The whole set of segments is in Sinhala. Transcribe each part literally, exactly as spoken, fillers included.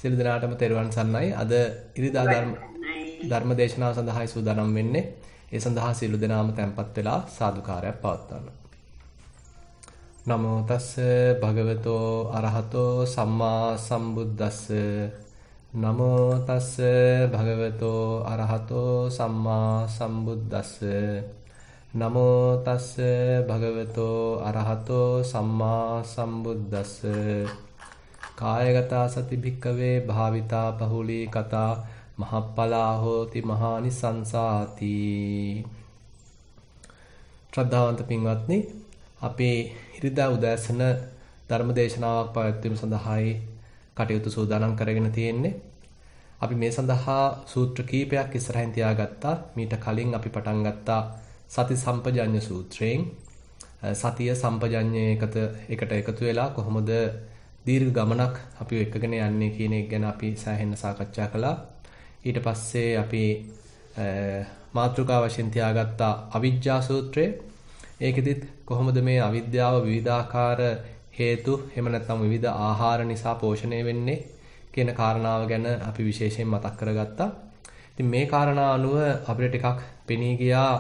සියලු දෙනාටම තෙරුවන් සරණයි. අද ඉරිදා ධර්ම ධර්ම දේශනාව සඳහායි සූදානම් වෙන්නේ. ඒ සඳහා සියලු දෙනාම tempත් වෙලා සාදුකාරයක් පවත්වන්න. නමෝ තස්ස භගවතෝ අරහතෝ සම්මා සම්බුද්දස්ස. නමෝ තස්ස භගවතෝ අරහතෝ සම්මා සම්බුද්දස්ස. නමෝ තස්ස භගවතෝ අරහතෝ සම්මා සම්බුද්දස්ස. කායගතා සති භික්කවේ භාවිතා බහුලී කතා මහප්පලා හෝති මහානිසංසාති. ශ්‍රද්ධාවන්ත පින්වත්නි, අපේ ඉරිදා උදෑසන ධර්ම දේශනාවක් පවත්වීම සඳහායි කටයුතු සූදානම් කරගෙන තියෙන්නේ. අපි මේ සඳහා සූත්‍ර කීපයක් ඉස්සරහින් තියාගත්තා. මීට කලින් අපි පටන් ගත්තා සති සම්පජඤ්ඤ සූත්‍රයෙන්. සතිය සම්පජඤ්ඤය එකට එකට එකතු වෙලා කොහොමද දීර්ඝ ගමනක් අපි එක්කගෙන යන්නේ කියන එක ගැන අපි සෑහෙන සාකච්ඡා කළා. ඊට පස්සේ අපි මාතෘකා වශයෙන් තියාගත්ත අවිජ්ජා සූත්‍රය. ඒකෙදිත් කොහොමද මේ අවිද්‍යාව විවිධාකාර හේතු එහෙම නැත්නම් විවිධ ආහාර නිසා පෝෂණය වෙන්නේ කියන කාරණාව ගැන අපි විශේෂයෙන් මතක් කරගත්තා. ඉතින් මේ කාරණා අනුව අපිට ටිකක් පෙනී ගියා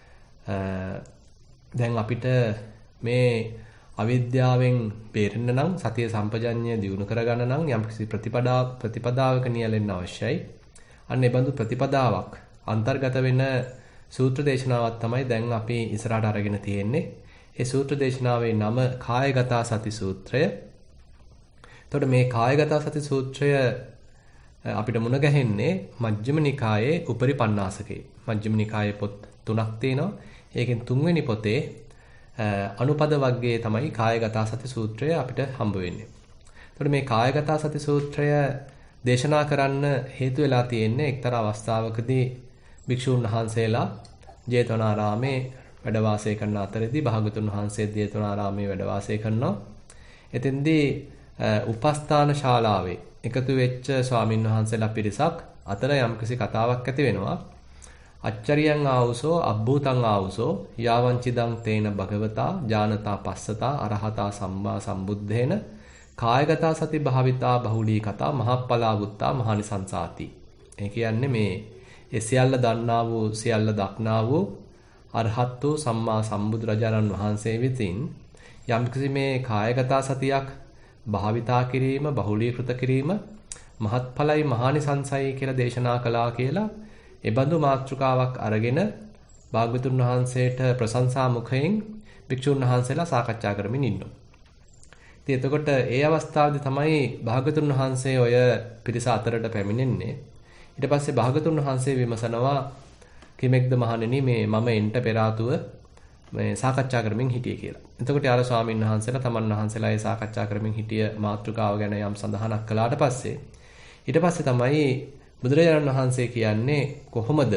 දැන් අපිට මේ අවිද්‍යාවෙන් බේරෙන්න නම් සතිය සම්පජඤ්ඤය දියුණු කරගන්න නම් යම්කිසි ප්‍රතිපදා ප්‍රතිපදාවක නියැලෙන්න අවශ්‍යයි. අන්න ඒ බඳු ප්‍රතිපදාවක් අන්තර්ගත වෙන සූත්‍ර දේශනාවක් තමයි දැන් අපි ඉස්සරහට අරගෙන තියෙන්නේ. ඒ සූත්‍ර දේශනාවේ නම කායගත සති සූත්‍රය. එතකොට මේ කායගත සති සූත්‍රය අපිට මුණ ගැහෙන්නේ මජ්ක්‍ධිම නිකායේ උපරි පණ්ණාසකේ. මජ්ක්‍ධිම නිකායේ පොත් තුනක් තියෙනවා. ඒකෙන් තුන්වෙනි පොතේ අනුපද වර්ගයේ තමයි කායගත සති සූත්‍රය අපිට හම්බ වෙන්නේ. එතකොට මේ කායගත සති සූත්‍රය දේශනා කරන්න හේතු වෙලා තියෙන්නේ එක්තරා අවස්ථාවකදී භික්ෂුන් වහන්සේලා ජේතවනාරාමේ වැඩ වාසය කරන අතරේදී භාගතුන් වහන්සේ ජේතවනාරාමේ වැඩ වාසය කරනවා. එතෙන්දී උපස්ථාන ශාලාවේ එකතු වෙච්ච ස්වාමින් වහන්සේලා පිරිසක් අතර යම්කිසි කතාවක් ඇති වෙනවා. අච්චරියං ආවුසෝ අබ්බූතං ආවුසෝ යාවංචිදං තේන භගවතා ඥානතා පස්සතා අරහතා සම්මා සම්බුද්ධේන කායගතා සති භාවිතා බහුලී කතා මහප්පලා වුත්තා මහානිසංසාති. ඒ කියන්නේ මේ ඒ සියල්ල දන්නා වූ සියල්ල දක්නා වූ අරහත් වූ සම්මා සම්බුදුරජාණන් වහන්සේ විසින් යම්කිසි මේ කායගතා සතියක් භාවිතා කිරීම බහුලීකృత කිරීම මහත්ඵලයි මහානිසංසයි කියලා දේශනා කළා කියලා එබඳු මාතෘකාවක් අරගෙන භාග්‍යවතුන් වහන්සේට ප්‍රශංසා මුඛයෙන් භික්ෂුන් වහන්සේලා සාකච්ඡා කරමින් ඉන්නවා. ඉතින් එතකොට ඒ අවස්ථාවේදී තමයි භාග්‍යවතුන් වහන්සේ ඔය පිරිස අතරට පැමිණෙන්නේ. ඊට පස්සේ භාග්‍යවතුන් වහන්සේ විමසනවා කිමෙක්ද මහණෙනි මේ මම එන්ට පෙර ආතුව මේ සාකච්ඡා කරමින් හිටියේ කියලා. එතකොට යාර ස්වාමීන් වහන්සේලා තමන් වහන්සේලා ඒ සාකච්ඡා කරමින් හිටිය මාතෘකාව ගැන යම් සඳහනක් කළාට පස්සේ ඊට පස්සේ තමයි බුදුරජාණන් වහන්සේ කියන්නේ කොහොමද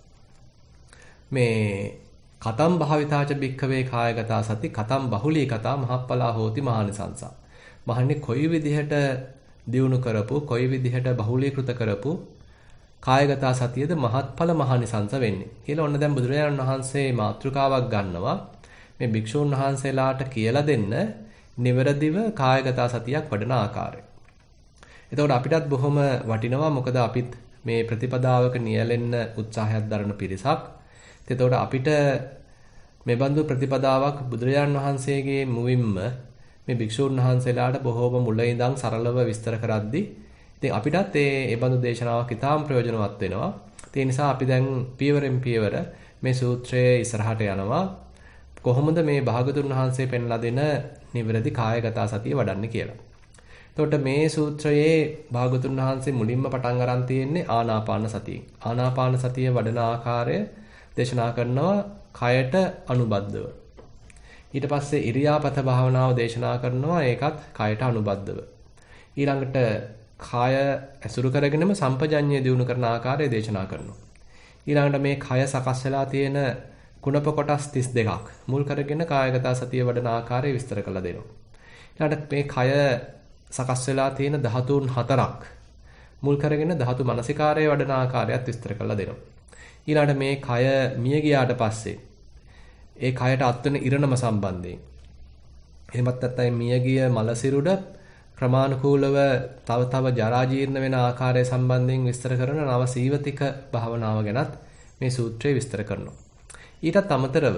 මේ කතම් භාවිතාච භික්ඛවේ කායගතා සති කතම් බහුලී කතා මහප්පලා හෝති මහානිසංසා. මහන්නේ කොයි විදිහට දියුණු කරපු කොයි විදිහට බහුලීකృత කරපු කායගත සතියද මහත්ඵල මහානිසංස වෙන්නේ කියලා ඔන්න දැන් බුදුරජාණන් වහන්සේ මාතෘකාවක් ගන්නවා මේ භික්ෂුන් වහන්සේලාට කියලා දෙන්න නිවැරදිව කායගත සතියක් වඩන ආකාරය. එතකොට අපිටත් බොහොම වටිනවා මොකද අපිත් මේ ප්‍රතිපදාවක නියැලෙන්න උත්සාහයක් දරන පිරිසක්. එතකොට අපිට මේ බඳු ප්‍රතිපදාවක් බුදුරජාණන් වහන්සේගේ මුවින්ම මේ භික්ෂුන් වහන්සේලාට බොහෝම මුල ඉඳන් සරලව විස්තර කරද්දී ඉතින් අපිටත් මේ ඒ බඳු දේශනාවක් ඉතාම ප්‍රයෝජනවත් වෙනවා. ඒ නිසා අපි දැන් පියවරෙන් පියවර මේ සූත්‍රයේ ඉස්සරහට යනවා. කොහොමද මේ භාගතුන් වහන්සේ පෙන්ලා දෙන නිවැරදි කායගත සතිය වඩන්නේ කියලා. එතකොට මේ සූත්‍රයේ භාගතුන් වහන්සේ මුලින්ම පටන් අරන් තියෙන්නේ ආනාපාන සතියෙන්. ආනාපාන සතිය වඩන ආකාරය දේශනා කරනවා කයට අනුබද්ධව. ඊට පස්සේ ඉරියාපත භාවනාව දේශනා කරනවා ඒකත් කයට අනුබද්ධව. ඊළඟට කාය ඇසුරු කරගෙනම සම්පජඤ්ඤය දිනු කරන ආකාරය දේශනා කරනවා. ඊළඟට මේ කය සකස් වෙලා තියෙන කුණප කොටස් තිස් දෙකක් මුල් කරගෙන කායගත සතිය වඩන ආකාරය විස්තර කරලා දෙනවා. ඊළඟට මේ කය සකස් වෙලා තියෙන ධාතුන් හතරක් මුල් කරගෙන ධාතු මනසිකාරය වඩන ආකාරයත් විස්තර කරලා දෙනවා. ඊළඟට මේ කය මිය ගියාට පස්සේ ඒ කයට අත්වෙන ඉරණම සම්බන්ධයෙන් එහෙමත් නැත්නම් මියගිය මල සිරුර ක්‍රමානුකූලව තව තව ජරා ජීර්ණ වෙන ආකාරය සම්බන්ධයෙන් විස්තර කරන නව සීවතික භාවනාව ගැනත් මේ සූත්‍රයේ විස්තර කරනවා. ඊටත් අමතරව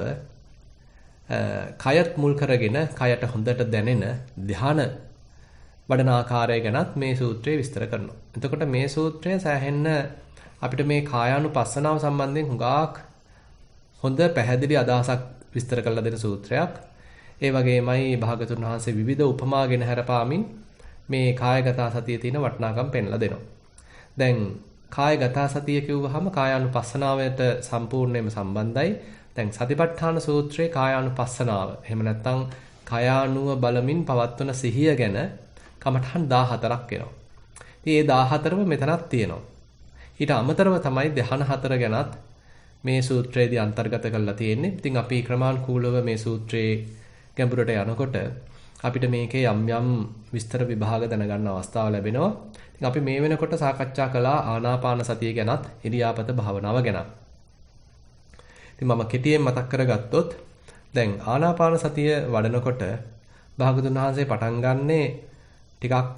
කයත් මුල් කරගෙන කයට හොඳට දැනෙන ධාන වඩන ආකාරය ගැනත් මේ සූත්‍රයේ විස්තර කරනවා. එතකොට මේ සූත්‍රය සෑහෙන්න අපිට මේ කායානුපස්සනාව සම්බන්ධයෙන් හුඟක් හොඳ පැහැදිලි අදහසක් විස්තර කරලා දෙන සූත්‍රයක්. ඒ වගේමයි භාගතුන් වහන්සේ විවිධ උපමාගෙන හැරපාමින් මේ කායගත සතියේ තියෙන වටිනාකම් පෙන්ලා දෙනවා. දැන් කායගත සතිය කිව්වහම කායානුපස්සනාවට සම්පූර්ණයෙන්ම සම්බන්ධයි. දැන් සතිපට්ඨාන සූත්‍රයේ කායානුපස්සනාව. එහෙම නැත්නම් කයානුව බලමින් පවත්වන සිහිය ගැන කමඨහන් දාහතරක් එනවා. ඉතින් මේ දාහතරම මෙතනක් තියෙනවා. ඊට අමතරව තමයි ධ්‍යාන හතර ගැනත් මේ සූත්‍රයේදී අන්තර්ගත කරලා තියෙන්නේ. ඉතින් අපි ක්‍රමානුකූලව මේ සූත්‍රයේ ගැඹුරට යනකොට අපිට මේකේ යම් යම් විස්තර විභාග දැනගන්න අවස්ථාව ලැබෙනවා. ඉතින් අපි මේ වෙනකොට සාකච්ඡා කළා ආනාපාන සතිය ගැනත් ඉරියාපත භාවනාව ගැනත්. ඉතින් මම කෙටියෙන් මතක් කරගත්තොත් දැන් ආනාපාන සතිය වඩනකොට භාගතුන් වහන්සේ පටන් ගන්නේ ටිකක්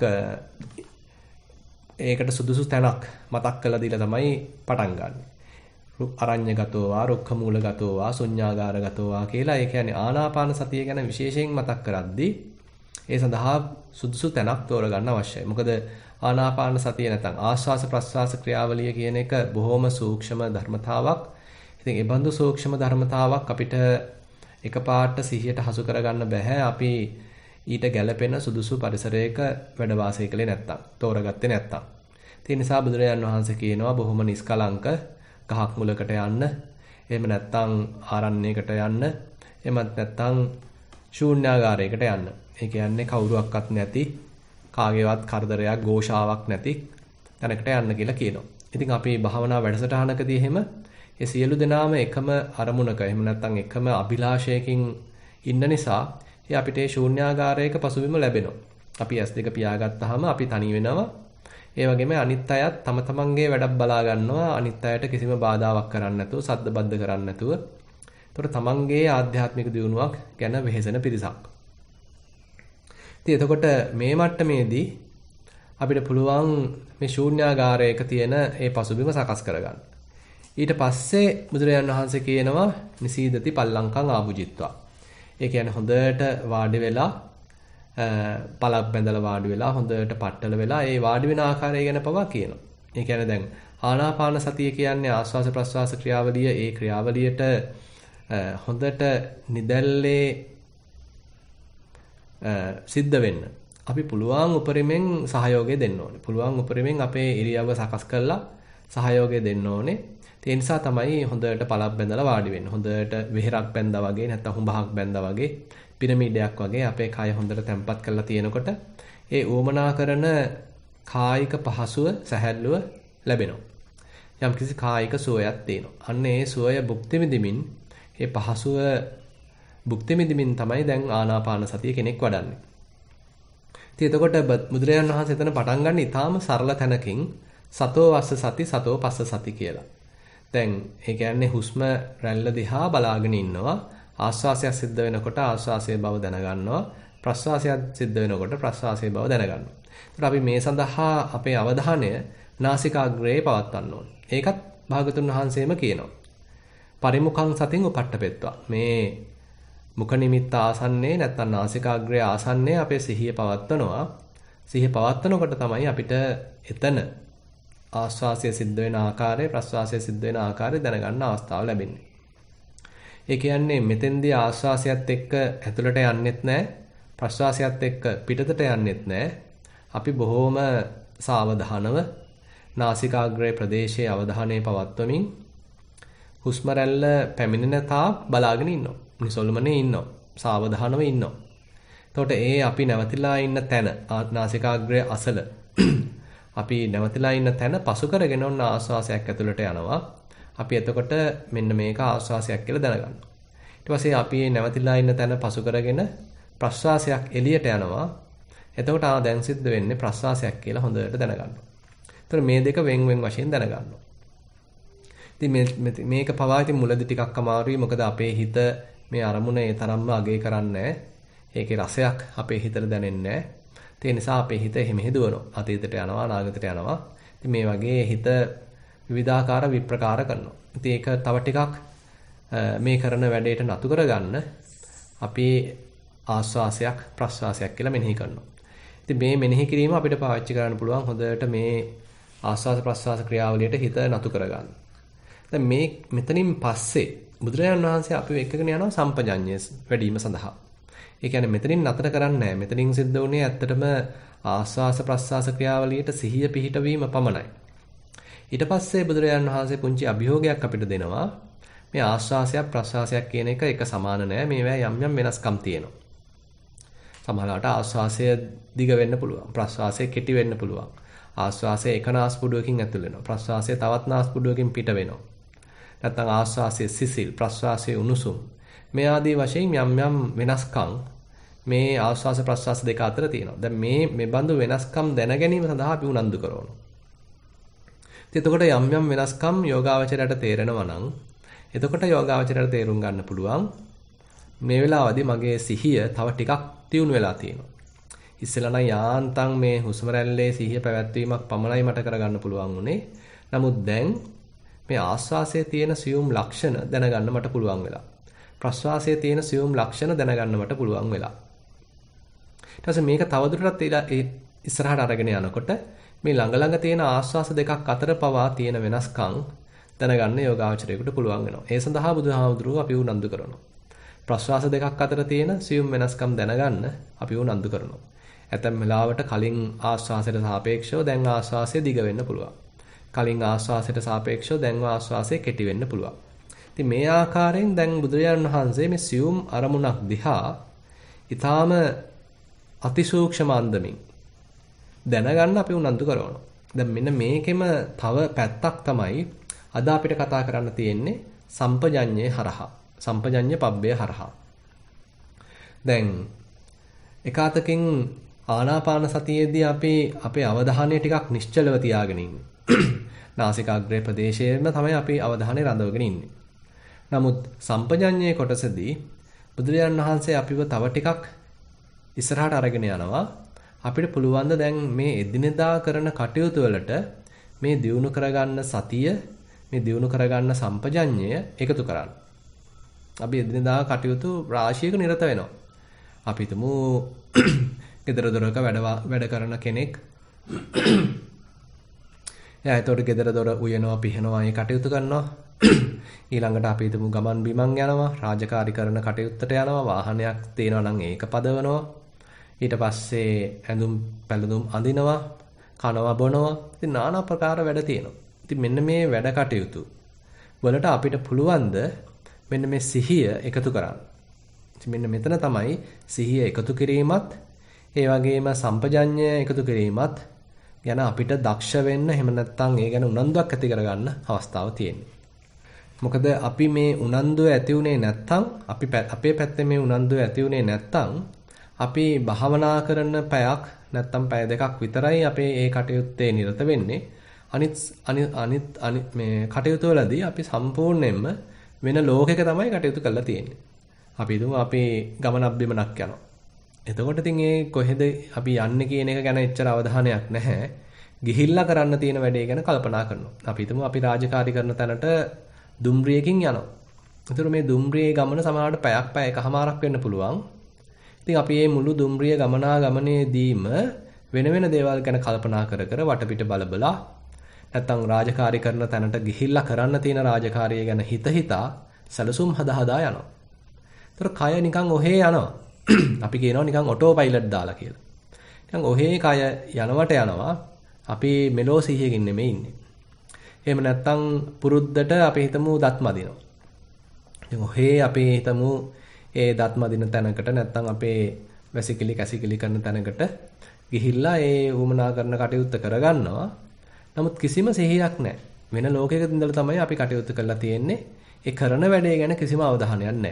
ඒකට සුදුසු තැනක් මතක් කරලා දීලා තමයි පටන් ගන්නෙ. අරඤ්‍යගතෝවා රුක්ඛමූලගතෝවා ශුඤ්ඤාගාරගතෝවා කියලා ඒ කියන්නේ ආනාපාන සතිය ගැන විශේෂයෙන් මතක් කරද්දී ඒ සඳහා සුදුසු තැනක් තෝරගන්න අවශ්‍යයි. මොකද ආනාපාන සතිය නැත්නම් ආශ්වාස ප්‍රශ්වාස ක්‍රියාවලිය කියන එක බොහොම සූක්ෂම ධර්මතාවක්. ඉතින් ඒ බඳු සූක්ෂම ධර්මතාවක් අපිට එකපාරට සිහියට හසු කරගන්න බෑ. අපි ඊට ගැළපෙන සුදුසු පරිසරයක වැඩ වාසය කළේ නැත්තම්, තෝරගත්තේ නැත්තම්. ඒ නිසා බුදුරජාණන් වහන්සේ කියනවා බොහොම නිස්කලංක ගහක් මුලකට යන්න, එහෙම නැත්තම් ආරණ්‍යයකට යන්න, එහෙමත් නැත්තම් ශූන්‍යාගාරයකට යන්න. ඒ කියන්නේ කවුරුවක්වත් නැති, කාගේවත් කරදරයක්, ഘോഷාවක් නැති තැනකට යන්න කියලා කියනවා. ඉතින් අපි භාවනා වැඩසටහනකදී එහෙම ඒ සියලු දෙනාම එකම අරමුණක, එහෙම නැත්තම් එකම අභිලාෂයකින් ඉන්න නිසා ඒ අපිට ඒ ශූන්‍යාගාරයක පසුබිම ලැබෙනවා. අපි ඇස් දෙක පියාගත්තාම අපි තනි වෙනවා. ඒ වගේම අනිත් අයත් තම තමන්ගේ වැඩක් බලා ගන්නවා. අනිත් අයට කිසිම බාධාවක් කරන්නේ නැතුව, සද්ද බද්ද කරන්නේ නැතුව. ඒතකොට තමන්ගේ ආධ්‍යාත්මික දියුණුවක් ගැන වෙහෙසෙන පිරිසක්. ඉතින් එතකොට මේ මට්ටමේදී අපිට පුළුවන් මේ ශූන්‍යාගාරයක තියෙන ඒ පසුබිම සකස් කරගන්න. ඊට පස්සේ බුදුරජාණන් වහන්සේ කියනවා නිසීදති පල්ලංකං ආභුජිත්වා. ඒ කියන්නේ හොඳට වාඩි වෙලා පළක් බැඳලා වාඩි වෙලා හොඳට පట్టල වෙලා ඒ වාඩි වෙන ආකාරය ගැන පවා කියනවා. ඒ කියන්නේ දැන් ආනාපාන සතිය කියන්නේ ආස්වාස ප්‍රස්වාස ක්‍රියාවලිය ඒ ක්‍රියාවලියට හොඳට නිදැල්ලේ සිද්ධ වෙන්න අපි පුළුවන් උපරිමෙන් සහයෝගය දෙන්න ඕනේ. පුළුවන් උපරිමෙන් අපේ ඉරියව්ව සකස් කරලා සහයෝගය දෙන්න ඕනේ. ඒ නිසා තමයි හොඳට පළක් බැඳලා වාඩි වෙන්න. හොඳට වෙහෙරක් බැඳා වගේ නැත්නම් හුඹහක් බැඳා වගේ පිරමීඩයක් වගේ අපේ කය හොඳට තැම්පත් කරලා තියෙනකොට ඒ උවමනා කරන කායික පහසුව සැහැල්ලුව ලැබෙනවා. යම්කිසි කායික සුවයක් තියෙනවා. අන්න ඒ සුවය භුක්ති විඳිමින් ඒ පහසුව භුක්ති විඳිමින් තමයි දැන් ආනාපාන සතිය කෙනෙක් වඩන්නේ. ඉතින් එතකොට බුදුරජාණන් වහන්සේ එතන පටන් ගන්න ඉතාම සරල තැනකින් සතෝ වස්ස සති සතෝ පස්ස සති කියලා. දැන් ඒ කියන්නේ හුස්ම රැල්ල දිහා බලාගෙන ඉන්නවා. ආශ්වාසයක් සිද්ධ වෙනකොට ආශ්වාසයේ බව දැනගන්නවා. ප්‍රශ්වාසයක් සිද්ධ වෙනකොට ප්‍රශ්වාසයේ බව දැනගන්නවා. ඒත් අපි මේ සඳහා අපේ අවධානය නාසිකාග්‍රේ පවත්වන්න ඕනේ. ඒකත් භාගතුන් වහන්සේම කියනවා. පරිමුඛං සතින් උපට්ඨපෙත්වා. මේ මුඛ නිමිත්ත ආසන්නේ නැත්නම් නාසිකාග්‍රේ ආසන්නේ අපේ සිහිය පවත්වනවා. සිහිය පවත්වනකොට තමයි අපිට එතන ආශ්වාසය සිද්ධ වෙන ආකාරය ප්‍රශ්වාසය සිද්ධ වෙන ආකාරය දැනගන්න අවස්ථාව ලැබෙන්නේ. ඒ කියන්නේ මෙතෙන්දී ආශ්වාසයත් එක්ක ඇතුළට යන්නෙත් නැහැ ප්‍රශ්වාසයත් එක්ක පිටතට යන්නෙත් නැහැ. අපි බොහොම සාවධානව නාසිකාග්‍රේ ප්‍රදේශයේ අවධානය පවත්වමින් හුස්ම රැල්ල පැමිණෙන තාක් බලාගෙන ඉන්නවා. නිසල්මනේ ඉන්නවා. සාවධානව ඉන්නවා. එතකොට ඒ අපි නැවතිලා ඉන්න තැන නාසිකාග්‍රේ අසල අපි නැවතිලා ඉන්න තැන පසු කරගෙන ඔන්න ආශ්වාසයක් ඇතුළට යනවා. අපි එතකොට මෙන්න මේක ආශ්වාසයක් කියලා දැනගන්නවා. ඊට පස්සේ අපි නැවතිලා ඉන්න තැන පසු කරගෙන ප්‍රශ්වාසයක් එළියට යනවා. එතකොට ආ දැන් සිද්ධ වෙන්නේ ප්‍රශ්වාසයක් කියලා හොඳට දැනගන්නවා. එතකොට මේ දෙක වෙන් වෙන් වශයෙන් දැනගන්නවා. ඉතින් මේක පවා ඉතින් මුලදී ටිකක් අමාරුයි. මොකද අපේ හිත මේ අරමුණ ඒ තරම්ම අගය කරන්නේ නැහැ. ඒකේ රසයක් අපේ හිතට දැනෙන්නේ නැහැ. ඒ නිසා අපේ හිත එහෙම හිදුවනවා. අතීතයට යනවා, අනාගතයට යනවා. ඉතින් මේ වගේ හිත විවිධාකාර විප්‍රකාර කරනවා. ඉතින් ඒක තව ටිකක් මේ කරන වැඩේට නතු කරගන්න අපි ආස්වාසයක් ප්‍රස්වාසයක් කියලා මෙනෙහි කරනවා. ඉතින් මේ මෙනෙහි කිරීම අපිට පාවිච්චි කරන්න පුළුවන් හොඳට මේ ආස්වාස ප්‍රස්වාස ක්‍රියාවලියට හිත නතු කරගන්න. දැන් මේ මෙතනින් පස්සේ බුදුරජාණන් වහන්සේ අපිව එක්කගෙන යනවා සම්පජඤ්ඤය වැඩිම සඳහා. ඒ කියන්නේ මෙතනින් නතර කරන්නේ නැහැ. මෙතනින් සිද්ධ වුණේ ඇත්තටම ආස්වාස ප්‍රස්වාස ක්‍රියාවලියට සිහිය පිහිටවීම පමණයි. ඊට පස්සේ බුදුරජාණන් වහන්සේ පුංචි අභියෝගයක් අපිට දෙනවා. මේ ආස්වාසයක් ප්‍රස්වාසයක් කියන එක එක සමාන නෑ. මේවා යම් යම් වෙනස්කම් තියෙනවා. සමහරවිට ආස්වාසය දිග වෙන්න පුළුවන්. ප්‍රස්වාසය කෙටි වෙන්න පුළුවන්. ආස්වාසය එක නාස්පුඩුවකින් ඇතුල් වෙනවා. ප්‍රස්වාසය තවත් නාස්පුඩුවකින් පිට වෙනවා. නැත්නම් ආස්වාසය සිසිල්, ප්‍රස්වාසය උණුසුම්. මේ ආදී වශයෙන් යම් යම් වෙනස්කම් මේ ආස්වාස ප්‍රස්වාස දෙක අතර තියෙනවා. දැන් මේ මේ බඳු වෙනස්කම් දැන ගැනීම සඳහා අපි උනන්දු කරනවා. එතකොට යම් යම් වෙනස්කම් යෝගාවචරයට තේරෙනවා නම් එතකොට යෝගාවචරයට තේරුම් ගන්න පුළුවන් මේ වෙලාවදී මගේ සිහිය තව ටිකක් තියුණු වෙලා තියෙනවා. ඉස්සෙල්ලා නම් යාන්තම් මේ හුස්ම රැල්ලේ සිහිය පැවැත්වීමක් පමණයි මට කරගන්න පුළුවන් උනේ. නමුත් දැන් මේ ආස්වාසයේ තියෙන සියුම් ලක්ෂණ දැනගන්න මට පුළුවන් වෙලා. ප්‍රස්වාසයේ තියෙන සියුම් ලක්ෂණ දැනගන්න මට පුළුවන් වෙලා. ඊට පස්සේ මේක තවදුරටත් ඉස්සරහට අරගෙන යනකොට මේ ළඟ ළඟ තියෙන ආස්වාස දෙකක් අතර පවා තියෙන වෙනස්කම් දැනගන්න යෝගාවචරයකට පුළුවන් වෙනවා. ඒ සඳහා බුදුහාමුදුරුවෝ අපි උනන්දු කරනවා. ප්‍රස්වාස දෙකක් අතර තියෙන සියුම් වෙනස්කම් දැනගන්න අපි උනන්දු කරනවා. ඇතැම් වෙලාවට කලින් ආස්වාසයට සාපේක්ෂව දැන් ආස්වාසය දිග වෙන්න පුළුවන්. කලින් ආස්වාසයට සාපේක්ෂව දැන් ආස්වාසය කෙටි වෙන්න පුළුවන්. ඉතින් මේ ආකාරයෙන් දැන් බුදුරජාණන් වහන්සේ මේ සියුම් අරමුණක් දිහා ඊටාම අතිසූක්ෂම අන්දමින් දැනගන්න අපි උනන්දු කරනවා. දැන් මෙන්න මේකෙම තව පැත්තක් තමයි අද අපිට කතා කරන්න තියෙන්නේ සම්පජඤ්ඤේ හරහා. සම්පජඤ්ඤ පබ්බේ හරහා. දැන් එකාතකින් ආනාපාන සතියේදී අපි අපේ අවධානය ටිකක් නිශ්චලව තියාගෙන ඉන්නේ. නාසිකාග්‍රේ ප්‍රදේශයේම තමයි අපි අවධානය රඳවගෙන ඉන්නේ. නමුත් සම්පජඤ්ඤේ කොටසදී බුදුරජාණන් වහන්සේ අපිව තව ටිකක් ඉස්සරහට අරගෙන යනවා. අපිට පුළුවන් ද දැන් මේ එදිනෙදා කරන කටයුතු වලට මේ දියුණු කරගන්න සතිය, මේ දියුණු කරගන්න සම්පජඤ්ඤය එකතු කරන්න. අපි එදිනෙදා කටයුතු රාශියක නිරත වෙනවා. අපි හිතමු ගෙදර දොරක වැඩ වැඩ කරන කෙනෙක්. එයා ඒතකොට ගෙදර දොර උයනවා, පිහනවා, ඒ කටයුතු කරනවා. ඊළඟට අපි හිතමු ගමන් බිමන් යනවා, රාජකාරී කරන කටයුත්තට යනවා, වාහනයක් තියෙනවා නම් ඒක පදවනවා. ඊට පස්සේ ඇඳුම් පැළඳුම් අඳිනවා, කනවා බොනවා. ඉතින් নানা ප්‍රකාර වැඩ තියෙනවා. ඉතින් මෙන්න මේ වැඩ කටයුතු වලට අපිට පුළුවන් ද මෙන්න මේ සිහිය එකතු කරන්න. ඉතින් මෙන්න මෙතන තමයි සිහිය එකතු කිරීමත් ඒ වගේම සම්පජඤ්ඤය එකතු කිරීමත් යන අපිට දක්ෂ වෙන්න, එහෙම නැත්නම් ඒ ගැන උනන්දුවක් ඇති කරගන්න අවස්ථාව තියෙන්නේ. මොකද අපි මේ උනන්දුව ඇති උනේ නැත්නම් අපි අපේ පැත්තේ මේ උනන්දුව ඇති උනේ නැත්නම් අපි භාවනා කරන පැයක් නැත්නම් පැය දෙකක් විතරයි අපේ ඒ කටයුත්තේ නිරත වෙන්නේ. අනිත් අනිත් අනිත් මේ කටයුතු වලදී අපි සම්පූර්ණයෙන්ම වෙන ලෝකයක තමයි කටයුතු කරලා තියෙන්නේ. අපි හිතමු අපි ගමනක් බිමනක් යනවා. එතකොට ඉතින් ඒ කොහෙද අපි යන්නේ කියන එක ගැන එච්චර අවධානයක් නැහැ. ගිහිල්ලා කරන්න තියෙන වැඩේ ගැන කල්පනා කරනවා. අපි හිතමු අපි රාජකාරී කරන තැනට දුම්රියකින් යනවා. ඒතර මේ දුම්රියේ ගමන සමහරවිට පැයක් පැය එකමාරක් වෙන්න පුළුවන්. ඉතින් අපි මේ මුළු දුම්රිය ගමනා ගමනේදීම වෙන වෙන දේවල් ගැන කල්පනා කර කර වටපිට බලබලා නැත්තම් රාජකාරී කරන තැනට ගිහිල්ලා කරන්න තියෙන රාජකාරිය ගැන හිත හිතා සැලසුම් හදා හදා යනවා. ඒතර කය නිකන් ඔහේ යනවා. අපි කියනවා නිකන් ඔටෝ පයිලට් දාලා කියලා. නිකන් ඔහේ කය යනවට යනවා. අපි මෙලෝ සිහියකින් නෙමෙයි ඉන්නේ. එහෙම නැත්තම් පුරුද්දට අපි හිතමු දත් මදිනවා. ඉතින් ඔහේ අපි හිතමු ඒ දත් මදින තැනකට නැත්තම් අපේ වැසිකිලි කැසිකිලි කරන තැනකට ගිහිල්ලා ඒ වුමනා කරන කටයුත්ත කරගන්නවා. නමුත් කිසිම සිහියක් නැහැ. වෙන ලෝකයක ඉඳලා තමයි අපි කටයුතු කරලා තියෙන්නේ. ඒ කරන වැඩේ ගැන කිසිම අවධානයක් නැහැ.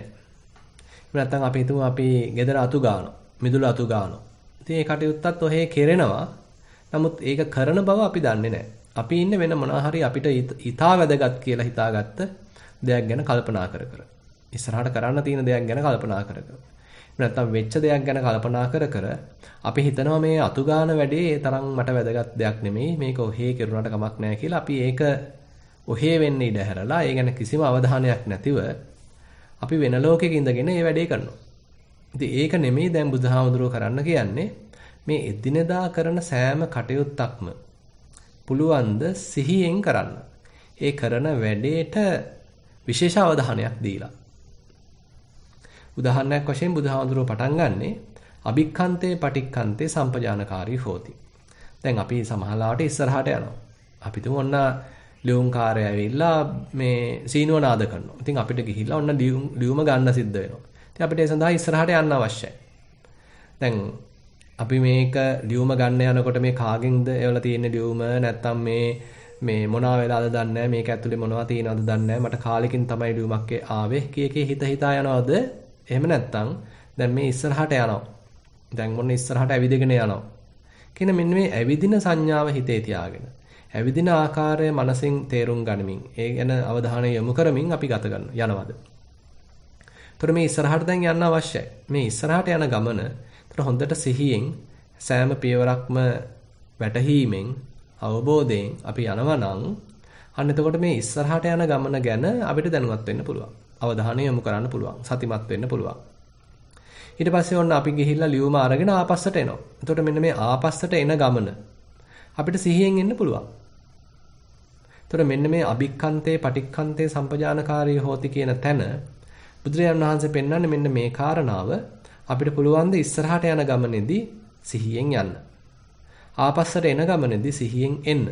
නැත්තම් අපි හිතමු අපි ගෙදර අතු ගන්නවා, මිදුළු අතු ගන්නවා. ඉතින් ඒ කටයුත්තත් ඔහේ කෙරෙනවා. නමුත් ඒක කරන බව අපි දන්නේ නැහැ. අපි ඉන්නේ වෙන මොනවා හරි අපිට ඊටා වැදගත් කියලා හිතාගත්ත දෙයක් ගැන කල්පනා කර කර. ඉස්සරහට කරන්න තියෙන දෙයක් ගැන කල්පනා කර කර. නැත්නම් වෙච්ච දෙයක් ගැන කල්පනා කර කර අපි හිතනවා මේ අතුගාන වැඩේ ඒ තරම් මට වැදගත් දෙයක් නෙමෙයි. මේක ඔහේ කෙරුණාට කමක් නැහැ කියලා අපි ඒක ඔහේ වෙන්න ඉඩ හැරලා ඒ ගැන කිසිම අවධානයක් නැතිව අපි වෙන ලෝකයක ඉඳගෙන මේ වැඩේ කරනවා. ඉතින් ඒක නෙමෙයි දැන් බුදුහාමුදුරුවෝ කරන්න කියන්නේ. මේ එදිනෙදා කරන සෑම කටයුත්තක්ම පුළුවන් ද සිහියෙන් කරන්න. ඒ කරන වැඩේට විශේෂ අවධානයක් දීලා. උදාහරණයක් වශයෙන් බුදුහාමුදුරුවෝ පටන් ගන්නෙ අභික්ඛන්තේ පටික්ඛන්තේ සම්පජානකාරී හෝති. දැන් අපි සමහරලාට ඉස්සරහට යනවා. අපි තුමු ඔන්න ලියුම් කාර්යය ඇවිල්ලා මේ සීනුව නාද කරනවා. ඉතින් අපිට ගිහිල්ලා ඔන්න ලියුම ගන්න සිද්ධ වෙනවා. ඉතින් අපිට ඒ සඳහා ඉස්සරහට යන්න අවශ්‍යයි. දැන් අපි මේක ලියුම ගන්න යනකොට මේ කාගෙන්ද එවලා තියෙන ලියුම නැත්තම් මේ මේ මොනවා වෙලාද දන්නේ නැහැ. මේක ඇතුලේ මොනවා තියෙනවද දන්නේ නැහැ. මට කාලෙකින් තමයි ලියුමක් ආවේ. කී එකේ හිත හිතා යනවද? එහෙම නැත්තම් දැන් මේ ඉස්සරහට යනවා. දැන් මොන ඉස්සරහට ඇවිදගෙන යනවා. කියන මෙන්න මේ ඇවිදින සංඥාව හිතේ තියාගෙන ඇවිදින ආකාරය මනසින් තේරුම් ගනිමින් ඒ ගැන අවධානය යොමු කරමින් අපි ගත කරන යනවාද. ඒතර මේ ඉස්සරහට දැන් යන්න අවශ්‍යයි. මේ ඉස්සරහට යන ගමන ඒතර හොඳට සිහියෙන් සෑම පියවරක්ම වැටහීමෙන් අවබෝධයෙන් අපි යනවා නම් අන්න එතකොට මේ ඉස්සරහට යන ගමන ගැන අපිට දැනුවත් වෙන්න පුළුවන්. අවධානය යොමු කරන්න පුළුවන්. සතිමත් වෙන්න පුළුවන්. ඊට පස්සේ ඔන්න අපි ගිහිල්ලා ලියුම අරගෙන ආපස්සට එනවා. එතකොට මෙන්න මේ ආපස්සට එන ගමන අපිට සිහියෙන් එන්න පුළුවන්. එතකොට මෙන්න මේ අභික්ඛන්තේ පටික්ඛන්තේ සම්පජානකාරී හෝති කියන තැන බුදුරජාණන් වහන්සේ පෙන්වන්නේ මෙන්න මේ කාරණාව අපිට පුළුවන් ද ඉස්සරහට යන ගමනේදී සිහියෙන් යන්න. ආපස්සට එන ගමනේදී සිහියෙන් එන්න.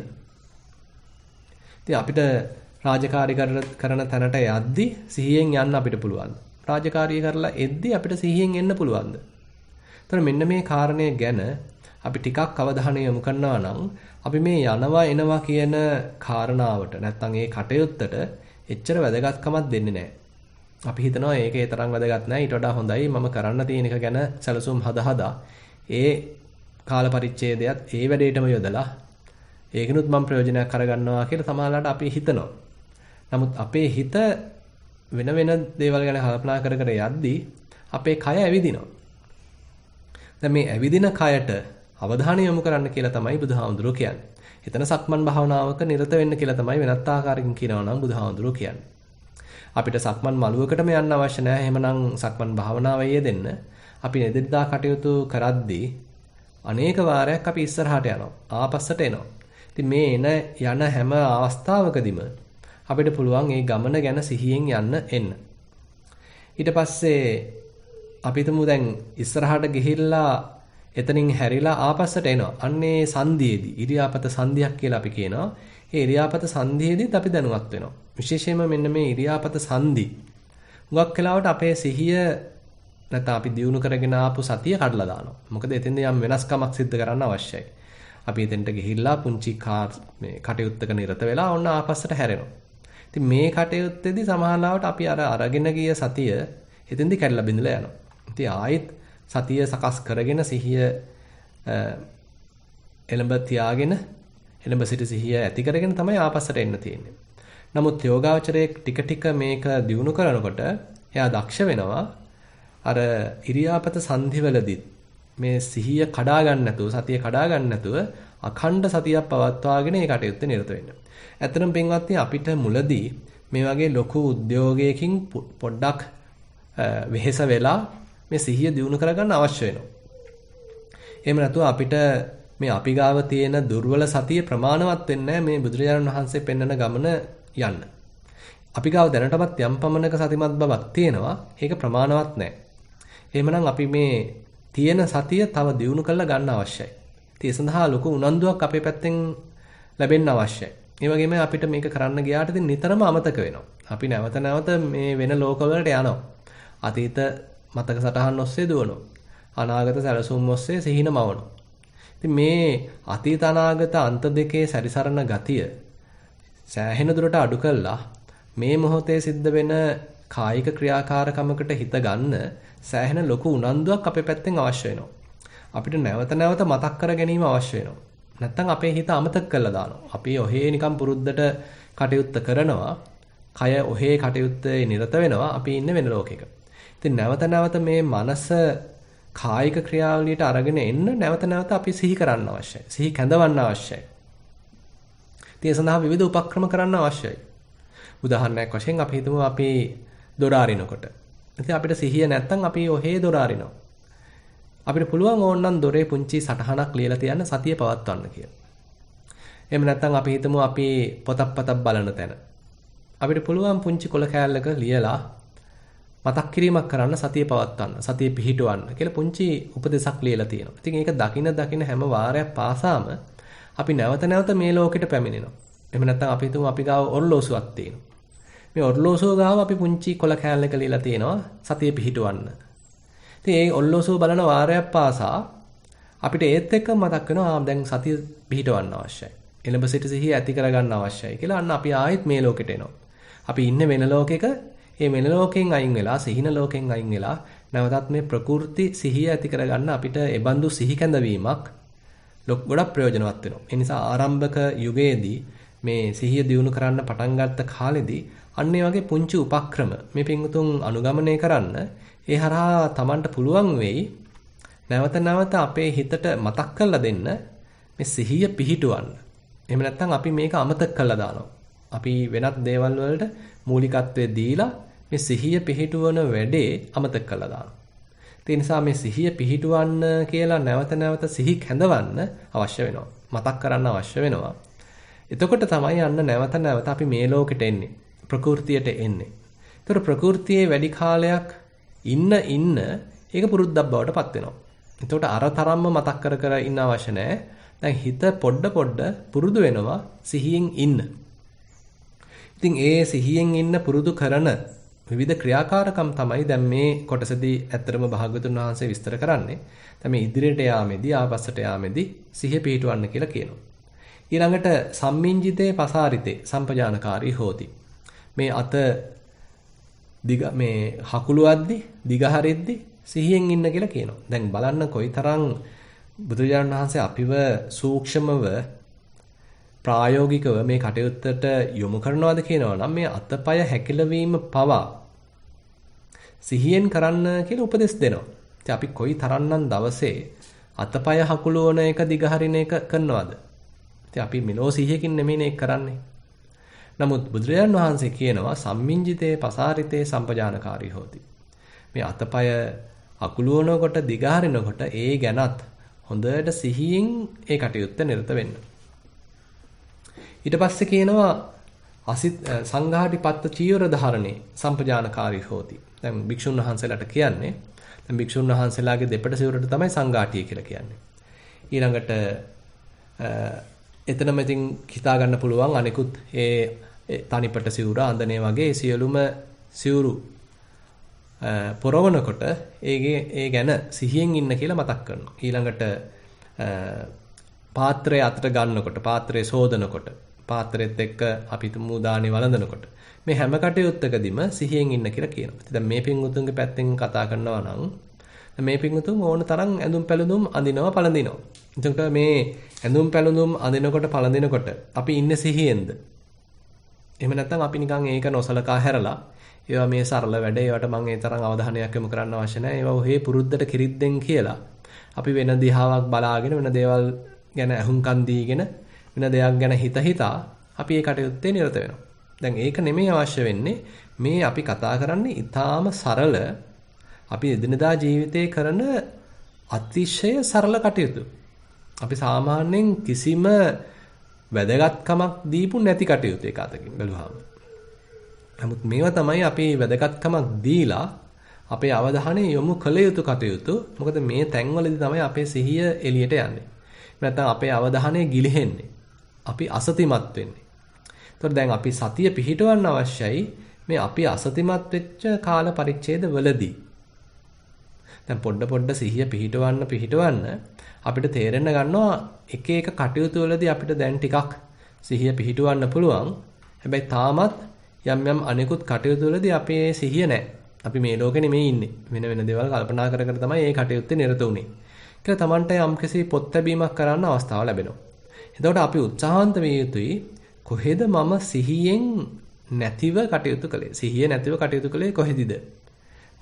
ඉතින් අපිට රාජකාරී කරන තැනට යද්දී සිහියෙන් යන්න අපිට පුළුවන්. රාජකාරී කරලා එද්දී අපිට සිහියෙන් එන්න පුළුවන්ද? එතකොට මෙන්න මේ කාරණය ගැන අපි ටිකක් අවධානය යොමු කරනවා නම් අපි මේ යනවා එනවා කියන කාරණාවට නැත්නම් ඒ කටයුත්තට එච්චර වැදගත්කමක් දෙන්නේ නැහැ. අපි හිතනවා ඒක ඒ තරම් වැදගත් නැහැ. ඊට වඩා හොඳයි මම කරන්න තියෙන එක ගැන සැලසුම් හද හදා ඒ කාල පරිච්ඡේදයත් ඒ වැඩේටම යොදලා ඒකිනුත් මම ප්‍රයෝජනයක් කරගන්නවා කියලා සමහරවිට අපි හිතනවා. නමුත් අපේ හිත වෙන වෙන දේවල් ගැන කල්පනා කර කර යද්දී අපේ කය ඇවිදිනවා. දැන් මේ ඇවිදින කයට අවධානය යොමු කරන්න කියලා තමයි බුදුහාමුදුරුවෝ කියන්නේ. එතන සක්මන් භාවනාවක නිරත වෙන්න කියලා තමයි වෙනත් ආකාරයකින් කියනවා නම් බුදුහාමුදුරුවෝ කියන්නේ. අපිට සක්මන් මළුවකටම යන්න අවශ්‍ය නැහැ. එහෙමනම් සක්මන් භාවනාවේ යෙදෙන්න අපි එදිනදා කටයුතු කරද්දී අනේක වාරයක් අපි ඉස්සරහට යනවා. ආපස්සට එනවා. ඉතින් මේ එන යන හැම අවස්ථාවකදීම අපිට පුළුවන් මේ ගමන ගැන සිහියෙන් යන්න එන්න. ඊට පස්සේ අපි තුමු දැන් ඉස්සරහට ගිහිල්ලා එතනින් හැරිලා ආපස්සට එනවා. අන්නේ සංධියේදී ඉරියාපත සංධියක් කියලා අපි කියනවා. ඒ ඉරියාපත සංධියේදීත් අපි දැනුවත් වෙනවා. විශේෂයෙන්ම මෙන්න මේ ඉරියාපත සංධි. හුඟක් වෙලාවට අපේ සිහිය නැත්නම් අපි දියුණු කරගෙන ආපු සතිය කඩලා දානවා. මොකද එතෙන්ද යම් වෙනස්කමක් සිද්ධ කරන්න අවශ්‍යයි. අපි එතෙන්ට ගිහිල්ලා පුංචි මේ කටයුත්තක නිරත වෙලා ඔන්න ආපස්සට හැරෙනවා. ඉතින් මේ කටයුත්තේදී සමහරවිට අපි අර අරගෙන ගිය සතිය එතෙන්දී කැඩලා බිඳලා යනවා. ඉතින් ආයෙත් සතිය සකස් කරගෙන සිහිය එළඹ තියාගෙන එළඹ සිට සිහිය ඇති කරගෙන තමයි ආපස්සට එන්න තියෙන්නේ. නමුත් යෝගාවචරයේ ටික ටික මේක දියුණු කරනකොට එයා දක්ෂ වෙනවා අර ඉරියාපත සංධිවලදී මේ සිහිය කඩා ගන්න නැතුව සතිය කඩා ගන්න නැතුව අඛණ්ඩ සතියක් පවත්වාගෙන ඒ කටයුත්තේ නිරත වෙන්න. ඇත්තටම පින්වත්නි අපිට මුලදී මේ වගේ ලොකු උද්‍යෝගයකින් පොඩ්ඩක් වෙහෙස වෙලා මේ සිහිය දියුණු කරගන්න අවශ්‍ය වෙනවා. එහෙම නැතුව අපිට මේ අපි ගාව තියෙන දුර්වල සතිය ප්‍රමාණවත් වෙන්නේ මේ බුදුරජාණන් වහන්සේ පෙන්වන ගමන යන්න. අපි ගාව දැනටමත් යම් පමණක සතිමත් බවක් තියෙනවා. ඒක ප්‍රමාණවත් නැහැ. එහෙමනම් අපි මේ තියෙන සතිය තව දියුණු කරලා ගන්න අවශ්‍යයි. ඒ සඳහා ලොකු උනන්දුවක් අපේ පැත්තෙන් ලැබෙන්න අවශ්‍යයි. ඒ වගේම අපිට මේක කරන්න ගියාට ඉතින් නිතරම අමතක වෙනවා. අපි නැවත නැවත මේ වෙන ලෝකවලට යනවා. අතීත මතක සටහන් ඔස්සේ දුවනවා. අනාගත සැලසුම් ඔස්සේ සිහින මවනවා. ඉතින් මේ අතීත අනාගත අන්ත දෙකේ සැරිසරන ගතිය සෑහෙන දුරට අඩු කළා මේ මොහොතේ සිද්ධ වෙන කායික ක්‍රියාකාරකමකට හිත ගන්න සෑහෙන ලොකු උනන්දුවක් අපේ පැත්තෙන් අවශ්‍ය වෙනවා. අපිට නැවත නැවත මතක් කර ගැනීම අවශ්‍ය වෙනවා. නැත්තම් අපේ හිත අමතක කරලා දානවා. අපි ඔහේ නිකන් පුරුද්දට කටයුත්ත කරනවා. කය ඔහේ කටයුත්තේ නිරත වෙනවා. අපි ඉන්නේ වෙන ලෝකයක. ඉතින් නැවත නැවත මේ මනස කායික ක්‍රියාවලියට අරගෙන එන්න නැවත නැවත අපි සිහි කරන්න අවශ්‍යයි. සිහි කැඳවන්න අවශ්‍යයි. ඒ සඳහා විවිධ උපක්‍රම කරන්න අවශ්‍යයි. උදාහරණයක් වශයෙන් අපි හිතමු අපි දොර අරිනකොට. ඉතින් අපිට සිහිය නැත්තම් අපි ඔහේ දොර අරිනවා. අපිට පුළුවන් ඕනනම් දොරේ පුංචි සටහනක් ලියලා තියන්න සතිය පවත්වන්න කියලා. එහෙම නැත්තම් අපි හිතමු අපි පොතක් පතක් බලන තැන. අපිට පුළුවන් පුංචි කොළ කෑල්ලක ලියලා මතක් කිරීමක් කරන්න සතිය පවත්වන්න, සතිය පිහිටවන්න කියලා පුංචි උපදේශක් ලියලා තියෙනවා. ඉතින් ඒක දකින දකින හැම වාරයක් පාසාම අපි නැවත නැවත මේ ලෝකෙට පැමිණෙනවා. එහෙම නැත්නම් අපි හිතමු අපි ගාව ඔර්ලෝසුවක් තියෙනවා. මේ ඔර්ලෝසුව ගාව අපි පුංචි කොළ කෑල්ලක ලියලා තියෙනවා සතිය පිහිටවන්න. ඉතින් ඒ ඔර්ලෝසුව බලන වාරයක් පාසා අපිට ඒත් එක්ක මතක් වෙනවා දැන් සතිය පිහිටවන්න අවශ්‍යයි. එළඹ සිට සිහිය ඇති කරගන්න අවශ්‍යයි කියලා අන්න අපි ආයෙත් මේ ලෝකෙට එනවා. අපි ඉන්නේ වෙන ලෝකෙක, ඒ වෙන ලෝකෙන් අයින් වෙලා සිහින ලෝකෙන් අයින් වෙලා නැවතත් මේ ප්‍රකෘති සිහිය ඇති කරගන්න අපිට එබඳු සිහි කැඳවීමක් ගොඩක් ප්‍රයෝජනවත් වෙනවා. ඒ නිසා ආරම්භක යුගයේදී මේ සිහිය දියුණු කරන්න පටන් ගත්ත කාලෙදී අන්න ඒ වගේ පුංචි උපක්‍රම මේ පින්වුතුන් අනුගමනය කරන්න ඒ හරහා Tamanට පුළුවන් වෙයි නැවත නැවත අපේ හිතට මතක් කරලා දෙන්න මේ සිහිය පිහිටවන්න. එහෙම නැත්නම් අපි මේක අමතක කරලා දානවා. අපි වෙනත් දේවල් වලට මූලිකත්වය දීලා මේ සිහිය පිහිටවන වැඩේ අමතක කරලා දානවා. ඒ නිසා මේ සිහිය පිහිටවන්න කියලා නැවත නැවත සිහි කැඳවන්න අවශ්‍ය වෙනවා. මතක් කරන්න අවශ්‍ය වෙනවා. එතකොට තමයි අන්න නැවත නැවත අපි මේ ලෝකෙට එන්නේ. ප්‍රകൃතියට එන්නේ. ඒතර ප්‍රകൃතියේ වැඩි කාලයක් ඉන්න ඉන්න ඒක පුරුද්දක් බවට පත් වෙනවා. එතකොට අර තරම්ම මතක් කර කර ඉන්න අවශ්‍ය නැහැ. දැන් හිත පොඩ පොඩ පුරුදු වෙනවා සිහියෙන් ඉන්න. ඉතින් ඒ සිහියෙන් ඉන්න පුරුදු කරන විවිධ ක්‍රියාකාරකම් තමයි දැන් මේ කොටසදී ඇත්තටම භාග්‍යවතුන් වහන්සේ විස්තර කරන්නේ. දැන් මේ ඉදිරියට යාමේදී ආපස්සට යාමේදී සිහිය පිහිටවන්න කියලා කියනවා. ඊළඟට සම්මිංජිතේ පසාරිතේ සම්පජානකාරී හෝති. මේ අත දිග මේ හකුලුවද්දි දිග හරිද්දි සිහියෙන් ඉන්න කියලා කියනවා. දැන් බලන්න කොයිතරම් බුදුරජාණන් වහන්සේ අපිව සූක්ෂමව ප්‍රායෝගිකව මේ කටයුත්තට යොමු කරනවාද කියනවා නම් මේ අතපය හැකිලවීම පවා සිහියෙන් කරන්න කියලා උපදෙස් දෙනවා. ඉතින් අපි කොයි තරම්නම් දවසේ අතපය හකුලවන එක දිග හරින එක කරනවද? ඉතින් අපි මෙලෝ සිහියකින් නෙමෙයිනේ ඒක කරන්නේ. නමුත් බුදුරජාණන් වහන්සේ කියනවා සම්මිංජිතේ පසාරිතේ සම්පජානකාරී හෝති. මේ අතපය අකුලවනකොට දිග හරිනකොට ඒ ගැනත් හොඳට සිහියෙන් ඒ කටයුත්ත නිරත වෙන්න. ඊට පස්සේ කියනවා අසිත සංඝාටිපත්ත චීවර ධාරණේ සම්පජානකාරී හෝති. දැන් භික්ෂුන් වහන්සේලාට කියන්නේ දැන් භික්ෂුන් වහන්සේලාගේ දෙපට සිවුරට තමයි සංඝාටිය කියලා කියන්නේ. ඊළඟට එතනම ඉතින් හිතා ගන්න පුළුවන් අනිකුත් ඒ තනිපට සිවුර අඳනේ වගේ සියලුම සිවුරු පොරවනකොට ඒගේ ඒ ගැන සිහියෙන් ඉන්න කියලා මතක් කරනවා. ඊළඟට පාත්‍රය අතට ගන්නකොට පාත්‍රය සෝදනකොට පාත්‍රෙත් එක්ක අපි තුමු දානේ වළඳනකොට මේ හැම කටයුත්තකදීම සිහියෙන් ඉන්න කියලා කියනවා. ඉතින් දැන් මේ පින්වුතුන්ගේ පැත්තෙන් කතා කරනවා නම් මේ පින්වුතුන් ඕන තරම් ඇඳුම් පැළඳුම් අඳිනවා පළඳිනවා. එතකොට මේ ඇඳුම් පැළඳුම් අඳිනකොට පළඳිනකොට අපි ඉන්නේ සිහියෙන්ද? එහෙම නැත්නම් අපි නිකන් ඒක නොසලකා හැරලා ඒවා මේ සරල වැඩ ඒවට මම ඒ තරම් අවධානයක් යොමු කරන්න අවශ්‍ය නැහැ. ඒවා ඔහේ පුරුද්දට කිරිද්දෙන් කියලා අපි වෙන දිහාවක් බලාගෙන වෙන දේවල් ගැන අහුම්කන් දීගෙන වෙන දෙයක් ගැන හිත හිතා අපි ඒ කටයුත්තේ නිරත වෙනවා. දැන් ඒක නෙමෙයි අවශ්‍ය වෙන්නේ. මේ අපි කතා කරන්නේ ඊටාම සරල අපි එදිනදා ජීවිතේ කරන අතිශය සරල කටයුතු. අපි සාමාන්‍යයෙන් කිසිම වැදගත්කමක් දීපු නැති කටයුතු එක අතකින් බැලුවාම. නමුත් මේවා තමයි අපි වැදගත්කමක් දීලා අපේ අවධානය යොමු කළ යුතු කටයුතු. මොකද මේ තැන්වලදී තමයි අපේ සිහිය එළියට යන්නේ. නැත්නම් අපේ අවධානය ගිලිහෙන්නේ. අපි අසතිමත් වෙන්නේ. ඒතකොට දැන් අපි සතිය පිහිටවන්න අවශ්‍යයි මේ අපි අසතිමත් වෙච්ච කාල පරිච්ඡේද වලදී. දැන් පොඩ පොඩ සිහිය පිහිටවන්න පිහිටවන්න අපිට තේරෙන්න ගන්නවා එක එක කටයුතු වලදී අපිට දැන් ටිකක් සිහිය පිහිටවන්න පුළුවන්. හැබැයි තාමත් යම් යම් අනෙකුත් කටයුතු වලදී අපේ සිහිය නැහැ. අපි මේ ලෝකෙ නෙමෙයි ඉන්නේ. වෙන වෙන දේවල් කල්පනා කර කර තමයි මේ කටයුත්තේ නිරත උනේ. කියලා Tamanට යම්කිසි පොත් ලැබීමක් කරන්න අවස්ථාව ලැබෙනවා. එතකොට අපි උත්සාහන්ත විය යුතුයි කොහෙද මම සිහියෙන් නැතිව කටයුතු කළේ? සිහිය නැතිව කටයුතු කළේ කොහෙදද?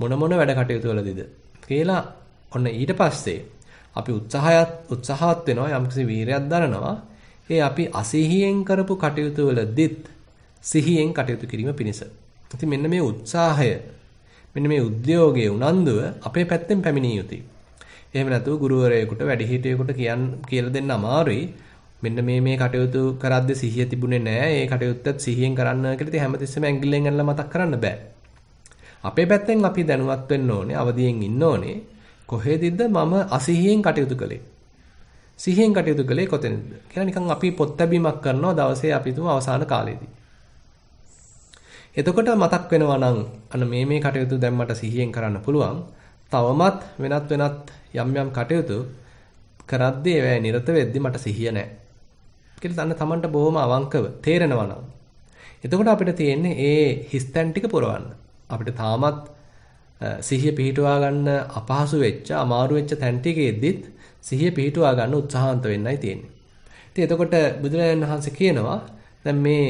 මොන මොන වැඩ කටයුතු වලදීද කියලා ඔන්න ඊට පස්සේ අපි උත්සාහයත් උත්සාහවත් වෙනවා යම්කිසි වීරයක් දරනවා. ඒ අපි අසිහියෙන් කරපු කටයුතු වලදීත් සිහියෙන් කටයුතු කිරීම පිණිස. ඉතින් මෙන්න මේ උත්සාහය මෙන්න මේ උද්‍යෝගයේ උනන්දුව අපේ පැත්තෙන් පැමිණිය යුතුයි. එහෙම නැතුව ගුරුවරයෙකුට වැඩිහිටියෙකුට කියන්න කියලා දෙන්න අමාරුයි. මෙන්න මේ මේ කටයුතු කරද්දී සිහිය තිබුණේ නැහැ. ඒ කටයුත්තත් සිහියෙන් කරන්න කියලා ඉතින් හැමතිස්සෙම ඇඟිල්ලෙන් අල්ලලා මතක් කරන්න බෑ. අපේ පැත්තෙන් අපි දැනුවත් වෙන්න ඕනේ, අවදියෙන් ඉන්න ඕනේ. කොහෙදද මම අසිහියෙන් කටයුතු කළේ? සිහියෙන් කටයුතු කළේ කොතැනද? කියලා නිකන් අපි පොත් ලැබීමක් කරනවා දවසේ අපි තුමු අවසාන කාලේදී. එතකොට මතක් වෙනවා නම් අන්න මේ මේ කටයුතු දැන් මට සිහියෙන් කරන්න පුළුවන්. තවමත් වෙනත් වෙනත් යම් යම් කටයුතු කරද්දී ඒවැ නිරත වෙද්දී මට සිහිය නැහැ. කියලා අන්න Tamanට බොහොම අවංකව තේරෙනවා නම්. එතකොට අපිට තියෙන්නේ ඒ හිස්තැන් ටික පුරවන්න. අපිට තාමත් සිහිය පිහිටුවා ගන්න අපහසු වෙච්ච, අමාරු වෙච්ච තැන් ටිකෙද්දිත් සිහිය පිහිටුවා ගන්න උත්සාහන්ත වෙන්නයි තියෙන්නේ. ඉතින් එතකොට බුදුරජාණන් වහන්සේ කියනවා දැන් මේ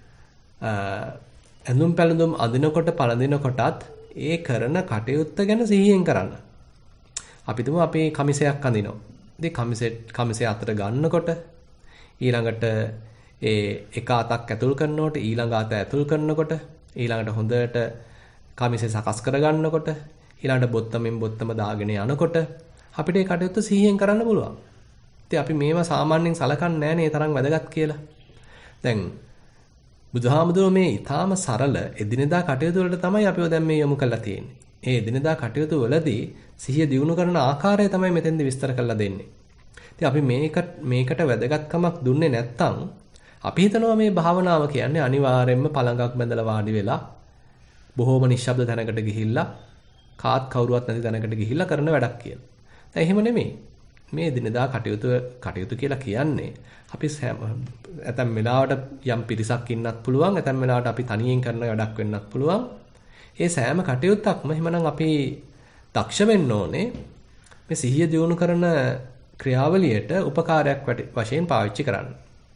ඇඳුම් පැළඳුම් අඳිනකොට පළඳිනකොටත් ඒ කරන කටයුත්ත ගැන සිහියෙන් කරන්න. අපි තුමු අපි කමිසයක් අඳිනවා. ඉතින් කමිසෙ කමිසෙ අතට ගන්නකොට ඊළඟට ඒ එක අතක් ඇතුල් කරනකොට ඊළඟ අත ඇතුල් කරනකොට ඊළඟට හොඳට කමිසෙ සකස් කර ගන්නකොට ඊළඟට බොත්තමෙන් බොත්තම දාගෙන යනකොට අපිට ඒ කටයුත්ත සිහියෙන් කරන්න පුළුවන්. ඉතින් අපි මේවා සාමාන්‍යයෙන් සලකන්නේ නැහැ නේ තරම් වැදගත් කියලා. දැන් බුදුහාමුදුරුවෝ මේ ඊටාම සරල එදිනෙදා කටයුතු වලට තමයි අපිව දැන් මේ යොමු කරලා තියෙන්නේ. ඒ එදිනෙදා කටයුතු වලදී සිහිය දියුණු කරන ආකාරය තමයි මෙතෙන්දි විස්තර කරලා දෙන්නේ. ඉතින් අපි මේක මේකට වැදගත්කමක් දුන්නේ නැත්නම් අපි හිතනවා මේ භාවනාව කියන්නේ අනිවාර්යයෙන්ම පළඟක් බැඳලා වාඩි වෙලා බොහෝම නිශ්ශබ්ද තැනකට ගිහිල්ලා කාත් කවුරුවත් නැති තැනකට ගිහිල්ලා කරන වැඩක් කියලා. දැන් එහෙම නෙමෙයි. මේ දිනදා කටයුතු කටයුතු කියලා කියන්නේ අපි ඇතැම් වෙලාවට යම් පිරිසක් ඉන්නත් පුළුවන්, ඇතැම් වෙලාවට අපි තනියෙන් කරන වැඩක් වෙන්නත් පුළුවන්. ඒ සෑම කටයුත්තක්ම එහෙමනම් අපි දක්ෂ වෙන්න ඕනේ මේ සිහිය දියුණු කරන ක්‍රියාවලියට උපකාරයක් වශයෙන් පාවිච්චි කරන්න.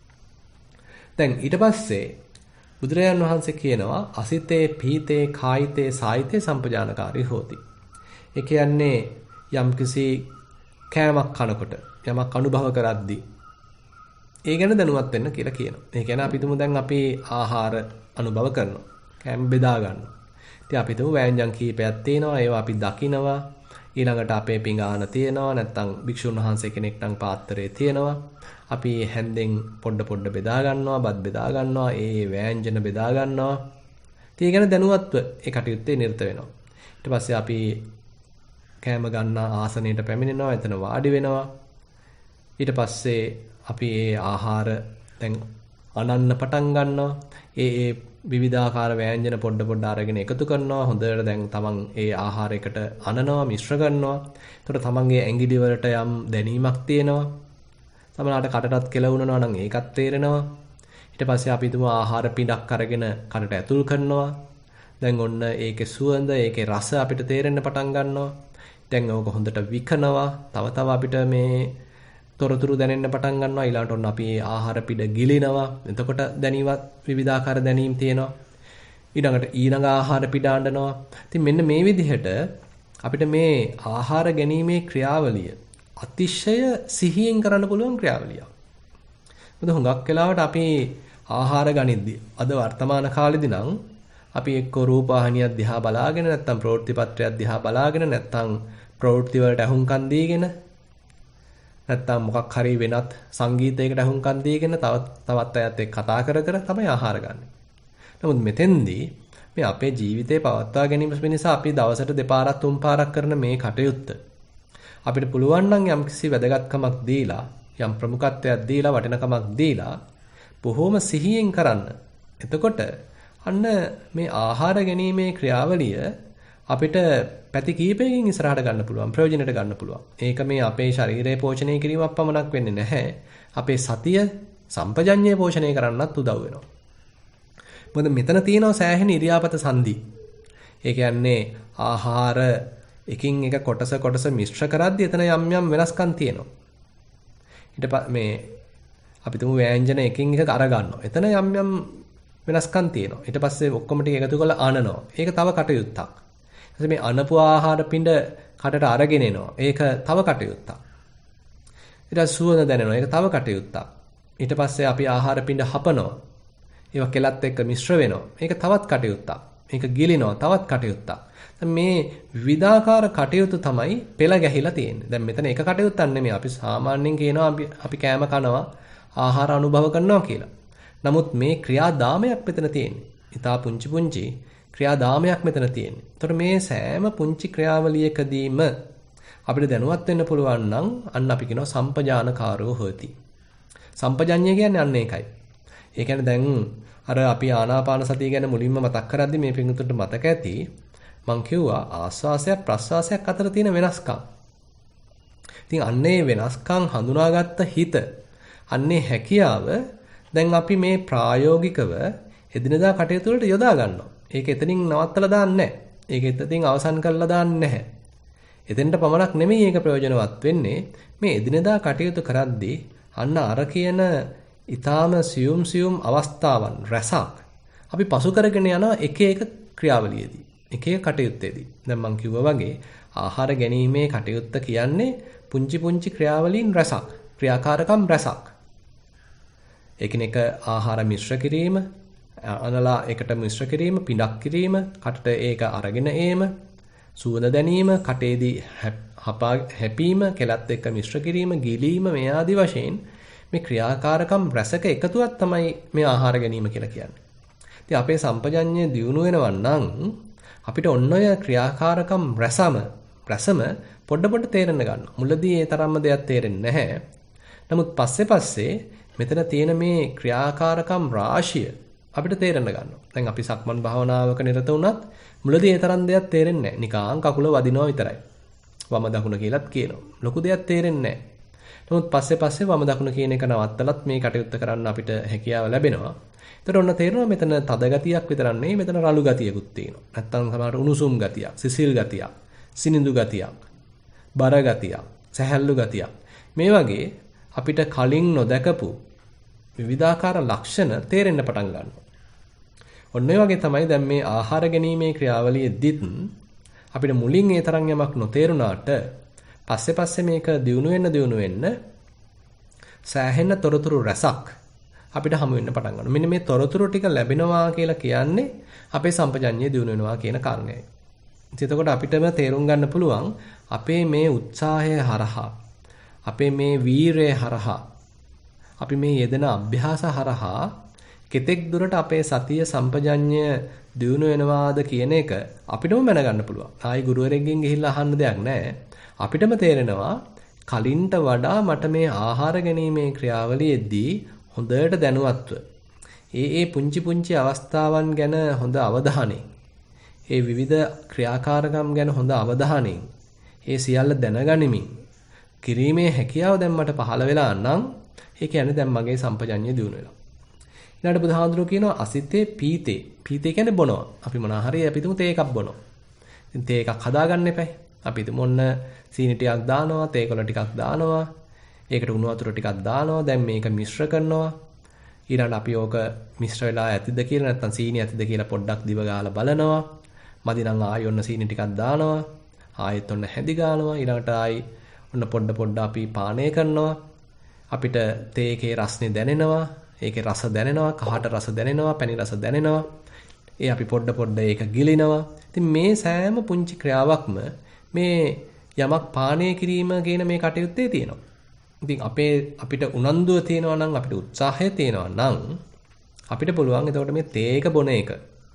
දැන් ඊට පස්සේ බුදුරජාන් වහන්සේ කියනවා අසිතේ පීතේ කායිතේ සායිතේ සම්පජානකාරී හෝති. ඒ කියන්නේ යම්කිසි කෑමක් කනකොට යමක් අනුභව කරද්දී ඒ ගැන දැනුවත් වෙන්න කියලා කියනවා. ඒ කියන්නේ අපි තුමු දැන් අපි ආහාර අනුභව කරනවා. කෑම බෙදා ගන්නවා. ඉතින් අපි තුමු වෑංජන් කීපයක් තියෙනවා. ඒවා අපි දකිනවා. ඊළඟට අපේ පිඟාන තියෙනවා. නැත්නම් භික්ෂුන් වහන්සේ කෙනෙක් නම් පාත්‍රයේ තියෙනවා. අපි හැන්දෙන් පොඩ පොඩ බෙදා ගන්නවා, බත් බෙදා ගන්නවා, ඒ වෑංජන බෙදා ගන්නවා. ඉතින් ඒ ගැන දැනුවත්ව ඒ කටයුත්තේ නිරත වෙනවා. ඊට පස්සේ අපි කෑම ගන්න ආසනයට පැමිණෙනවා, එතන වාඩි වෙනවා. ඊට පස්සේ අපි ඒ ආහාර දැන් අනන්න පටන් ගන්නවා. ඒ ඒ විවිධාකාර වෑංජන පොඩ පොඩ අරගෙන එකතු කරනවා. හොඳට දැන් තමන් ඒ ආහාරයකට අනනවා, මිශ්‍ර කරනවා. එතකොට තමන්ගේ ඇඟිලි වලට යම් දැනීමක් තියෙනවා. සමහරවිට කටටත් කෙලවුනනවා නම් ඒකත් තේරෙනවා. ඊට පස්සේ අපි තුමු ආහාර පිටක් අරගෙන කනට ඇතුල් කරනවා. දැන් ඔන්න ඒකේ සුවඳ, ඒකේ රස අපිට තේරෙන්න පටන් ගන්නවා. දැන් ඕක හොඳට විකනවා. තව තව අපිට මේ තොරතුරු දැනෙන්න පටන් ගන්නවා. ඊළඟට ඔන්න අපි ආහාර පිට ගිලිනවා. එතකොට දැනීමත් විවිධාකාර දැනීම් තියෙනවා. ඊළඟට ඊළඟ ආහාර පිට ආඬනවා. ඉතින් මෙන්න මේ විදිහට අපිට මේ ආහාර ගැනීමේ ක්‍රියාවලිය අතිශය සිහියෙන් කරන්න පුළුවන් ක්‍රියාවලියක්. මොකද හුඟක් වෙලාවට අපි ආහාර ගනිද්දී අද වර්තමාන කාලෙදී නම් අපි එක්ක රූපවාහිනියක් දිහා බලාගෙන නැත්නම් ප්‍රවෘත්ති පත්‍රයක් දිහා බලාගෙන නැත්නම් ප්‍රවෘත්ති වලට අහුම්කම් දීගෙන නැත්නම් මොකක් හරි වෙනත් සංගීතයකට අහුම්කම් දීගෙන තවත් තවත් අයත් එක්ක කතා කර කර තමයි ආහාර ගන්න. නමුත් මෙතෙන්දී මේ අපේ ජීවිතේ පවත්වා ගැනීම පිණිස අපි දවසට දෙපාරක් තුන් පාරක් කරන මේ කටයුත්ත අපිට පුළුවන් නම් යම්කිසි වැදගත්කමක් දීලා යම් ප්‍රමුඛත්වයක් දීලා වටිනකමක් දීලා බොහොම සිහියෙන් කරන්න. එතකොට අන්න මේ ආහාර ගැනීමේ ක්‍රියාවලිය අපිට පැති කීපයකින් ඉස්සරහට ගන්න පුළුවන්, ප්‍රයෝජනෙට ගන්න පුළුවන්. ඒක මේ අපේ ශරීරය පෝෂණය කිරීමක් පමණක් වෙන්නේ නැහැ. අපේ සතිය සම්පජඤ්ඤය පෝෂණය කරන්නත් උදව් වෙනවා. මොකද මෙතන තියෙනවා සෑහෙන ඉරියාපත සංදි. ඒ කියන්නේ ආහාර එකින් එක කොටස කොටස මිශ්‍ර කරද්දී එතන යම් යම් වෙනස්කම් තියෙනවා. ඊට මේ අපි තුමු ව්‍යංජන එකින් එක අර ගන්නවා. එතන යම් යම් වෙනස්කම් තියෙනවා. ඊට පස්සේ ඔක්කොම ටික එකතු කරලා ආනනවා. ඒක තව කටයුත්තක්. ඊට මේ අනපු ආහාර පිඬ කටට අරගෙන එනවා. ඒක තව කටයුත්තක්. ඊට පස්සේ සුවඳ දැනෙනවා. ඒක තව කටයුත්තක්. ඊට පස්සේ අපි ආහාර පිඬ හපනවා. ඒවා කෙලත් එක්ක මිශ්‍ර වෙනවා. ඒක තවත් කටයුත්තක්. මේක ගිලිනවා තවත් කටයුත්තක්. මේ විවිධාකාර කටයුතු තමයි පෙළ ගැහිලා තියෙන්නේ. දැන් මෙතන එක කටයුත්තක් නෙමෙයි. අපි සාමාන්‍යයෙන් කියනවා අපි අපි කෑම කනවා, ආහාර අනුභව කරනවා කියලා. නමුත් මේ ක්‍රියාදාමයක් මෙතන තියෙන්නේ. ඊටා පුංචි පුංචි ක්‍රියාදාමයක් මෙතන තියෙන්නේ. ඒතකොට මේ සෑම පුංචි ක්‍රියාවලියකදීම අපිට දැනුවත් වෙන්න පුළුවන් නම් අන්න අපි කියනවා සම්පජානකාරෝ හොති. සම්පජඤ්ඤය කියන්නේ අන්න ඒකයි. ඒ කියන්නේ දැන් අර අපි ආනාපාන සතිය ගැන මුලින්ම මතක් කරද්දී මේ පිටුතුන්ට මතක ඇති මං කිව්වා ආස්වාසයක් ප්‍රස්වාසයක් අතර තියෙන වෙනස්කම්. ඉතින් අන්නේ වෙනස්කම් හඳුනාගත්ත හිත අන්නේ හැකියාව දැන් අපි මේ ප්‍රායෝගිකව එදිනදා කටයුතු වලට යොදා ගන්නවා. ඒක එතනින් නවත්තලා දාන්නේ නැහැ. ඒක එතනින් අවසන් කරලා දාන්නේ නැහැ. එතෙන්ට පමණක් නෙමෙයි ඒක ප්‍රයෝජනවත් වෙන්නේ. මේ එදිනදා කටයුතු කරද්දී අන්න අර කියන ඊටාම සියුම් සියුම් අවස්ථාවන් රසක් අපි පසු කරගෙන යන එක එක ක්‍රියාවලියේදී එක එක කටයුත්තේදී දැන් මම කිව්වා වගේ ආහාර ගැනීමේ කටයුත්ත කියන්නේ පුංචි පුංචි ක්‍රියාවලීන් රසක් ක්‍රියාකාරකම් රසක් එකිනෙක ආහාර මිශ්‍ර කිරීම අනලා එකට මිශ්‍ර කිරීම පිඬක් කිරීම කටට ඒක අරගෙන ඒම සුවඳ දැනීම කටේදී හැපීම කෙලත් එක්ක මිශ්‍ර කිරීම ගිලීම මේ ආදි වශයෙන් මේ ක්‍රියාකාරකම් රසක එකතුවක් තමයි මේ ආහාර ගැනීම කියලා කියන්නේ. ඉතින් අපේ සම්පජඤ්ඤය දියුණු වෙනවා නම් අපිට ඔන්න ඔය ක්‍රියාකාරකම් රසම රසම පොඩ පොඩ තේරෙන්න ගන්නවා. මුලදී ඒ තරම්ම දෙයක් තේරෙන්නේ නැහැ. නමුත් පස්සේ පස්සේ මෙතන තියෙන මේ ක්‍රියාකාරකම් රාශිය අපිට තේරෙන්න ගන්නවා. දැන් අපි සක්මන් භාවනාවක නිරත වුණත් මුලදී ඒ තරම් දෙයක් තේරෙන්නේ නැහැ. නිකං කකුල වදිනවා විතරයි. වම දකුණ කියලාත් කියනවා. ලොකු දෙයක් තේරෙන්නේ නැහැ. නමුත් පස්සේ පස්සේ වම දකුණ කියන එක නවත්තලත් මේ කටයුත්ත කරන්න අපිට හැකියාව ලැබෙනවා. ඒතර ඔන්න තේරෙනවා මෙතන තද ගතියක් විතරක් නෙවෙයි මෙතන රළු ගතියකුත් තියෙනවා. නැත්තම් සමහර උණුසුම් ගතියක්, සිසිල් ගතියක්, සිනිඳු ගතියක්, බර ගතියක්, සැහැල්ලු ගතියක්. මේ වගේ අපිට කලින් නොදකපු විවිධාකාර ලක්ෂණ තේරෙන්න පටන් ගන්නවා. ඔන්න ඒ වගේ තමයි දැන් මේ ආහාර ගැනීමේ ක්‍රියාවලියෙදිත් අපිට මුලින් ඒ තරම් යමක් නොතේරුණාට පස්සේ පස්සේ මේක දියුණු වෙන්න දියුණු වෙන්න සෑහෙන තොරතුරු රසක් අපිට හමු වෙන්න පටන් ගන්නවා. මෙන්න මේ තොරතුරු ටික ලැබෙනවා කියලා කියන්නේ අපේ සම්පජඤ්ඤය දියුණු වෙනවා කියන කාරණයයි. එතකොට අපිටම තේරුම් ගන්න පුළුවන් අපේ මේ උත්සාහය හරහා අපේ මේ වීරය හරහා අපි මේ යෙදෙන අභ්‍යාස හරහා කෙතෙක් දුරට අපේ සතිය සම්පජඤ්ඤය දියුණු වෙනවාද කියන එක අපිටම මැනගන්න පුළුවන්. ආයි ගුරුවරයෙක්ගෙන් ගිහිල්ලා අහන්න දෙයක් නැහැ. අපිටම තේරෙනවා කලින්ට වඩා මට මේ ආහාර ගැනීමේ ක්‍රියාවලියේදී හොඳට දැනුවත්ව ඒ ඒ පුංචි පුංචි අවස්ථාවන් ගැන හොඳ අවධානයෙන් ඒ විවිධ ක්‍රියාකාරකම් ගැන හොඳ අවධානයෙන් ඒ සියල්ල දැනගනිමින් කිරීමේ හැකියාව දැන් මට පහළ වෙලා නම් ඒ කියන්නේ දැන් මගේ සම්පජඤ්ඤය දියුණු වෙලා. ඊළඟට බුදුහාඳුරෝ කියනවා අසිතේ පීතේ. පීතේ කියන්නේ බොනවා. අපි මොනවා හරි අපි තුමු තේ එකක් බොනවා. ඉතින් තේ එකක් හදාගන්න එපා. අපි තුමු ඔන්න සීනි ටිකක් දානවා, තේ කොළ ටිකක් දානවා. ඒකට උණු වතුර ටිකක් දානවා. දැන් මේක මිශ්‍ර කරනවා. ඊළඟට අපි ඕක මිශ්‍ර වෙලා ඇතිද කියලා නැත්නම් සීනි ඇතිද කියලා පොඩ්ඩක් දිව ගාලා බලනවා. මදි නම් ආයෙ ඔන්න සීනි ටිකක් දානවා. ආයෙත් ඔන්න හැදි ගන්නවා. ඊළඟට ආයෙ ඔන්න පොඩ පොඩ අපි පානය කරනවා. අපිට තේ එකේ රසනේ දැනෙනවා. ඒකේ රස දැනෙනවා, කහට රස දැනෙනවා, පැණි රස දැනෙනවා. ඒ අපි පොඩ පොඩ ඒක ගිලිනවා. ඉතින් මේ සෑම පුංචි ක්‍රියාවක්ම මේ යමක් පානය කිරීම කියන මේ කටයුත්තේ තියෙනවා. ඉතින් අපේ අපිට උනන්දුව තියෙනවා නම් අපිට උත්සාහය තියෙනවා නම් අපිට පුළුවන් එතකොට මේ තේ එක බොන එක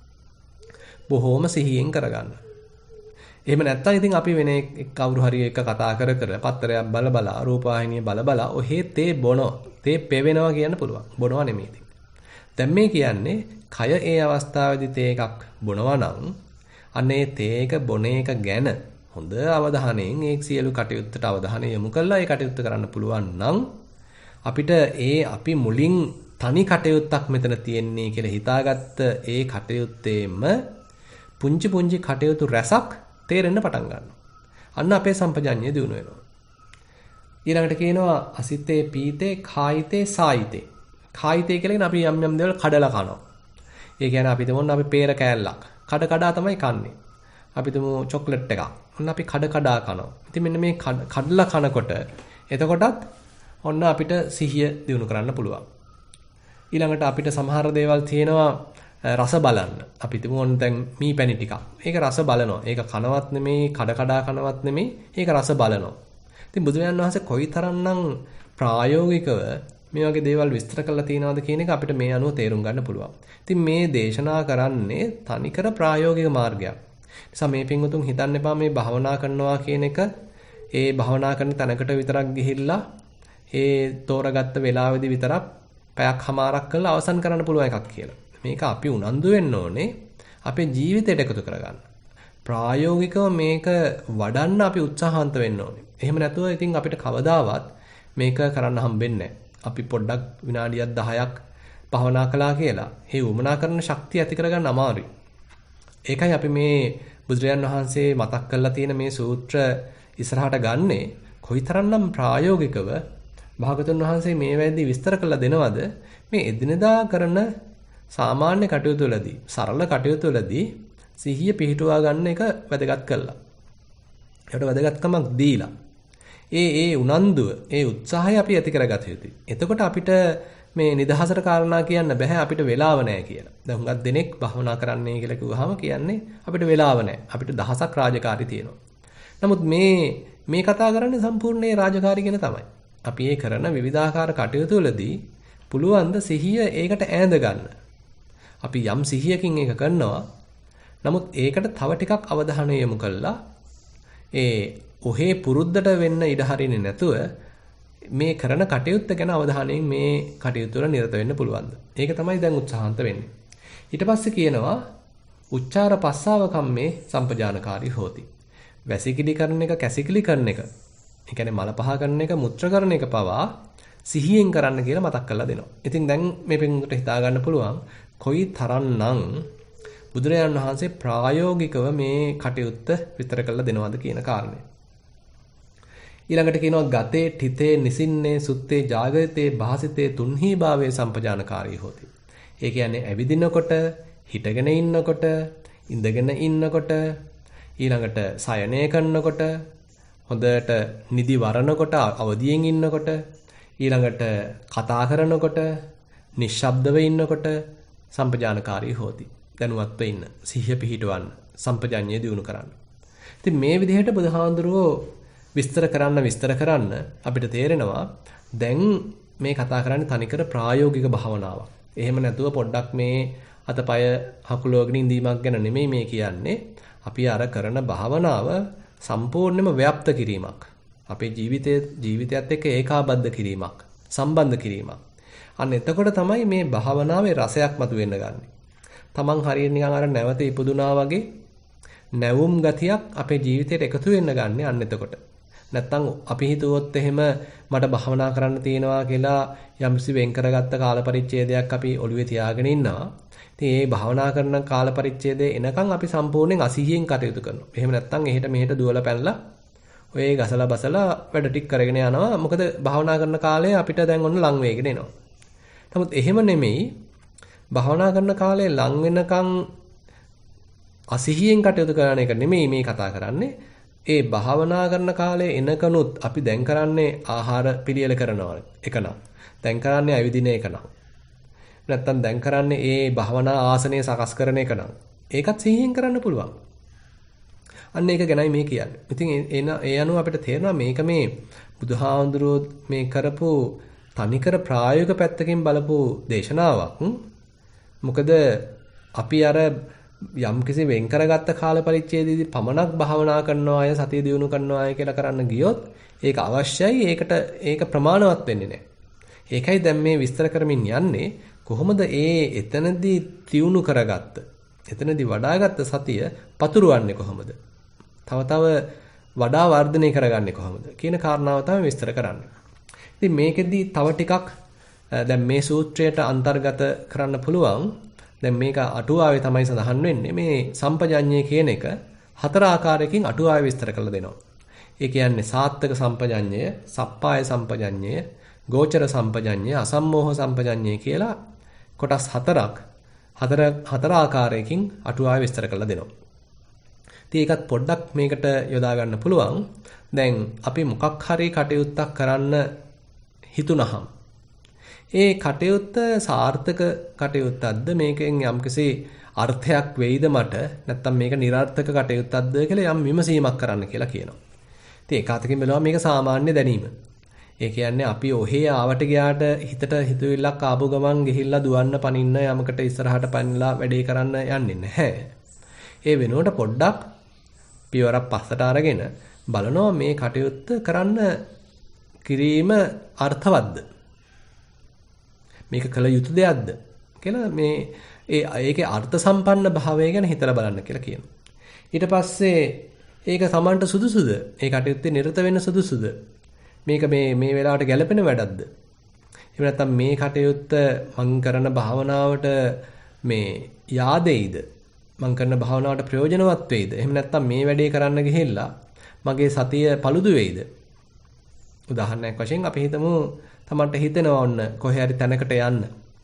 බොහොම සිහියෙන් කරගන්න. එහෙම නැත්නම් ඉතින් අපි වෙන කවුරු හරි එක කතා කර කර පත්තරයක් බල බල රූපවාහිනිය බල බල ඔහේ තේ බොනෝ තේ පෙවෙනවා කියන්න පුළුවන්. බොනවා නෙමෙයි ඉතින්. දැන් මේ කියන්නේ කය ඒ අවස්ථාවේදී තේ එකක් බොනවා නම් අනේ තේ එක බොන එක ගැන හොඳ අවධානයෙන් ඒ සියලු කටයුත්තට අවධානය යොමු කරලා ඒ කටයුත්ත කරන්න පුළුවන් නම් අපිට ඒ අපි මුලින් තනි කටයුත්තක් මෙතන තියෙන්නේ කියලා හිතාගත්ත ඒ කටයුත්තේම පුංචි පුංචි කටයුතු රැසක් තේරෙන්න පටන් ගන්නවා. අන්න අපේ සම්පජඤ්ඤය දියුණු වෙනවා. ඊළඟට කියනවා අසිතේ පීතේ කායිතේ සායිතේ. කායිතේ කියලා කියන අපි යම් යම් දේවල් කඩලා කනවා. ඒ කියන්නේ අපි දෙමොන්න අපි peer කෑල්ලක් කඩ කඩා තමයි කන්නේ. අපි තුමු චොක්ලට් එකක්. ඔන්න අපි කඩ කඩා කනවා. ඉතින් මෙන්න මේ කඩලා කනකොට එතකොටත් ඔන්න අපිට සිහිය දිනු කරන්න පුළුවන්. ඊළඟට අපිට සමහර දේවල් තියෙනවා රස බලන්න. අපි තුමු ඔන්න දැන් මී පැණි ටිකක්. ඒක රස බලනවා. ඒක කනවත් නෙමෙයි, කඩ කඩා කනවත් නෙමෙයි. ඒක රස බලනවා. ඉතින් බුදුරජාණන් වහන්සේ කොයිතරම්නම් ප්‍රායෝගිකව මේ වගේ දේවල් විස්තර කරලා තියෙනවද කියන එක අපිට මේ අනුව තේරුම් ගන්න පුළුවන්. ඉතින් මේ දේශනා කරන්නේ තනිකර ප්‍රායෝගික මාර්ගයක්. නිසා මේ පින්වතුන් හිතන්න එපා මේ භාවනා කරනවා කියන එක ඒ භාවනා කරන තැනකට විතරක් ගිහිල්ලා ඒ තෝරගත්ත වෙලාවෙදි විතරක් පැයක් හමාරක් කරලා අවසන් කරන්න පුළුවන් එකක් කියලා. මේක අපි උනන්දු වෙන්න ඕනේ අපේ ජීවිතයට එකතු කරගන්න. ප්‍රායෝගිකව මේක වඩන්න අපි උත්සාහන්ත වෙන්න ඕනේ. එහෙම නැතුව ඉතින් අපිට කවදාවත් මේක කරන්න හම්බෙන්නේ නැහැ. අපි පොඩ්ඩක් විනාඩියක් දහයක් භාවනා කළා කියලා ඒ වමනා කරන ශක්තිය ඇති කරගන්න අමාරුයි. ඒකයි අපි මේ බුදුරජාන් වහන්සේ මතක් කරලා තියෙන මේ සූත්‍ර ඉස්සරහට ගන්නේ කොයිතරම්නම් ප්‍රායෝගිකව භාගතුන් වහන්සේ මේ වෙද්දී විස්තර කරලා දෙනවද මේ එදිනදා කරන සාමාන්‍ය කටයුතු වලදී සරල කටයුතු වලදී සිහිය පිහිටුවා ගන්න එක වැදගත් කළා. ඒකට වැදගත්කමක් දීලා ඒ ඒ උනන්දුව ඒ උත්සාහය අපි ඇති කරගත යුතුයි. එතකොට අපිට මේ නිදහසට කාරණා කියන්න බෑ අපිට වෙලාව නැහැ කියලා. දැන් හුඟක් දෙනෙක් භවනා කරන්නයි කියලා කිව්වහම කියන්නේ අපිට වෙලාව නැහැ. අපිට දහසක් රාජකාරී තියෙනවා. නමුත් මේ මේ කතා කරන්නේ සම්පූර්ණ ඒ රාජකාරී ගැන තමයි. අපි ඒ කරන විවිධාකාර කටයුතු වලදී පුළුවන් ද සිහිය ඒකට ඈඳ ගන්න. අපි යම් සිහියකින් ඒක කරනවා. නමුත් ඒකට තව ටිකක් අවධානය යොමු කළා ඒ ඔහේ පුරුද්දට වෙන්න ඉඩ හරින්නේ නැතුව මේ කරන කටයුත්ත ගැන අවධානයෙන් මේ කටයුතු වල නිරත වෙන්න පුළුවන්ද? ඒක තමයි දැන් උත්සාහන්ත වෙන්නේ. ඊට පස්සේ කියනවා උච්චාර පස්සාව කම්මේ සම්පජානකාරී හෝති. වැසිකිලි කරන එක, කැසිකිලි කරන එක. ඒ කියන්නේ මල පහ කරන එක, මුත්‍ර කරන එක පවා සිහියෙන් කරන්න කියලා මතක් කරලා දෙනවා. ඉතින් දැන් මේ පිටුට හිතා ගන්න පුළුවන් කොයි තරම්නම් බුදුරජාණන් වහන්සේ ප්‍රායෝගිකව මේ කටයුත්ත විතර කරලා දෙනවද කියන කාරණය. ඊළඟට කියනවා ගතේ තිතේ නිසින්නේ සුත්තේ ජාගරිතේ භාසිතේ තුන්හි භාවයේ සම්පජානකාරී හොති. ඒ කියන්නේ ඇවිදිනකොට, හිටගෙන ඉන්නකොට, ඉඳගෙන ඉන්නකොට, ඊළඟට සයනය කරනකොට, හොඳට නිදි වරනකොට, අවදියෙන් ඉන්නකොට, ඊළඟට කතා කරනකොට, නිශ්ශබ්දව ඉන්නකොට සම්පජානකාරී හොති. දැනුවත්ව ඉන්න, සිහිය පිහිටවන්න, සම්පජඤ්ඤය දියුණු කරන්න. ඉතින් මේ විදිහට බුදුහාඳුරෝ විස්තර කරන්න විස්තර කරන්න අපිට තේරෙනවා දැන් මේ කතා කරන්නේ තනිකර ප්‍රායෝගික භාවනාවක්. එහෙම නැතුව පොඩ්ඩක් මේ අතපය හකුලවගෙන ඉඳීමක් ගැන නෙමෙයි මේ කියන්නේ. අපි අර කරන භාවනාව සම්පූර්ණයෙන්ම ව්‍යාප්ත කිරීමක්. අපේ ජීවිතයේ ජීවිතයත් එක්ක ඒකාබද්ධ කිරීමක්, සම්බන්ධ කිරීමක්. අන්න එතකොට තමයි මේ භාවනාවේ රසයක් මතුවෙන්න ගන්නෙ. තමන් හරියට නිකන් අර නැවත ඉපදුනා වගේ නැවුම් ගතියක් අපේ ජීවිතයට එකතු වෙන්න ගන්නෙ අන්න එතකොට. නැත්තම් අපි හිතුවොත් එහෙම මට භවනා කරන්න තියෙනවා කියලා යම්සි වෙන් කරගත්ත කාල පරිච්ඡේදයක් අපි ඔළුවේ තියාගෙන ඉන්නවා. ඉතින් මේ භවනා කරන කාල පරිච්ඡේදය එනකන් අපි සම්පූර්ණයෙන් අසීහියෙන් කටයුතු කරනවා. එහෙම නැත්තම් එහෙට මෙහෙට දුවලා පැනලා ඔය ගසලා බසලා වැඩ ටික කරගෙන යනවා. මොකද භවනා කරන කාලේ අපිට දැන් ඔන්න ලං වේගෙන එනවා. නමුත් එහෙම නෙමෙයි භවනා කරන කාලේ ලං වෙනකන් අසීහියෙන් කටයුතු කරන එක නෙමෙයි මේ කතා කරන්නේ. ඒ භාවනා කරන කාලේ එනකනුත් අපි දැන් කරන්නේ ආහාර පිළියෙල කරනවා එකනම්. දැන් කරන්නේ ඇවිදින එකනම්. නැත්තම් දැන් කරන්නේ ඒ භාවනා ආසනය සකස් කරන එකනම්. ඒකත් සිහියෙන් කරන්න පුළුවන්. අන්න ඒක ගැනයි මේ කියන්නේ. ඉතින් ඒ අනුව අපිට තේරෙනවා මේක මේ බුදුහාඳුරෝ මේ කරපු තනිකර ප්‍රායෝගික පැත්තකින් බලපු දේශනාවක්. මොකද අපි අර යම්කිසි වෙන් කරගත්ත කාල පරිච්ඡේදයේදී පමණක් භාවනා කරනවා අය සතිය දියුණු කරනවා අය කියලා කරන්න ගියොත් ඒක අවශ්‍යයි. ඒකට ඒක ප්‍රමාණවත් වෙන්නේ නැහැ. ඒකයි දැන් මේ විස්තර කරමින් යන්නේ කොහොමද ඒ එතනදී දියුණු කරගත්ත එතනදී වඩාගත්ත සතිය පතුරවන්නේ කොහොමද? තව තව වඩා වර්ධනය කරගන්නේ කොහොමද කියන කාරණාව තමයි විස්තර කරන්නේ. ඉතින් මේකෙදී තව ටිකක් දැන් මේ සූත්‍රයට අන්තර්ගත කරන්න පුළුවන්. දැන් මේක අටුවාවේ තමයි සඳහන් වෙන්නේ. මේ සම්පජඤ්ඤය කියන එක හතර ආකාරයකින් අටුවාවේ විස්තර කරලා දෙනවා. ඒ කියන්නේ සාත්තක සම්පජඤ්ඤය, සප්පාය සම්පජඤ්ඤය, ගෝචර සම්පජඤ්ඤය, අසම්මෝහ සම්පජඤ්ඤය කියලා කොටස් හතරක් හතර හතර ආකාරයකින් අටුවාවේ විස්තර කරලා දෙනවා. ඉතින් ඒකත් පොඩ්ඩක් මේකට යොදා ගන්න පුළුවන්. දැන් අපි මොකක් හරි කටයුත්තක් කරන්න හිතුනහම ඒ කටයුත්ත සාර්ථක කටයුත්තක්ද මේකෙන් යම්කිසි අර්ථයක් වෙයිද මට නැත්නම් මේක නිර්ාර්ථක කටයුත්තක්ද කියලා යම් විමසීමක් කරන්න කියලා කියනවා. ඉතින් ඒක අතකින් බලනවා මේක සාමාන්‍ය දැනීම. ඒ කියන්නේ අපි ඔහේ ආවට ගියාට හිතට හිතුවිල්ලක් ආපු ගමන් ගිහිල්ලා දුවන්න පනින්න යමකට ඉස්සරහට පනිලා වැඩේ කරන්න යන්නේ නැහැ. ඒ වෙනුවට පොඩ්ඩක් පියවරක් පස්සට අරගෙන බලනවා මේ කටයුත්ත කරන්න කිරීම අර්ථවත්ද? මේක කළ යුතු දෙයක්ද කියලා මේ ඒ ඒකේ අර්ථ සම්පන්න භාවය ගැන හිතලා බලන්න කියලා කියනවා. ඊට පස්සේ ඒක සමන්ට සුදුසුද? ඒ කටයුත්තේ නිරත වෙන්න සුදුසුද? මේක මේ මේ වෙලාවට ගැළපෙන වැඩක්ද? එහෙම නැත්නම් මේ කටයුත්ත මං කරන භාවනාවට මේ yaadෙයිද? මං කරන භාවනාවට ප්‍රයෝජනවත් වෙයිද? එහෙම නැත්නම් මේ වැඩේ කරන්න ගිහිල්ලා මගේ සතිය paludu වෙයිද? උදාහරණයක් වශයෙන් අපි හිතමු තමන්ට හිතෙනවා ඔන්න කොහේ හරි තැනකට යන්න.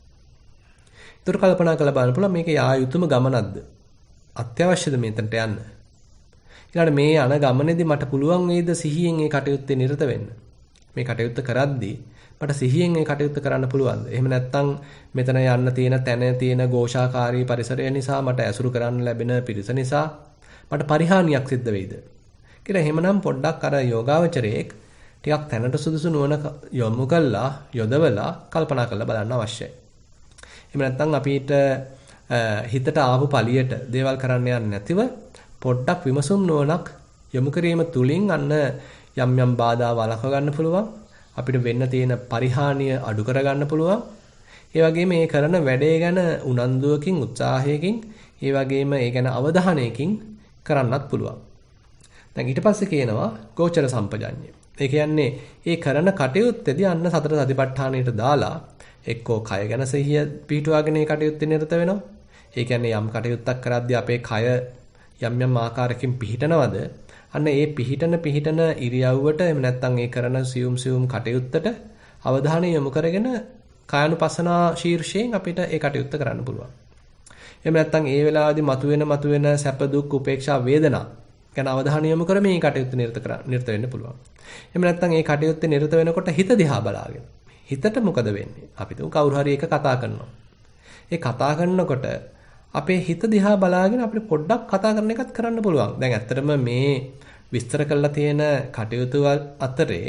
ඒතර කල්පනා කරලා බලන්න පුළුවන් මේක යා යුතුම ගමනක්ද? අත්‍යවශ්‍යද මෙතනට යන්න? ඊළඟට මේ යන ගමනේදී මට පුළුවන් වේද සිහියෙන් මේ කටයුත්තේ නිරත වෙන්න? මේ කටයුත්ත කරද්දී මට සිහියෙන් මේ කටයුත්ත කරන්න පුළුවන්ද? එහෙම නැත්නම් මෙතන යන්න තියෙන තැන තියෙන ഘോഷාකාරී පරිසරය නිසා මට ඇසුරු කරන්න ලැබෙන පිරිස නිසා මට පරිහානියක් සිද්ධ වෙයිද? කියලා එහෙමනම් පොඩ්ඩක් අර යෝගාවචරයේ ටිකක් තැනට සුදුසු නුවණ යොමු කළා යොදවලා කල්පනා කරලා බලන්න අවශ්‍යයි. එහෙම නැත්නම් අපිට හිතට ආපු පළියට දේවල් කරන්න යන්නේ නැතිව පොඩ්ඩක් විමසුම් නුවණක් යොමු කිරීම තුලින් අන්න යම් යම් බාධා වළක්ව ගන්න පුළුවන්. අපිට වෙන්න තියෙන පරිහානිය අඩු කර ගන්න පුළුවන්. ඒ වගේම මේ කරන වැඩේ ගැන උනන්දුවකින් උත්සාහයකින් ඒ වගේම ඒ ගැන අවධානයකින් කරන්නත් පුළුවන්. දැන් ඊට පස්සේ කියනවා ගෝචර සම්පජඤ්ඤය. ඒ කියන්නේ ඒ කරන කටයුත්තේදී අන්න සතර සතිපට්ඨානයට දාලා එක්කෝ කය ගැන සිහිය පිහිටුවාගෙන ඒ කටයුත්තේ නිරත වෙනවා. ඒ කියන්නේ යම් කටයුත්තක් කරද්දී අපේ කය යම් යම් ආකාරයකින් පිහිටනවද? අන්න ඒ පිහිටන පිහිටන ඉරියව්වට එහෙම නැත්නම් ඒ කරන සියුම් සියුම් කටයුත්තට අවධානය යොමු කරගෙන කායानुපස්සනා ශීර්ෂයෙන් අපිට ඒ කටයුත්ත කරන්න පුළුවන්. එහෙම නැත්නම් ඒ වෙලාවේදී මතුවෙන මතුවෙන සැප දුක් උපේක්ෂා වේදනා ගැන අවධානය යොමු කර මේ කටයුත්ත නිරත කර නිරත වෙන්න පුළුවන්. එහෙම නැත්නම් ඒ කටයුත්තේ නිරත වෙනකොට හිත දිහා බලාගෙන හිතට මොකද වෙන්නේ? අපි තුන් කවුරු හරි එක කතා කරනවා. ඒ කතා කරනකොට අපේ හිත දිහා බලාගෙන අපිට පොඩ්ඩක් කතා කරන එකත් කරන්න පුළුවන්. දැන් ඇත්තටම මේ විස්තර කරලා තියෙන කටයුතු අතරේ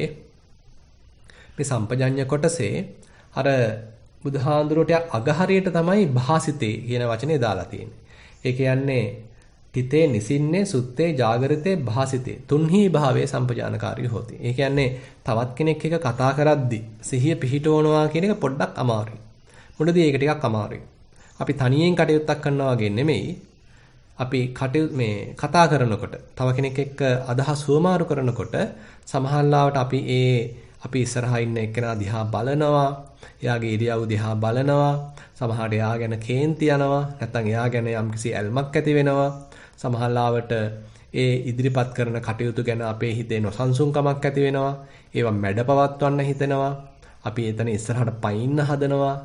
මේ සම්පජඤ්ඤ කොටසේ අර බුදුහාඳුරට අගහරියට තමයි භාසිතේ කියන වචනේ දාලා තියෙන්නේ. ඒ කියන්නේ හිතේ නිසින්නේ සුත්තේ ජාගරිතේ භාසිතේ තුන්හි භාවයේ සම්පජානකාරී හොති. ඒ කියන්නේ තවත් කෙනෙක් එක කතා කරද්දි සිහිය පිහිටවනවා කියන එක පොඩ්ඩක් අමාරුයි. මුලදී ඒක ටිකක් අමාරුයි. අපි තනියෙන් කටයුත්තක් කරනවා වගේ නෙමෙයි. අපි කටයුතු මේ කතා කරනකොට තව කෙනෙක් එක්ක අදහස් හුවමාරු කරනකොට සමහරවිට අපි ඒ අපි ඉස්සරහා ඉන්න එක්කෙනා දිහා බලනවා, එයාගේ ඉරියව් දිහා බලනවා, සමහරවිට එයා ගැන කේන්ති යනවා, නැත්නම් එයා ගැන යම්කිසි ඇල්මක් ඇති වෙනවා. සමහරවිට ඒ ඉදිරිපත් කරන කටයුතු ගැන අපේ හිතේ නොසන්සුන්කමක් ඇති වෙනවා. ඒවා මැඩපවත්වන්න හිතෙනවා. අපි එතන ඉස්සරහට පයින්න හදනවා.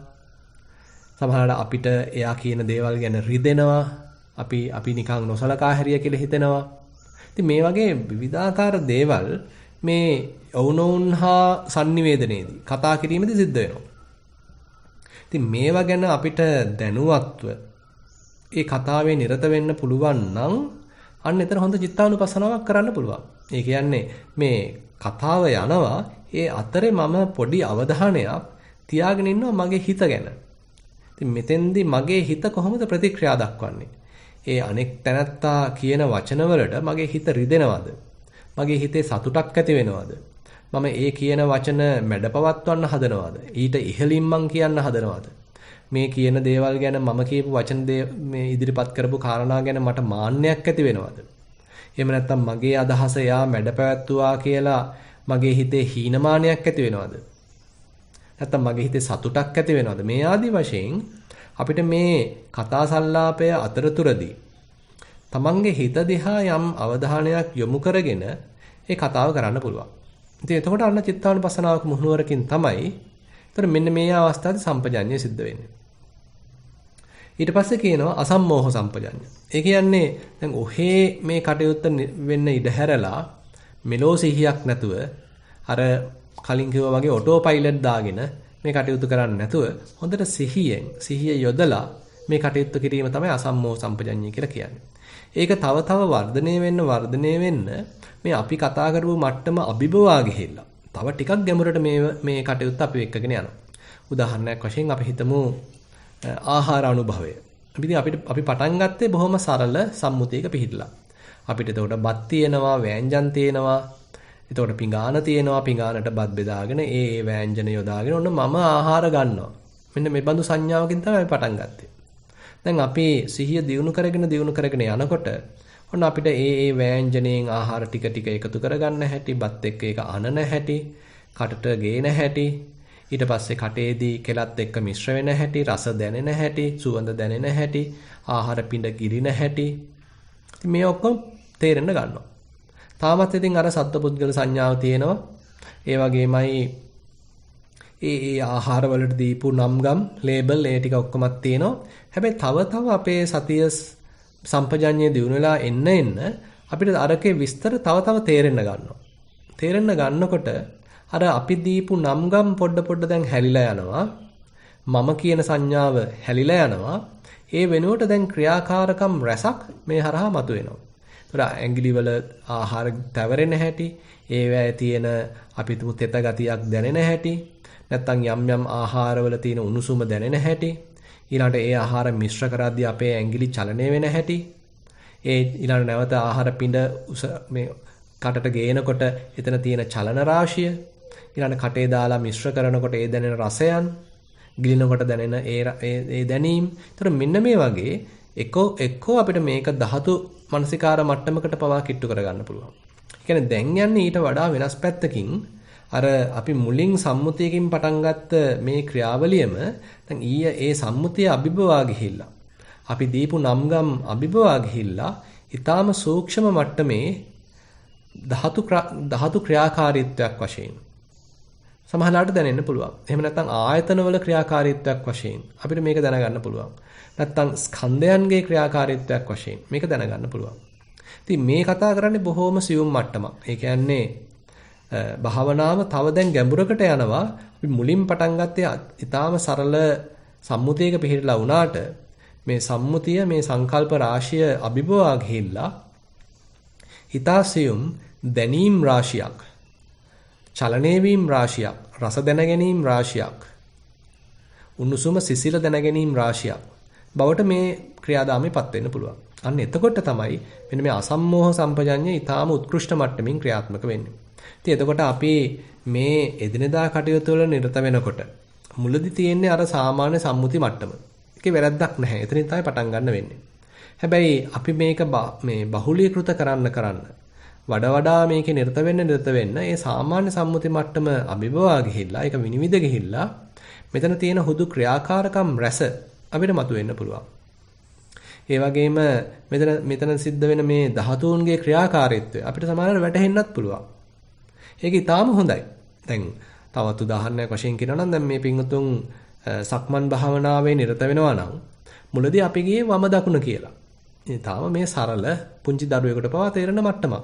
සමහරවිට අපිට එයා කියන දේවල් ගැන රිදෙනවා. අපි අපි නිකන් නොසලකා හැරිය කියලා හිතෙනවා. ඉතින් මේ වගේ විවිධාකාර දේවල් මේ ඔවුනොවුන් හා sannivedanayේදී කතා කිරීමේදී සිද්ධ වෙනවා. ඉතින් මේවා ගැන අපිට දැනුවත්ව ඒ කතාවේ නිරත වෙන්න පුළුවන් නම් අන්න එතන හොඳ චිත්තානුපස්සනාවක් කරන්න පුළුවන්. ඒ කියන්නේ මේ කතාව යනවා ඒ අතරේ මම පොඩි අවධානයක් තියාගෙන ඉන්නවා මගේ හිත ගැන. ඉතින් මෙතෙන්දී මගේ හිත කොහොමද ප්‍රතික්‍රියා දක්වන්නේ? ඒ අනෙක් තැනත්තා කියන වචනවලට මගේ හිත රිදෙනවද? මගේ හිතේ සතුටක් ඇති වෙනවද? මම ඒ කියන වචන මැඩපවත්වන්න හදනවද? ඊට ඉහළින් මං කියන්න හදනවද? මේ කියන දේවල් ගැන මම කියපු වචන මේ ඉදිරිපත් කරපු කාරණා ගැන මට මාන්නයක් ඇති වෙනවද? එහෙම නැත්නම් මගේ අදහස යා මැඩපැවැත්තුවා කියලා මගේ හිතේ හීනමානයක් ඇති වෙනවද? නැත්නම් මගේ හිතේ සතුටක් ඇති වෙනවද? මේ ආදි වශයෙන් අපිට මේ කතා සංලාපය අතරතුරදී තමන්ගේ හිත දිහා යම් අවධානයක් යොමු කරගෙන ඒ කතාව කරන්න පුළුවන්. ඉතින් එතකොට අන්න චිත්තානුපස්සනාවක මුහුණුවරකින් තමයි. ඒතර මෙන්න මේ අවස්ථාවේ සම්පජඤ්ඤය සිද්ධ වෙන්නේ. ඊට පස්සේ කියනවා අසම්මෝහ සම්පජඤ්ඤ. ඒ කියන්නේ දැන් ඔහේ මේ කටයුත්ත වෙන්න ඉඩ හැරලා මෙලෝ සිහියක් නැතුව අර කලින් කිව්වා වගේ ඔටෝ පයිලට් දාගෙන මේ කටයුතු කරන්නේ නැතුව හොඳට සිහියෙන් සිහිය යොදලා මේ කටයුතු කිරීම තමයි අසම්මෝහ සම්පජඤ්ඤය කියලා කියන්නේ. ඒක තව තව වර්ධනය වෙන්න වර්ධනය වෙන්න මේ අපි කතා කරපු මට්ටම අභිබවා ගිහිල්ලා තව ටිකක් ගැඹුරට මේ මේ කටයුත්ත අපි එක්කගෙන යනවා. උදාහරණයක් වශයෙන් අපි හිතමු ආහාර අනුභවය. අපි අපිට අපි පටන් ගත්තේ බොහොම සරල සම්මුතියක පිහිටලා. අපිට එතකොට බත් තියෙනවා, වෑංජන් තියෙනවා. එතකොට පිඟාන තියෙනවා, පිඟානට බත් බෙදාගෙන ඒ ඒ වෑංජන යොදාගෙන ඔන්න මම ආහාර ගන්නවා. මෙන්න මේ බඳු සංඥාවකින් තමයි අපි පටන් ගත්තේ. දැන් අපි සිහිය දියුණු කරගෙන දියුණු කරගෙන යනකොට ඔන්න අපිට ඒ ඒ වෑංජනයෙන් ආහාර ටික ටික එකතු කරගන්න හැටි, බත් එක්ක ඒක අනන හැටි, කටට ගේන හැටි, ඊට පස්සේ කටේදී කෙලත් එක්ක මිශ්‍ර වෙන හැටි, රස දැනෙන හැටි, සුවඳ දැනෙන හැටි, ආහාර පිඬ ගිරින හැටි. ඉතින් මේ ඔක්කොම තේරෙන්න ගන්නවා. තාමත් ඉතින් අර සත්පුද්ගල සංඥාව තියෙනවා. ඒ වගේමයි ඒ ඒ ආහාර වලට දීපු නම්ගම්, ලේබල් ඒ ටික ඔක්කොමත් තියෙනවා. හැබැයි තව තව අපේ සතිය සම්පජඤ්ඤය දිනු වෙලා එන්න එන්න අපිට අරකේ විස්තර තව තව තේරෙන්න ගන්නවා. තේරෙන්න ගන්නකොට අර අපි දීපු නම්ගම් පොඩ පොඩ දැන් හැලිලා යනවා. මම කියන සංඥාව හැලිලා යනවා. ඒ වෙනුවට දැන් ක්‍රියාකාරකම් රැසක් මේ හරහා මතුවෙනවා. ඒතර ඇඟිලි වල ආහාර තැවරෙන හැටි, ඒවැය තියෙන අපි තුමු තෙත ගතියක් දැනෙන හැටි, නැත්නම් යම් යම් ආහාරවල තියෙන උණුසුම දැනෙන හැටි, ඊළඟට ඒ ආහාර මිශ්‍ර කරද්දී අපේ ඇඟිලි චලනය වෙන හැටි, ඒ ඊළඟ නැවත ආහාර පිඬ මේ කටට ගේනකොට එතන තියෙන චලන රාශිය, ඊළඟ කටේ දාලා මිශ්‍ර කරනකොට ඒ දැනෙන රසයන්, ගිලිනකොට දැනෙන ඒ ඒ දැනීම්. ඒතර මෙන්න මේ වගේ එක්කෝ එක්කෝ අපිට මේක ධාතු මානසිකාර මට්ටමකට පවා කිට්ටු කරගන්න පුළුවන්. ඒ කියන්නේ දැන් යන්නේ ඊට වඩා වෙනස් පැත්තකින් අර අපි මුලින් සම්මුතියකින් පටන් ගත්ත මේ ක්‍රියාවලියම දැන් ඊය ඒ සම්මුතිය අභිබවා ගිහිල්ලා අපි දීපු නම්ගම් අභිබවා ගිහිල්ලා ඊටාම සූක්ෂම මට්ටමේ ධාතු ධාතු ක්‍රියාකාරීත්වයක් වශයෙන් සමහරවිට දැනෙන්න පුළුවන්. එහෙම නැත්නම් ආයතනවල ක්‍රියාකාරීත්වයක් වශයෙන් අපිට මේක දැනගන්න පුළුවන්. නැත්නම් ස්කන්ධයන්ගේ ක්‍රියාකාරීත්වයක් වශයෙන් මේක දැනගන්න පුළුවන්. ඉතින් මේ කතා කරන්නේ බොහොම සියුම් මට්ටමක්. ඒ කියන්නේ භාවනාව තව දැන් ගැඹුරකට යනවා. අපි මුලින් පටන් ගත්තේ ඊටාම සරල සම්මුතියක පිළිහිලා වුණාට මේ සම්මුතිය මේ සංකල්ප රාශිය අභිබවා ගිහිල්ලා ඊතාසියුම් දැනීම් රාශියක්, චලනය වීම රාශියක්, රස දැන ගැනීම රාශියක්, උණුසුම සිසිල දැන ගැනීම රාශියක් බවට මේ ක්‍රියාදාමයේපත් වෙන්න පුළුවන්. අන්න එතකොට තමයි මෙන්න මේ අසම්මෝහ සම්පජඤ්ඤය ඊටාම උත්කෘෂ්ඨ මට්ටමින් ක්‍රියාත්මක වෙන්නේ. ඉතින් එතකොට අපි මේ එදිනෙදා කටයුතු වල නිරත වෙනකොට මුලදී තියෙන්නේ අර සාමාන්‍ය සම්මුති මට්ටම. ඒකේ වැරද්දක් නැහැ. එතනින් තමයි පටන් ගන්න වෙන්නේ. හැබැයි අපි මේක මේ බහුලීකృత කරන්න කරන්න වඩා වඩා මේකේ නිරත වෙන්න නිරත වෙන්න ඒ සාමාන්‍ය සම්මුති මට්ටම අභිබවා ගිහිල්ලා ඒක විනිවිද ගිහිල්ලා මෙතන තියෙන හුදු ක්‍රියාකාරකම් රැස අපිට මතුවෙන්න පුළුවන්. ඒ වගේම මෙතන මෙතන සිද්ධ වෙන මේ ධාතුන්ගේ ක්‍රියාකාරීත්වය අපිට සමහරවිට වැටහෙන්නත් පුළුවන්. ඒක ඊටාම හොඳයි. දැන් තවත් උදාහරණයක් වශයෙන් කියනවා නම් දැන් මේ පින්වතුන් සක්මන් භාවනාවේ නිරත වෙනවා නම් මුලදී අපි ගියේ වම දකුණ කියලා. ඉතින් තාම මේ සරල පුංචි දරුවෙකුට පවා තේරෙන මට්ටමක්.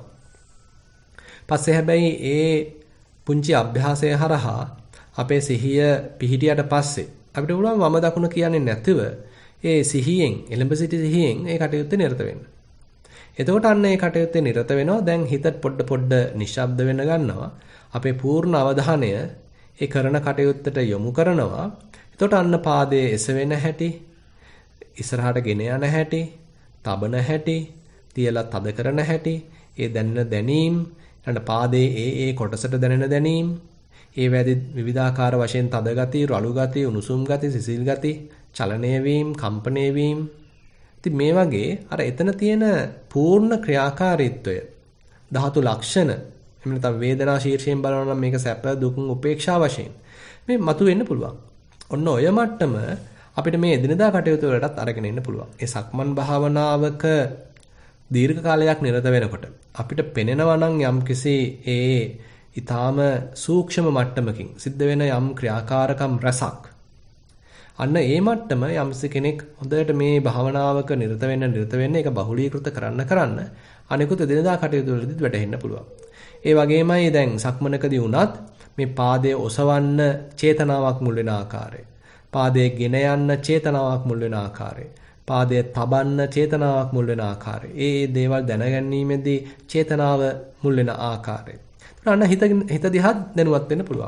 පස්සේ හැබැයි ඒ පුංචි අභ්‍යාසය හරහා අපේ සිහිය පිහිටියට පස්සේ අපිට පුළුවන් වම දකුණ කියන්නේ නැතිව ඒ සිහියෙන් එළඹ සිටි සිහියෙන් ඒ කටයුත්තේ නිරත වෙන්න. එතකොට අන්න ඒ කටයුත්තේ නිරත වෙනවා. දැන් හිත පොඩ පොඩ නිශ්ශබ්ද වෙන්න ගන්නවා. අපේ පූර්ණ අවධානය ඒ කරන කටයුත්තට යොමු කරනවා. එතකොට අන්න පාදයේ එසවෙන හැටි, ඉස්සරහට ගෙන යන හැටි, තබන හැටි, තියලා තද කරන හැටි, ඒ දැනෙන දැනීම්, ඊට පාදයේ ඒ ඒ කොටසට දැනෙන දැනීම්, ඒ වැඩි විවිධාකාර වශයෙන් තද ගති, රළු ගති, උණුසුම් ගති, සිසිල් ගති, චලනය වීම, කම්පණය වීම. ඉතින් මේ වගේ අර එතන තියෙන පූර්ණ ක්‍රියාකාරීත්වය, ධාතු ලක්ෂණ, එහෙම නැත්නම් වේදනා ශීර්ෂයෙන් බලනවා නම් මේක සැප, දුක්, උපේක්ෂා වශයෙන් මේ මතුවෙන්න පුළුවන්. ඔන්න ඔය මට්ටම අපිට මේ එදිනදා කටයුතු වලටත් අරගෙන ඉන්න පුළුවන්. ඒ සක්මන් භාවනාවක දීර්ඝ කාලයක් නිරත වෙනකොට අපිට පෙනෙනවා නම් යම්කිසි ඒ ඊටාම සූක්ෂම මට්ටමකින් සිද්ධ වෙන යම් ක්‍රියාකාරකම් රසක් අන්න ඒ මට්ටම යම්ස කෙනෙක් හොඳට මේ භාවනාවක නිරත වෙන්න නිරත වෙන්න ඒක බහුලීකృత කරන්න කරන්න අනිකුත් එදිනදා කටයුතු වලදීත් වැටහෙන්න පුළුවන්. ඒ වගේමයි දැන් සක්මනකදී වුණත් මේ පාදයේ ඔසවන්න චේතනාවක් මුල් වෙන ආකාරය. පාදයේ ගෙන යන්න චේතනාවක් මුල් වෙන ආකාරය. පාදයේ තබන්න චේතනාවක් මුල් වෙන ආකාරය. ඒ ඒ දේවල් දැනගැනීමේදී චේතනාව මුල් වෙන ආකාරය. අන්න හිත හිත දිහා දැනුවත් වෙන්න පුළුවන්.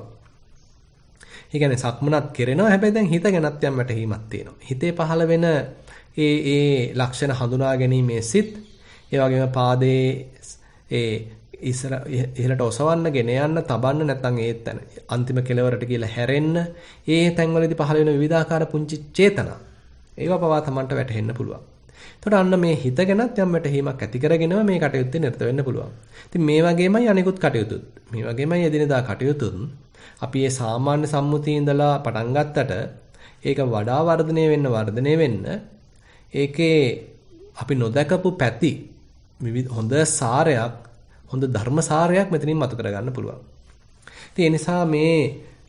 ඒ කියන්නේ සක්මනත් කෙරෙනවා. හැබැයි දැන් හිත ගැනත් යම් වැටහීමක් තියෙනවා. හිතේ පහළ වෙන ඒ ඒ ලක්ෂණ හඳුනා ගැනීමේ සිත්, ඒ වගේම පාදයේ ඒ ඉස්සර ඉහළට ඔසවන්න, ගෙන යන්න, තබන්න නැත්නම් ඒ තැන අන්තිම කෙලවරට කියලා හැරෙන්න, ඒ තැන්වලදී පහළ වෙන විවිධාකාර පුංචි චේතනා ඒවා පවා Tamanට වැටහෙන්න පුළුවන්. එතකොට අන්න මේ හිත ගැනත් යම් වැටහීමක් ඇති කරගෙනම මේ කටයුත්තේ නිරත වෙන්න පුළුවන්. ඉතින් මේ වගේමයි අනිකුත් කටයුතුත්. මේ වගේමයි එදිනෙදා කටයුතුත්. අපි මේ සාමාන්‍ය සම්මුතියේ ඉඳලා පටන් ගත්තට ඒක වඩා වර්ධනය වෙන්න වර්ධනය වෙන්න ඒකේ අපි නොදකපු පැති විවිධ හොඳ සාරයක් හොඳ ධර්ම සාරයක් මෙතනින් මතු කරගන්න පුළුවන්. ඉතින් ඒ නිසා මේ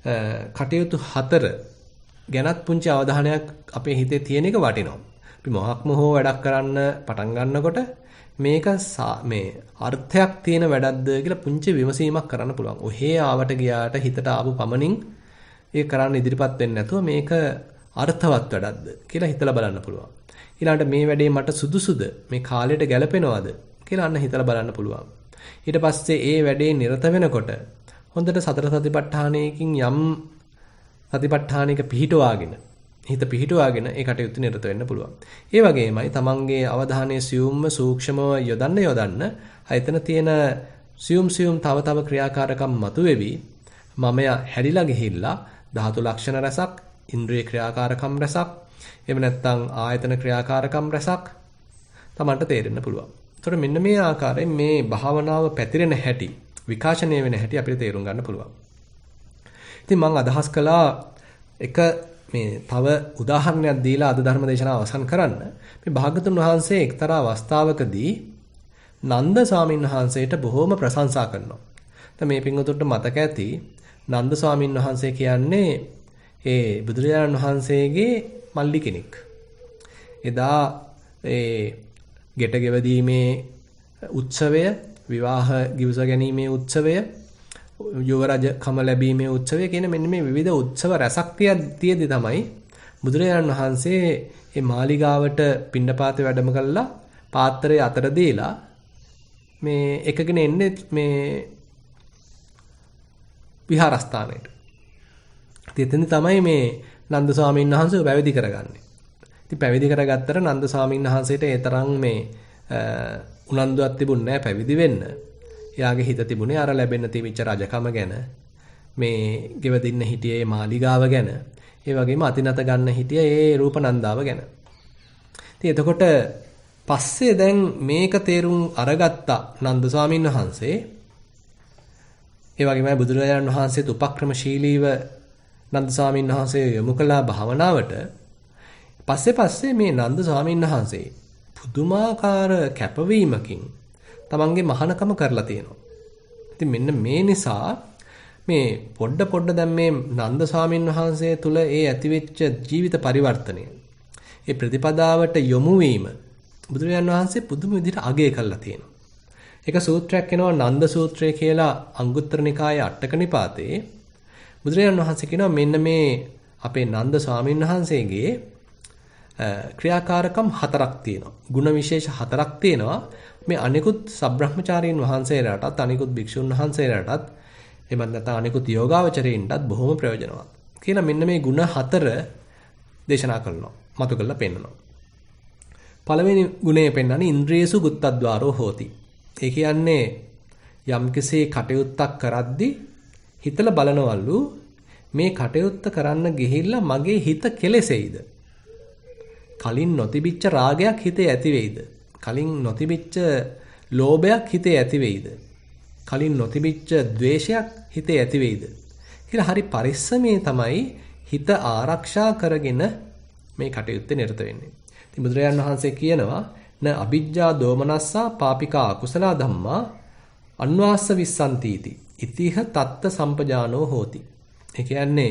කටයුතු හතර ගැනත් පුංචි අවධානයක් අපේ හිතේ තියෙන එක වටිනවා. අපි මොහක්ම හෝ වැඩක් කරන්න පටන් ගන්නකොට මේක මේ අර්ථයක් තියෙන වැඩක්ද කියලා පුංචි විමසීමක් කරන්න පුළුවන්. ඔහේ ආවට ගියාට හිතට ආපු පමණින් ඒක කරන්න ඉදිරිපත් වෙන්නේ නැතුව මේක අර්ථවත් වැඩක්ද කියලා හිතලා බලන්න පුළුවන්. ඊළඟට මේ වැඩේ මට සුදුසුද? මේ කාලයට ගැලපෙනවද කියලා අන්න හිතලා බලන්න පුළුවන්. ඊට පස්සේ ඒ වැඩේ නිරත වෙනකොට හොඳට සතර සතිපට්ඨානයකින් යම් සතිපට්ඨානික පිහිටුවාගෙන හිත පිහිටුවාගෙන ඒ කටයුතු නිරත වෙන්න පුළුවන්. ඒ වගේමයි තමන්ගේ අවධානය සියුම්ම සූක්ෂමව යොදන්න යොදන්න ආයතන තියෙන සියුම් සියුම් තව තව ක්‍රියාකාරකම් මතුවේවි. මමයා හැරිලා ගිහිල්ලා ධාතු ලක්ෂණ රසක්, ඉන්ද්‍රිය ක්‍රියාකාරකම් රසක්, එහෙම නැත්නම් ආයතන ක්‍රියාකාරකම් රසක් තමන්ට තේරෙන්න පුළුවන්. එතකොට මෙන්න මේ ආකාරයෙන් මේ භාවනාව පැතිරෙන හැටි, විකාශනය වෙන හැටි අපිට තේරුම් ගන්න පුළුවන්. ඉතින් මම අදහස් කළා එක මේ තව උදාහරණයක් දීලා අද ධර්ම දේශනාව අවසන් කරන්න. මේ භාගතුන් වහන්සේ එක්තරා අවස්ථාවකදී නන්ද ස්වාමීන් වහන්සේට බොහෝම ප්‍රශංසා කරනවා. දැන් මේ පින්වතුන්ට මතක ඇති නන්ද ස්වාමීන් වහන්සේ කියන්නේ ඒ බුදුරජාණන් වහන්සේගේ මල්ලි කෙනෙක්. එදා ඒ ගෙට ගෙවදීමේ උත්සවය, විවාහ ගිවිස ගැනීමේ උත්සවය, යුවරජකම ලැබීමේ උත්සවය කියන මෙන්න මේ විවිධ උත්සව රැසක් තියදී තමයි බුදුරජාණන් වහන්සේ මේ මාලිගාවට පිණ්ඩපාතේ වැඩම කළා පාත්‍රය අතර දීලා මේ එකගෙන එන්නේ මේ විහාරස්ථානයට. ඉතින් තමයි මේ නන්ද ස්වාමීන් වහන්සේ පැවිදි කරගන්නේ. ඉතින් පැවිදි කරගත්තට නන්ද ස්වාමීන් වහන්සේට ඒ තරම් මේ උනන්දුවක් තිබුණේ නැහැ පැවිදි වෙන්න. එයාගේ හිත තිබුණේ අර ලැබෙන්න තිබිච්ච රජකම ගැන, මේ ගෙවදින්න හිටියේ මාලිගාව ගැන, ඒ වගේම අතිනත ගන්න හිටියේ ඒ රූපනන්දාව ගැන. ඉතින් එතකොට පස්සේ දැන් මේක තේරුම් අරගත්ත නන්ද ස්වාමීන් වහන්සේ, ඒ වගේමයි බුදුරජාණන් වහන්සේත් උපක්‍රමශීලීව නන්ද ස්වාමීන් වහන්සේ යොමු කළා භාවනාවට. පස්සේ පස්සේ මේ නන්ද ස්වාමීන් වහන්සේ පුදුමාකාර කැපවීමකින් තමන්ගේ මහානකම කරලා තියෙනවා. ඉතින් මෙන්න මේ නිසා මේ පොඩ පොඩ දැන් මේ නන්ද ස්වාමීන් වහන්සේ තුල ඒ ඇතිවෙච්ච ජීවිත පරිවර්තනය, ඒ ප්‍රතිපදාවට යොමු වීම බුදුරජාණන් වහන්සේ පුදුම විදිහට අගය කරලා තියෙනවා. එක සූත්‍රයක් එනවා නන්ද සූත්‍රය කියලා අංගුත්තර නිකායේ අටක නිපාතේ. බුදුරජාණන් වහන්සේ කියනවා මෙන්න මේ අපේ නන්ද ස්වාමීන් වහන්සේගේ ක්‍රියාකාරකම් හතරක් තියෙනවා. ගුණ විශේෂ හතරක් තියෙනවා. මේ අනිකුත් සබ්‍රහ්මචාරීන් වහන්සේලාටත් අනිකුත් භික්ෂුන් වහන්සේලාටත් එමත් නැත්නම් අනිකුත් යෝගාවචරයින්ටත් බොහොම ප්‍රයෝජනවත් කියලා මෙන්න මේ ගුණ හතර දේශනා කරනවා. මතු කරලා පෙන්නනවා. පළවෙනි ගුණය පෙන්වන්නේ ඉන්ද්‍රියසු ගුත්තද්වාරෝ හෝති. ඒ කියන්නේ යම්කිසි කටයුත්තක් කරද්දී හිතලා බලනවලු මේ කටයුත්ත කරන්න ගිහිල්ලා මගේ හිත කෙලෙසෙයිද? කලින් නොතිබිච්ච රාගයක් හිතේ ඇති වෙයිද? කලින් නොතිබිච්ච ලෝභයක් හිතේ ඇති වෙයිද? කලින් නොතිබිච්ච ද්වේෂයක් හිතේ ඇති වෙයිද? කියලා හරි පරිස්සමේ තමයි හිත ආරක්ෂා කරගෙන මේ කටයුත්තේ නිරත වෙන්නේ. ඉතින් බුදුරජාණන් වහන්සේ කියනවා න අ비ජ්ජා දෝමනස්සා පාපිකා අකුසල ධම්මා අන්වාස්ස විස්සන්තිති. ඉතිහ තත්ත සම්පජානෝ හෝති. ඒ කියන්නේ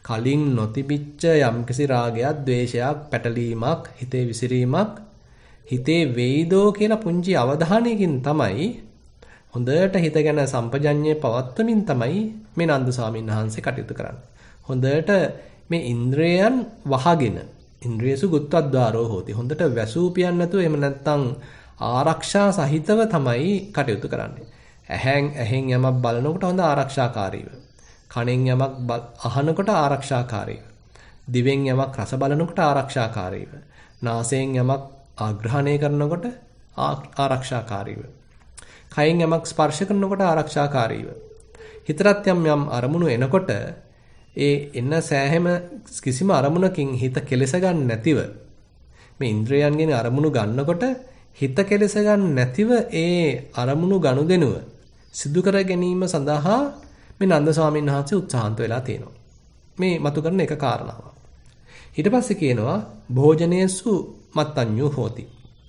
කලින් නොතිබිච්ච යම්කිසි රාගයක්, ද්වේෂයක්, පැටලීමක්, හිතේ විසිරීමක් හිතේ වෙයිදෝ කියලා පුංචි අවධානයකින් තමයි හොඳට හිත ගැන සම්පජඤ්ඤය පවත්වමින් තමයි මේ නන්ද ස්වාමීන් වහන්සේ කටයුතු කරන්නේ. හොඳට මේ ඉන්ද්‍රයන් වහගෙන ඉන්ද්‍රියසු ගුත්වද්වාරෝ හෝති. හොඳට වැසූ පියන්න නැතුව එහෙම නැත්නම් ආරක්ෂා සහිතව තමයි කටයුතු කරන්නේ. ඇහෙන් ඇහෙන් යමක් බලනකොට හොඳ ආරක්ෂාකාරීව. කනෙන් යමක් අහනකොට ආරක්ෂාකාරීව. දිවෙන් යමක් රස බලනකොට ආරක්ෂාකාරීව. නාසයෙන් යමක් ආග්‍රහණය කරනකොට ආරක්ෂාකාරීව. කයෙන් යමක් ස්පර්ශ කරනකොට ආරක්ෂාකාරීව. හිතරත් යම් යම් අරමුණු එනකොට ඒ එන සෑහෙම කිසිම අරමුණකින් හිත කෙලස ගන්න නැතිව මේ ඉන්ද්‍රයන්ගෙන් අරමුණු ගන්නකොට හිත කෙලස ගන්න නැතිව ඒ අරමුණු ගනුදෙනුව සිදු කර ගැනීම සඳහා මේ නන්ද ස්වාමීන් වහන්සේ උත්සාහන්ත වෙලා තියෙනවා. මේ මතු කරන එක කාරණාවක්. ඊට පස්සේ කියනවා භෝජනේසු මත්තඤ්ඤු හෝති.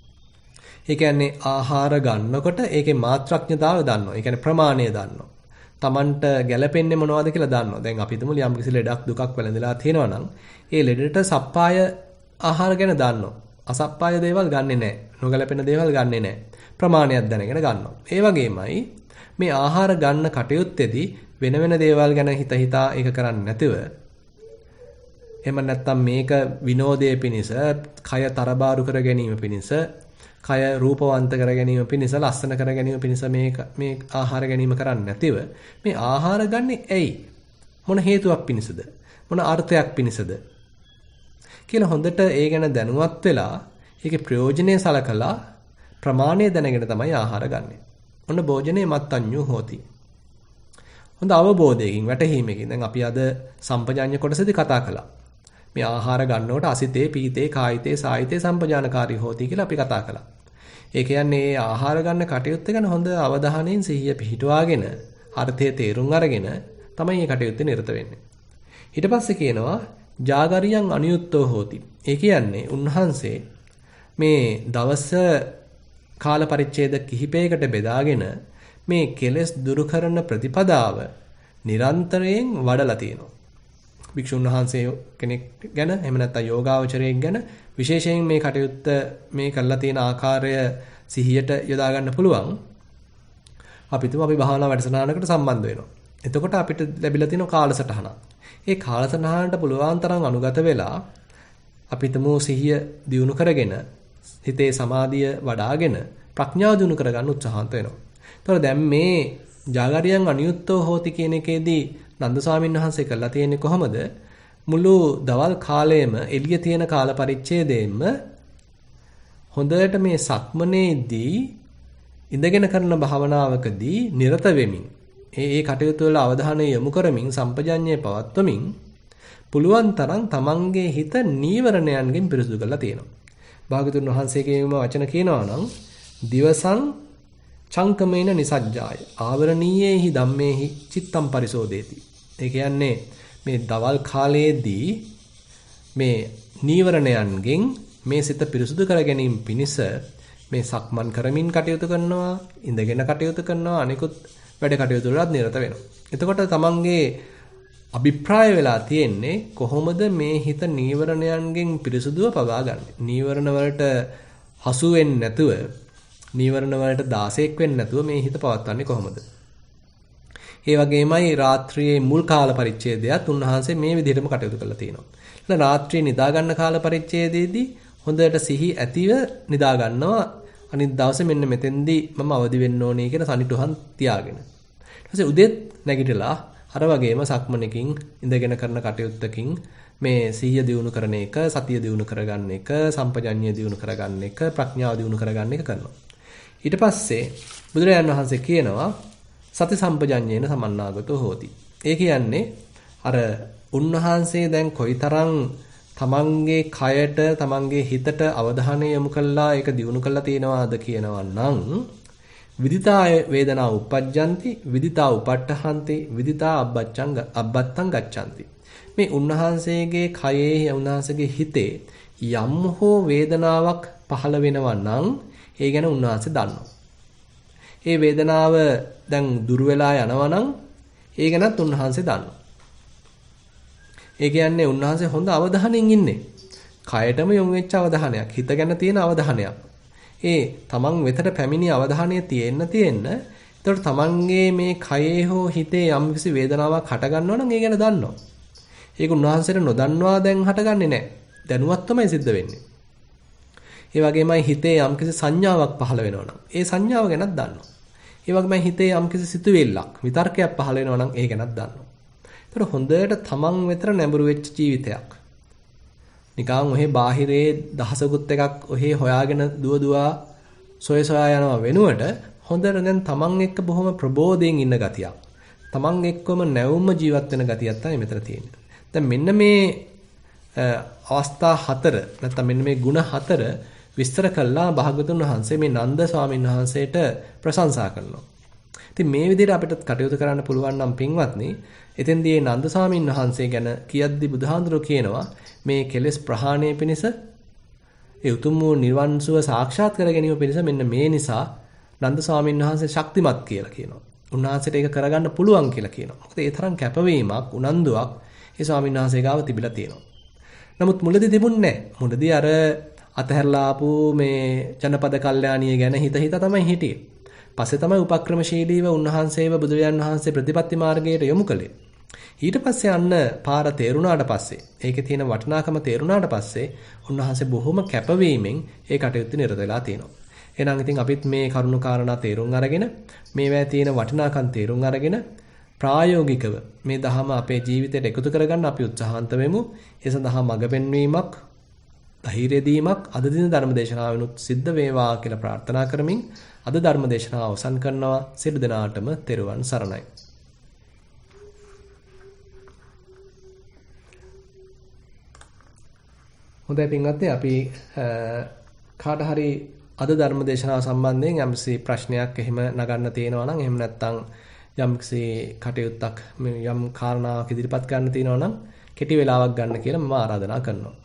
ඒ කියන්නේ ආහාර ගන්නකොට ඒකේ මාත්‍රඥතාවය දන්නවා. ඒ කියන්නේ ප්‍රමාණය දන්නවා. Tamanට ගැළපෙන්නේ මොනවද කියලා දන්නවා. දැන් අපි හිතමු යම් කිසි ලෙඩක් දුකක් වැළඳලා තියෙනවා නම් ඒ ලෙඩට සප්පාය ආහාර ගැන දන්නවා. අසප්පාය දේවල් ගන්නෙ නැහැ. නොගැළපෙන දේවල් ගන්නෙ නැහැ. ප්‍රමාණයක් දැනගෙන ගන්නවා. ඒ වගේමයි මේ ආහාර ගන්න කටයුත්තේදී වෙන වෙන දේවල් ගැන හිත හිතා ඒක කරන්නේ නැතිව එහෙම නැත්නම් මේක විනෝදයේ පිණිස, කය තරබාරු කර ගැනීම පිණිස, කය රූපවන්ත කර ගැනීම පිණිස, ලස්සන කර ගැනීම පිණිස මේ මේ ආහාර ගැනීම කරන්නේ නැතිව මේ ආහාර ගන්නෙ ඇයි? මොන හේතුවක් පිණිසද? මොන අර්ථයක් පිණිසද? කියලා හොඳට ඒ ගැන දැනුවත් වෙලා ඒකේ ප්‍රයෝජනෙ සලකලා ප්‍රමාණය දැනගෙන තමයි ආහාර ගන්නෙ. ඔන්න භෝජනේ මත්තඤ්ඤු හෝති. හොඳ අවබෝධයකින් වැටහීමකින් දැන් අපි අද සම්පජාඤ්ඤ කොටසදී කතා කළා. මේ ආහාර ගන්නකොට අසිතේ, පීතේ, කායිතේ, සායිතේ සම්පජානකාරී හෝති කියලා අපි කතා කළා. ඒ කියන්නේ මේ ආහාර ගන්න කටයුත්ත ගැන හොඳ අවධානයෙන් සිහිය පිහිටුවාගෙන අර්ථය තේරුම් අරගෙන තමයි මේ කටයුත්තේ නිරත වෙන්නේ. ඊට පස්සේ කියනවා ජාගරියං අනියුත්තෝ හෝති. ඒ කියන්නේ උන්වහන්සේ මේ දවස කාල පරිච්ඡේද කිහිපයකට බෙදාගෙන මේ කෙලෙස් දුරු කරන ප්‍රතිපදාව නිරන්තරයෙන් වඩලා තියෙනවා. භික්ෂුන් වහන්සේ කෙනෙක් ගැන එහෙම නැත්නම් යෝගාවචරයෙක් ගැන විශේෂයෙන් මේ කටයුත්ත මේ කරලා තියෙන ආකාරය සිහියට යොදා ගන්න පුළුවන්. අපි තුමු අපි භාවනා වැඩසටහනකට සම්බන්ධ වෙනවා. එතකොට අපිට ලැබිලා තියෙන කාලසටහන. ඒ කාලසටහනට පුළුවන් තරම් අනුගත වෙලා අපි තුමු සිහිය දියුණු කරගෙන හිතේ සමාධිය වඩ아가ගෙන ප්‍රඥාව දියුණු කරගන්න උත්සාහන්ත වෙනවා. ඒතකොට දැන් මේ ජාගරියන් අනියුත්තෝ හෝති කියන එකේදී නන්ද ස්වාමීන් වහන්සේ කළා තියෙන්නේ කොහොමද? මුළු දවල් කාලයේම එළිය තියෙන කාල පරිච්ඡේදයෙන්ම හොඳට මේ සක්මනේදී ඉඳගෙන කරන භාවනාවකදී නිරත වෙමින් ඒ ඒ කටයුතු වල අවධානය යොමු කරමින් සම්පජඤ්ඤය පවත්වමින් පුළුවන් තරම් තමන්ගේ හිත නීවරණයන්ගෙන් පිරිසුදු කරලා තියෙනවා. භාගතුන් වහන්සේගේම වචන කියනවා නම් දිවසං චංකමේන නිසජ්ජාය ආවරණීයේහි ධම්මේහි චිත්තම් පරිසෝදේති. ඒ කියන්නේ මේ දවල් කාලයේදී මේ නීවරණයන්ගෙන් මේ සිත පිරිසුදු කර ගැනීම පිණිස මේ සක්මන් කරමින් කටයුතු කරනවා, ඉඳගෙන කටයුතු කරනවා, අනිකුත් වැඩ කටයුතු වලත් නිරත වෙනවා. එතකොට තමන්ගේ අභිප්‍රාය වෙලා තියෙන්නේ කොහොමද මේ හිත නීවරණයන්ගෙන් පිරිසුදුව පවා ගන්න. නීවරණ වලට හසු වෙන්නේ නැතුව, නීවරණ වලට දාසයක් වෙන්නේ නැතුව මේ හිත පවත්වන්නේ කොහොමද? ඒ වගේමයි රාත්‍රියේ මුල් කාල පරිච්ඡේදයත් උන්වහන්සේ මේ විදිහටම කටයුතු කරලා තියෙනවා. එහෙනම් රාත්‍රියේ නිදා ගන්න කාල පරිච්ඡේදයේදී හොඳට සිහි ඇතිව නිදා ගන්නවා. අනිත් දවසේ මෙන්න මෙතෙන්දී මම අවදි වෙන්න ඕනේ කියන සනිටුහන් තියාගෙන. ඊට පස්සේ උදේත් නැගිටලා අර වගේම සක්මනකින් ඉඳගෙන කරන කටයුත්තකින් මේ සිහිය දියුණු කරන එක, සතිය දියුණු කරගන්න එක, සම්පජඤ්ඤය දියුණු කරගන්න එක, ප්‍රඥාව දියුණු කරගන්න එක කරනවා. ඊට පස්සේ බුදුරජාණන් වහන්සේ කියනවා සති සම්පජඤ්ඤේන සමන්නාගතෝ හෝති. ඒ කියන්නේ අර උන්වහන්සේ දැන් කොයිතරම් තමන්ගේ කයට, තමන්ගේ හිතට අවධානය යොමු කළා ඒක දියුණු කළා තියෙනවාද කියනවා නම් විදිතා වේදනා උපජ්ජಂತಿ විදිතා උපට්ඨහන්ති විදිතා අබ්බච්ඡං අබ්බත්තං ගච්ඡanti. මේ උන්වහන්සේගේ කයේ, උන්වහන්සේගේ හිතේ යම් හෝ වේදනාවක් පහළ වෙනවා නම් ඒ ගැන උන්වහන්සේ දන්නවා. ඒ වේදනාව දැන් දුර වෙලා යනවා නම් ඒ ගැනත් උන්වහන්සේ දන්නවා. ඒ කියන්නේ උන්වහන්සේ හොඳ අවධානයෙන් ඉන්නේ. කයටම යොමු වෙච්ච අවධානයක්, හිත ගැන තියෙන අවධානයක්. ඒ තමන් වෙතට පැමිණි අවධානය තියෙන්න තියෙන්න එතකොට තමන්ගේ මේ කයේ හෝ හිතේ යම්කිසි වේදනාවක් හට ගන්නවා නම් ඒ ගැන දන්නවා. ඒක උන්වහන්සේට නොදන්නවා දැන් හටගන්නේ නැහැ. දැනුවත් තමයි සිද්ධ වෙන්නේ. ඒ වගේමයි හිතේ යම්කිසි සංඥාවක් පහළ වෙනවා නම් ඒ සංඥාව ගැනත් දන්නවා. ඒ වගේමයි හිතේ යම්කිසි සිතුවිල්ලක්, විතර්කයක් පහළ වෙනවා නම් ඒ ගැනත් දන්නවා. ඒතර හොඳට තමන් වෙතට නැඹුරු වෙච්ච ජීවිතයක්. නිකන් ඔහේ බාහිරේ දහසකුත් එකක් ඔහේ හොයාගෙන දුව දුවා සොය සොයා යනවා වෙනුවට හොඳට දැන් තමන් එක්ක බොහොම ප්‍රබෝධයෙන් ඉන්න ගතියක්. තමන් එක්කම නැවුම්ම ජීවත් වෙන ගතියක් තමයි මෙතන තියෙන්නේ. දැන් මෙන්න මේ අවස්ථා හතර නැත්නම් මෙන්න මේ ಗುಣ හතර විස්තර කළා භාගතුන් වහන්සේ මේ නන්ද ස්වාමීන් වහන්සේට ප්‍රශංසා කරනවා. ඉතින් මේ විදිහට අපිට කටයුතු කරන්න පුළුවන් නම් පින්වත්නි, එතෙන්දී මේ නන්ද ස්වාමීන් වහන්සේ ගැන කියද්දි බුදුහාඳුරෝ කියනවා මේ කෙලෙස් ප්‍රහාණය පිණිස ඒ උතුම් වූ නිවන් සුව සාක්ෂාත් කර ගැනීම පිණිස මෙන්න මේ නිසා නන්ද ස්වාමීන් වහන්සේ ශක්තිමත් කියලා කියනවා. උන්වහන්සේට ඒක කරගන්න පුළුවන් කියලා කියනවා. මොකද ඒ තරම් කැපවීමක්, උනන්දුවක් ඒ ස්වාමීන් වහන්සේ ගාව තිබිලා තියෙනවා. නමුත් මුලදී තිබුණේ නැහැ. මුලදී අර අතහැරලා ආපු මේ ජනපද කල්යාණිය ගැන හිත හිත තමයි හිටියේ. පස්සේ තමයි උපක්‍රමශීලීව උන්වහන්සේව බුදුරජාන් වහන්සේ ප්‍රතිපත්ති මාර්ගයට යොමු කළේ. ඊට පස්සේ අන්න පාර තේරුණාට පස්සේ, ඒකේ තියෙන වටිනාකම තේරුණාට පස්සේ උන්වහන්සේ බොහොම කැපවීමෙන් ඒ කටයුත්ත නිරත වෙලා තියෙනවා. එහෙනම් ඉතින් අපිත් මේ කරුණු කාරණා තේරුම් අරගෙන, මේවැය තියෙන වටිනාකම් තේරුම් අරගෙන ප්‍රායෝගිකව මේ ධහම අපේ ජීවිතයට එකතු කරගන්න අපි උත්සාහන්ත වෙමු. ඒ සඳහා මඟ පෙන්වීමක්, ධෛර්ය දීමක් අද දින ධර්මදේශනාවෙනුත් සිද්ධ වේවා කියලා ප්‍රාර්ථනා කරමින් අද ධර්මදේශනාව අවසන් කරනවා. සියලු දෙනාටම තෙරුවන් සරණයි. හොඳයි පින්වත්නි, අපි කාට හරි අද ධර්මදේශනාව සම්බන්ධයෙන් යම්කිසි ප්‍රශ්නයක් එහෙම නගන්න තියෙනවා නම්, එහෙම නැත්නම් යම්කිසි කටයුත්තක් යම් කාරණාවක් ඉදිරිපත් කරන්න තියෙනවා නම් කෙටි වෙලාවක් ගන්න කියලා මම ආරාධනා කරනවා.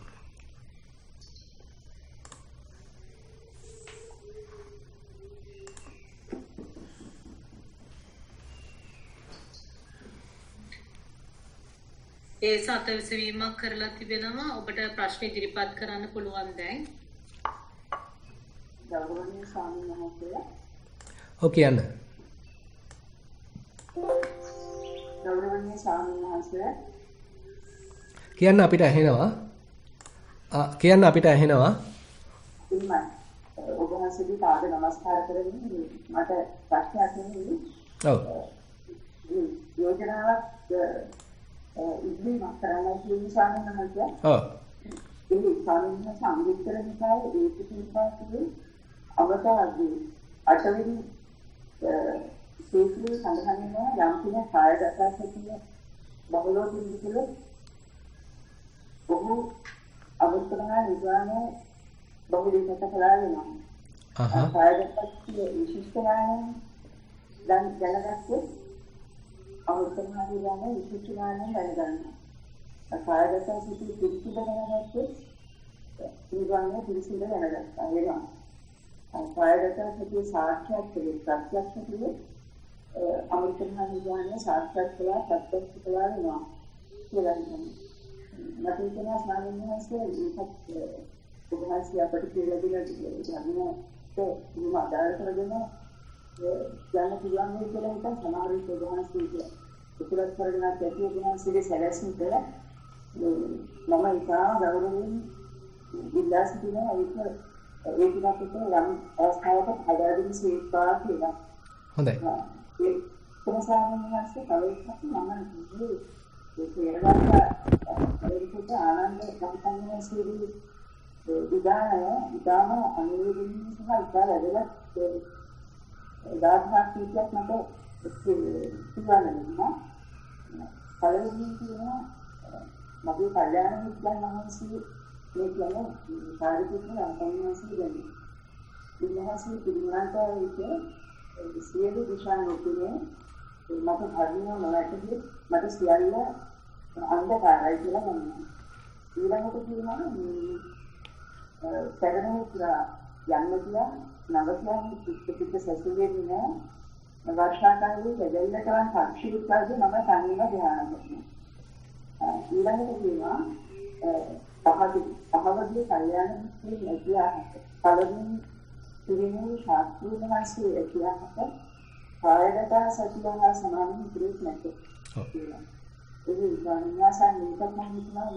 ඒ සතවිසවීමක් කරලා තිබෙනවා. ඔබට ප්‍රශ්න ඉදිරිපත් කරන්න පුළුවන් දැන්. ගෞරවනීය ස්වාමීන් වහන්සේ. ඔව් කියන්න. ගෞරවනීය ස්වාමීන් වහන්සේ. කියන්න අපිට ඇහෙනවා. ආ කියන්න අපිට ඇහෙනවා. ඉන්න. ඔබ වහන්සේගේ පාද නමස්කාර කරගෙන මට ප්‍රශ්නයක් නෙමෙයි. ඔව්. යෝජනාවක් ඉදිරියට කරන්න කියන ස්වාමීන් වහන්සේ. ඔව්. ඒ ස්වාමීන් වහන්සේ අංගුත්තර නිකායේ ඒක පිළිපදින අවතාරදී අටවෙනි සූත්‍රයේ සඳහන් වෙනවා යම් කෙනෙක් කායගත සතිය බහුලව පිළිතුරු ඔහු අවස්ථාවේ නිගානේ බහුලීකත කළා වෙනවා. අහහ. කායගත සතිය විශිෂ්ටනානේ දැන් දැනගත්තේ අවස්ථාවේ ගානේ විශිෂ්ටනානේ දැනගන්නවා. කායගත සතිය පිළිතුරු දැනගත්තේ නිගානේ පිළිතුරු දැනගත්තා වෙනවා. කායගත සතිය සාක්ෂාත් කරගන්න ප්‍රත්‍යක්ෂ කියේ අමෘතමහා නිගානේ සාක්ෂාත් කළා ප්‍රත්‍යක්ෂ කළා වෙනවා කියලා කියනවා. මට හිතෙනවා ස්වාමීන් වහන්සේ ඒකත් ඔබවහන්සේ අපට කියලා දෙන ධර්මයට මුම ආදාර කරගෙන යන්න පුළුවන් වෙයි කියලා හිතන් සමහර විට ඔබවහන්සේ උතුරත් කරගෙන ඇති ඔබවහන්සේගේ සැලැස්ම කළා. මම ඉතා ගෞරවයෙන් ඉල්ලා සිටිනවා ඒක ඒ කිනාකට යම් අවස්ථාවක හදාගෙන සීපා කියලා. හොඳයි. ඒ ප්‍රසාරණයන්සේ කලින්වත් මම කිව්වේ ඒ තේරගත්ත ඒකට ආනන්ද සම්පන්නයේ සිරි විදාය විදාම අනුරූපී සහ ඉතා වැදගත් දාර්ශනික කීපයක් මට කියවන්නවා. පළවෙනි කියනවා මගේ කල්යාණ මිත්‍රයන් වහන්සේ මේ කියන්නේ සාරිපුත්‍ර අන්තන්වාසී ගැන. ඉන්නවාසී පිළිගන්නට ඒක සියලු දිශානුකූලව මට ධර්මය නොවැටහි මට සියල්ල අන්ධකාරයි කියලා ගන්නවා. ඊළඟට කියනවා මේ පැරණි පුරා යන්න කියලා නවකයන් පිට පිට සැසුවේ දින වර්ෂාකාලයේ දෙදෙල්ල කරන් පක්ෂි උත්සාහයේ මම තනියම ධ්‍යාන කරනවා. ඊළඟට කියනවා පහදී පහවදී කල්යාණ මිත්‍රෙන් ඇතියාහත පළමුව පිරිනිවි ශාස්ත්‍රීය වහන්සේ ඇතියාහත කායගත සතිය හා සමාන මිත්‍රෙක් නැත. ඔව්. ඒ විඥානයසන් මේකත් මම හිතනවා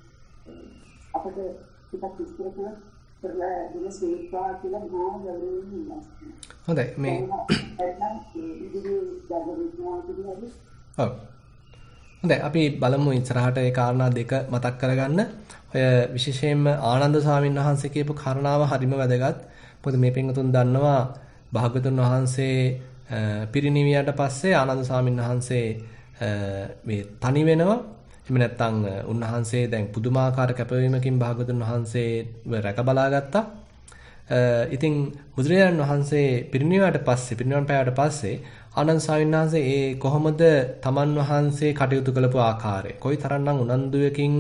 අපිට ටිකක් විස්තර කරලා කරලා දෙන සීක්වා කියලා බොහොම ගැඹුරින් ඉන්නවා. හොඳයි මේ එතන ඉදිරි ගැඹුරින් කියනවා. ඔව්. හොඳයි අපි බලමු ඉස්සරහට ඒ කාරණා දෙක මතක් කරගන්න. ඔය විශේෂයෙන්ම ආනන්ද ස්වාමීන් වහන්සේ කියපු කාරණාව හරිම වැදගත්. මොකද මේ පින්වතුන් දන්නවා භාගතුන් වහන්සේ පිරිනිවියට පස්සේ ආනන්ද ස්වාමීන් වහන්සේ මේ තනි වෙනවා. එහෙම නැත්නම් උන්වහන්සේ දැන් පුදුමාකාර කැපවීමකින් භාගතුන් වහන්සේ රැක බලාගත්තා. ඉතින් බුදුරජාණන් වහන්සේ පිරිනිවියට පස්සේ පිරිනිවන් පෑවට පස්සේ ආනන්ද ස්වාමීන් වහන්සේ ඒ කොහොමද තමන් වහන්සේ කටයුතු කළපු ආකාරය කොයිතරම්නම් උනන්දුවකින්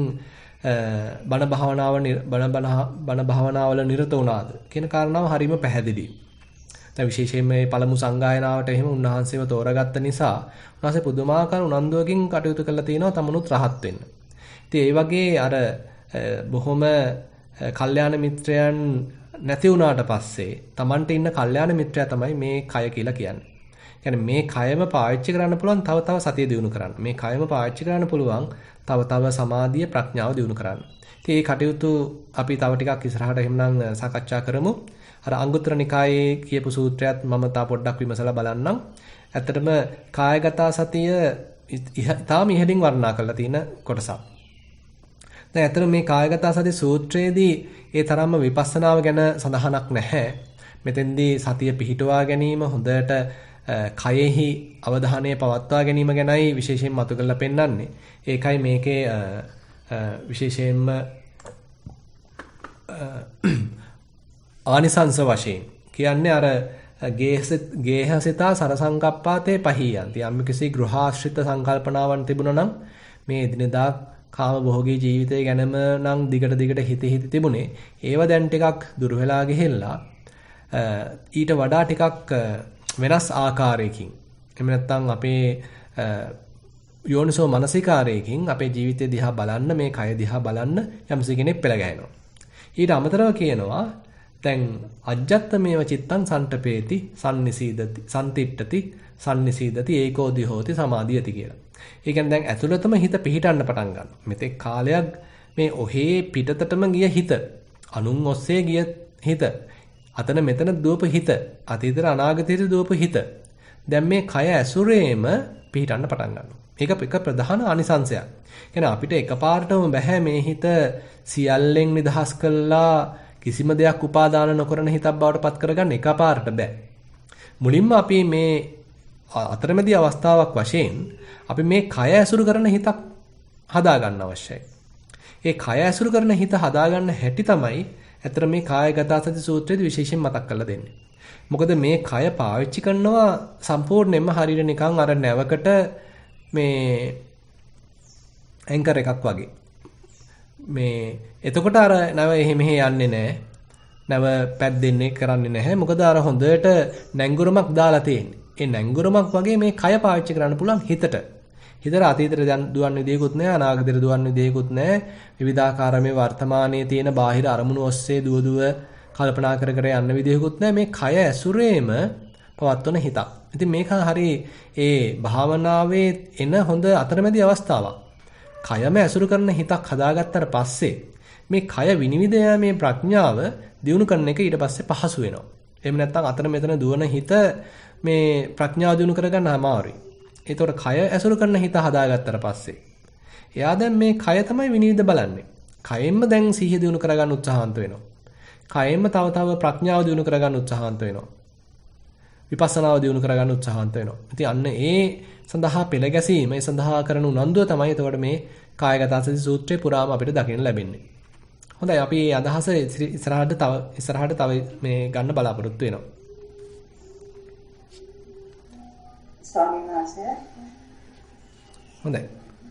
බණ භාවනාව බණ බණ භාවනාවල නිරත වුණාද කියන කාරණාව හරිම පැහැදිලි. දැන් විශේෂයෙන්ම මේ පළමු සංගායනාවට එහෙම උන්වහන්සේව තෝරාගත්ත නිසා උන්වහන්සේ පුදුමාකාර උනන්දුවකින් කටයුතු කළා තියෙනවා තමනුත් රහත් වෙන්න. ඉතින් ඒ වගේ අර බොහොම කල්යාණ මිත්‍රයන් නැති වුණාට පස්සේ තමන්ට ඉන්න කල්යාණ මිත්‍රයා තමයි මේ කය කියලා කියන්නේ. කියන්නේ මේ කයම පාවිච්චි කරන්න පුළුවන් තව තව සතිය දියුණු කරන්න. මේ කයම පාවිච්චි කරන්න පුළුවන් තව තව සමාධිය ප්‍රඥාව දියුණු කරන්න. ඉතින් මේ කටයුතු අපි තව ටිකක් ඉස්සරහට එහෙමනම් සාකච්ඡා කරමු. අර අංගුත්තර නිකායේ කියපු සූත්‍රයත් මම තා පොඩ්ඩක් විමසලා බලන්නම්. ඇත්තටම කායගත සතිය ඉතාම ඉහළින් වර්ණනා කරලා තියෙන කොටසක්. දැන් ඇත්තට මේ කායගත සති සූත්‍රයේදී ඒ තරම්ම විපස්සනාව ගැන සඳහනක් නැහැ. මෙතෙන්දී සතිය පිහිටුවා ගැනීම හොඳට කයෙහි අවධානය පවත්වා ගැනීම ගැනයි විශේෂයෙන් මතු කරලා පෙන්නන්නේ. ඒකයි මේකේ විශේෂයෙන්ම ආනිසංස වශයෙන් කියන්නේ අර ගේහසිතා සරසංකප්පාතේ පහියන්ති. යම් කිසි ගෘහාශ්‍රිත සංකල්පනාවන් තිබුණා නම් මේ එදිනෙදා කාම භෝගී ජීවිතය ගැනම නම් දිගට දිගට හිත හිත තිබුණේ. ඒව දැන් ටිකක් දුර වෙලා ගිහිල්ලා ඊට වඩා ටිකක් වෙනස් ආකාරයකින් එහෙම නැත්නම් අපේ යෝනිසෝ මනසිකාරයකින් අපේ ජීවිතය දිහා බලන්න මේ කය දිහා බලන්න යම්සි කෙනෙක් පෙළ ගැහෙනවා. ඊට අමතරව කියනවා දැන් අජ්ජත්තමේව චිත්තං සන්ටපේති සම්නිසීදති සම්තිට්ඨති සම්නිසීදති ඒකෝදි හෝති සමාධියති කියලා. ඒ කියන්නේ දැන් ඇතුළතම හිත පිහිටන්න පටන් ගන්නවා. මෙතෙක් කාලයක් මේ ඔහේ පිටතටම ගිය හිත අනුන් ඔස්සේ ගිය හිත අතන මෙතන දුවපු හිත අතීතේ අනාගතයේ දුවපු හිත දැන් මේ කය ඇසුරේම පිහිටන්න පටන් ගන්නවා. මේක එක ප්‍රධාන අනිසංශයක්. කියන්නේ අපිට එකපාරටම බෑ මේ හිත සියල්ලෙන් නිදහස් කළා කිසිම දෙයක් උපාදාන නොකරන හිතක් බවට පත් කරගන්න එකපාරට බෑ. මුලින්ම අපි මේ අතරමැදි අවස්ථාවක් වශයෙන් අපි මේ කය ඇසුරු කරන හිතක් හදා ගන්න අවශ්‍යයි. ඒ කය ඇසුරු කරන හිත හදා ගන්න හැටි තමයි ඇතර මේ කායගත සති සූත්‍රයේදී විශේෂයෙන් මතක් කරලා දෙන්නේ. මොකද මේ කය පාවිච්චි කරනවා සම්පූර්ණයෙන්ම හරියට නිකන් අර නැවකට මේ ඇන්කර් එකක් වගේ. මේ එතකොට අර නැව එහෙ මෙහෙ යන්නේ නැහැ. නැව පැද්දෙන්නේ කරන්නේ නැහැ. මොකද අර හොඳට නැංගුරමක් දාලා තියෙන්නේ. ඒ නැංගුරමක් වගේ මේ කය පාවිච්චි කරන්න පුළුවන් හිතට. හිතට අතීතයට දුවන්න විදියකුත් නැහැ, අනාගතයට දුවන්න විදියකුත් නැහැ. විවිධාකාර මේ වර්තමානයේ තියෙන බාහිර අරමුණු ඔස්සේ දුව දුව කල්පනා කර කර යන්න විදියකුත් නැහැ. මේ කය ඇසුරේම පවත්වන හිතක්. ඉතින් මේක හරි ඒ භාවනාවේ එන හොඳ අතරමැදි අවස්ථාවක්. කයම ඇසුරු කරන හිතක් හදාගත්තට පස්සේ මේ කය විනිවිද යෑමේ ප්‍රඥාව දියුණු කරන එක ඊට පස්සේ පහසු වෙනවා. එහෙම නැත්නම් අතන මෙතන දුවන හිත මේ ප්‍රඥාව දියුණු කරගන්න අමාරුයි. ඒතකොට කය ඇසුරු කරන හිත හදාගත්තට පස්සේ එයා දැන් මේ කය තමයි විනිවිද බලන්නේ. කයෙන්ම දැන් සිහිය දියුණු කරගන්න උත්සාහන්ත වෙනවා. කයෙන්ම තව තව ප්‍රඥාව දියුණු කරගන්න උත්සාහන්ත වෙනවා. විපස්සනාව දියුණු කරගන්න උත්සාහන්ත වෙනවා. ඉතින් අන්න ඒ සඳහා පෙළ ගැසීම, ඒ සඳහා කරන උනන්දුව තමයි එතකොට මේ කායගත සති සූත්‍රයේ පුරාම අපිට දකින්න ලැබෙන්නේ. හොඳයි අපි මේ අදහස ඉස්සරහට තව ඉස්සරහට තව මේ ගන්න බලාපොරොත්තු වෙනවා. ස්වාමීන් වහන්සේ හොඳයි.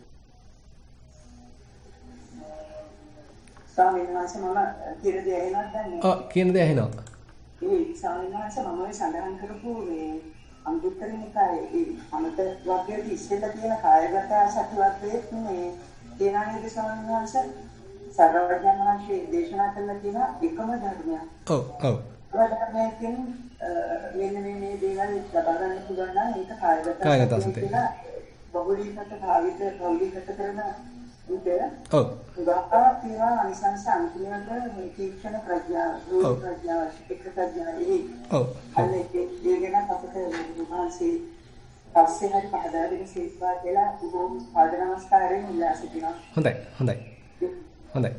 ස්වාමීන් වහන්සේ මම කියන දේ ඇහෙනවද දැන්? ඔව් කියන දේ ඇහෙනවා. ඒ ස්වාමීන් වහන්සේ මම ඔය සඳහන් කරපු මේ අංගුත්තර නිකායේ අමත වර්ගයේ ඉස්සෙල්ලා තියෙන කායගත සති වර්ගයේ මේ දේනානීය ස්වාමීන් වහන්සේ සර්වඥාන් වහන්සේ දේශනා කළ තියෙන එකම ධර්මයක්. ඔව් ඔව්. වඩාමකින් මෙන්න මේ දේවල් ලබා ගන්න පුළුවන් නම් ඒක කායගත කායගත සතිය. බහුලීකත භාවිත බහුලීකත කරන උදේ. ඔව්. ගාපා පියා අනිසංස අන්තිමට මේ තීක්ෂණ ප්‍රඥාව, රූප ප්‍රඥාව, ශික්ෂ ප්‍රඥාව එහි. ඔව්. අනේ ඒ ගැන අපිට මහන්සි පස්සේ හරි පහදා දෙන්න සීස්වා කියලා උගෝම් පාද නමස්කාරයෙන් ඉල්ලා සිටිනවා. හොඳයි හොඳයි. හොඳයි.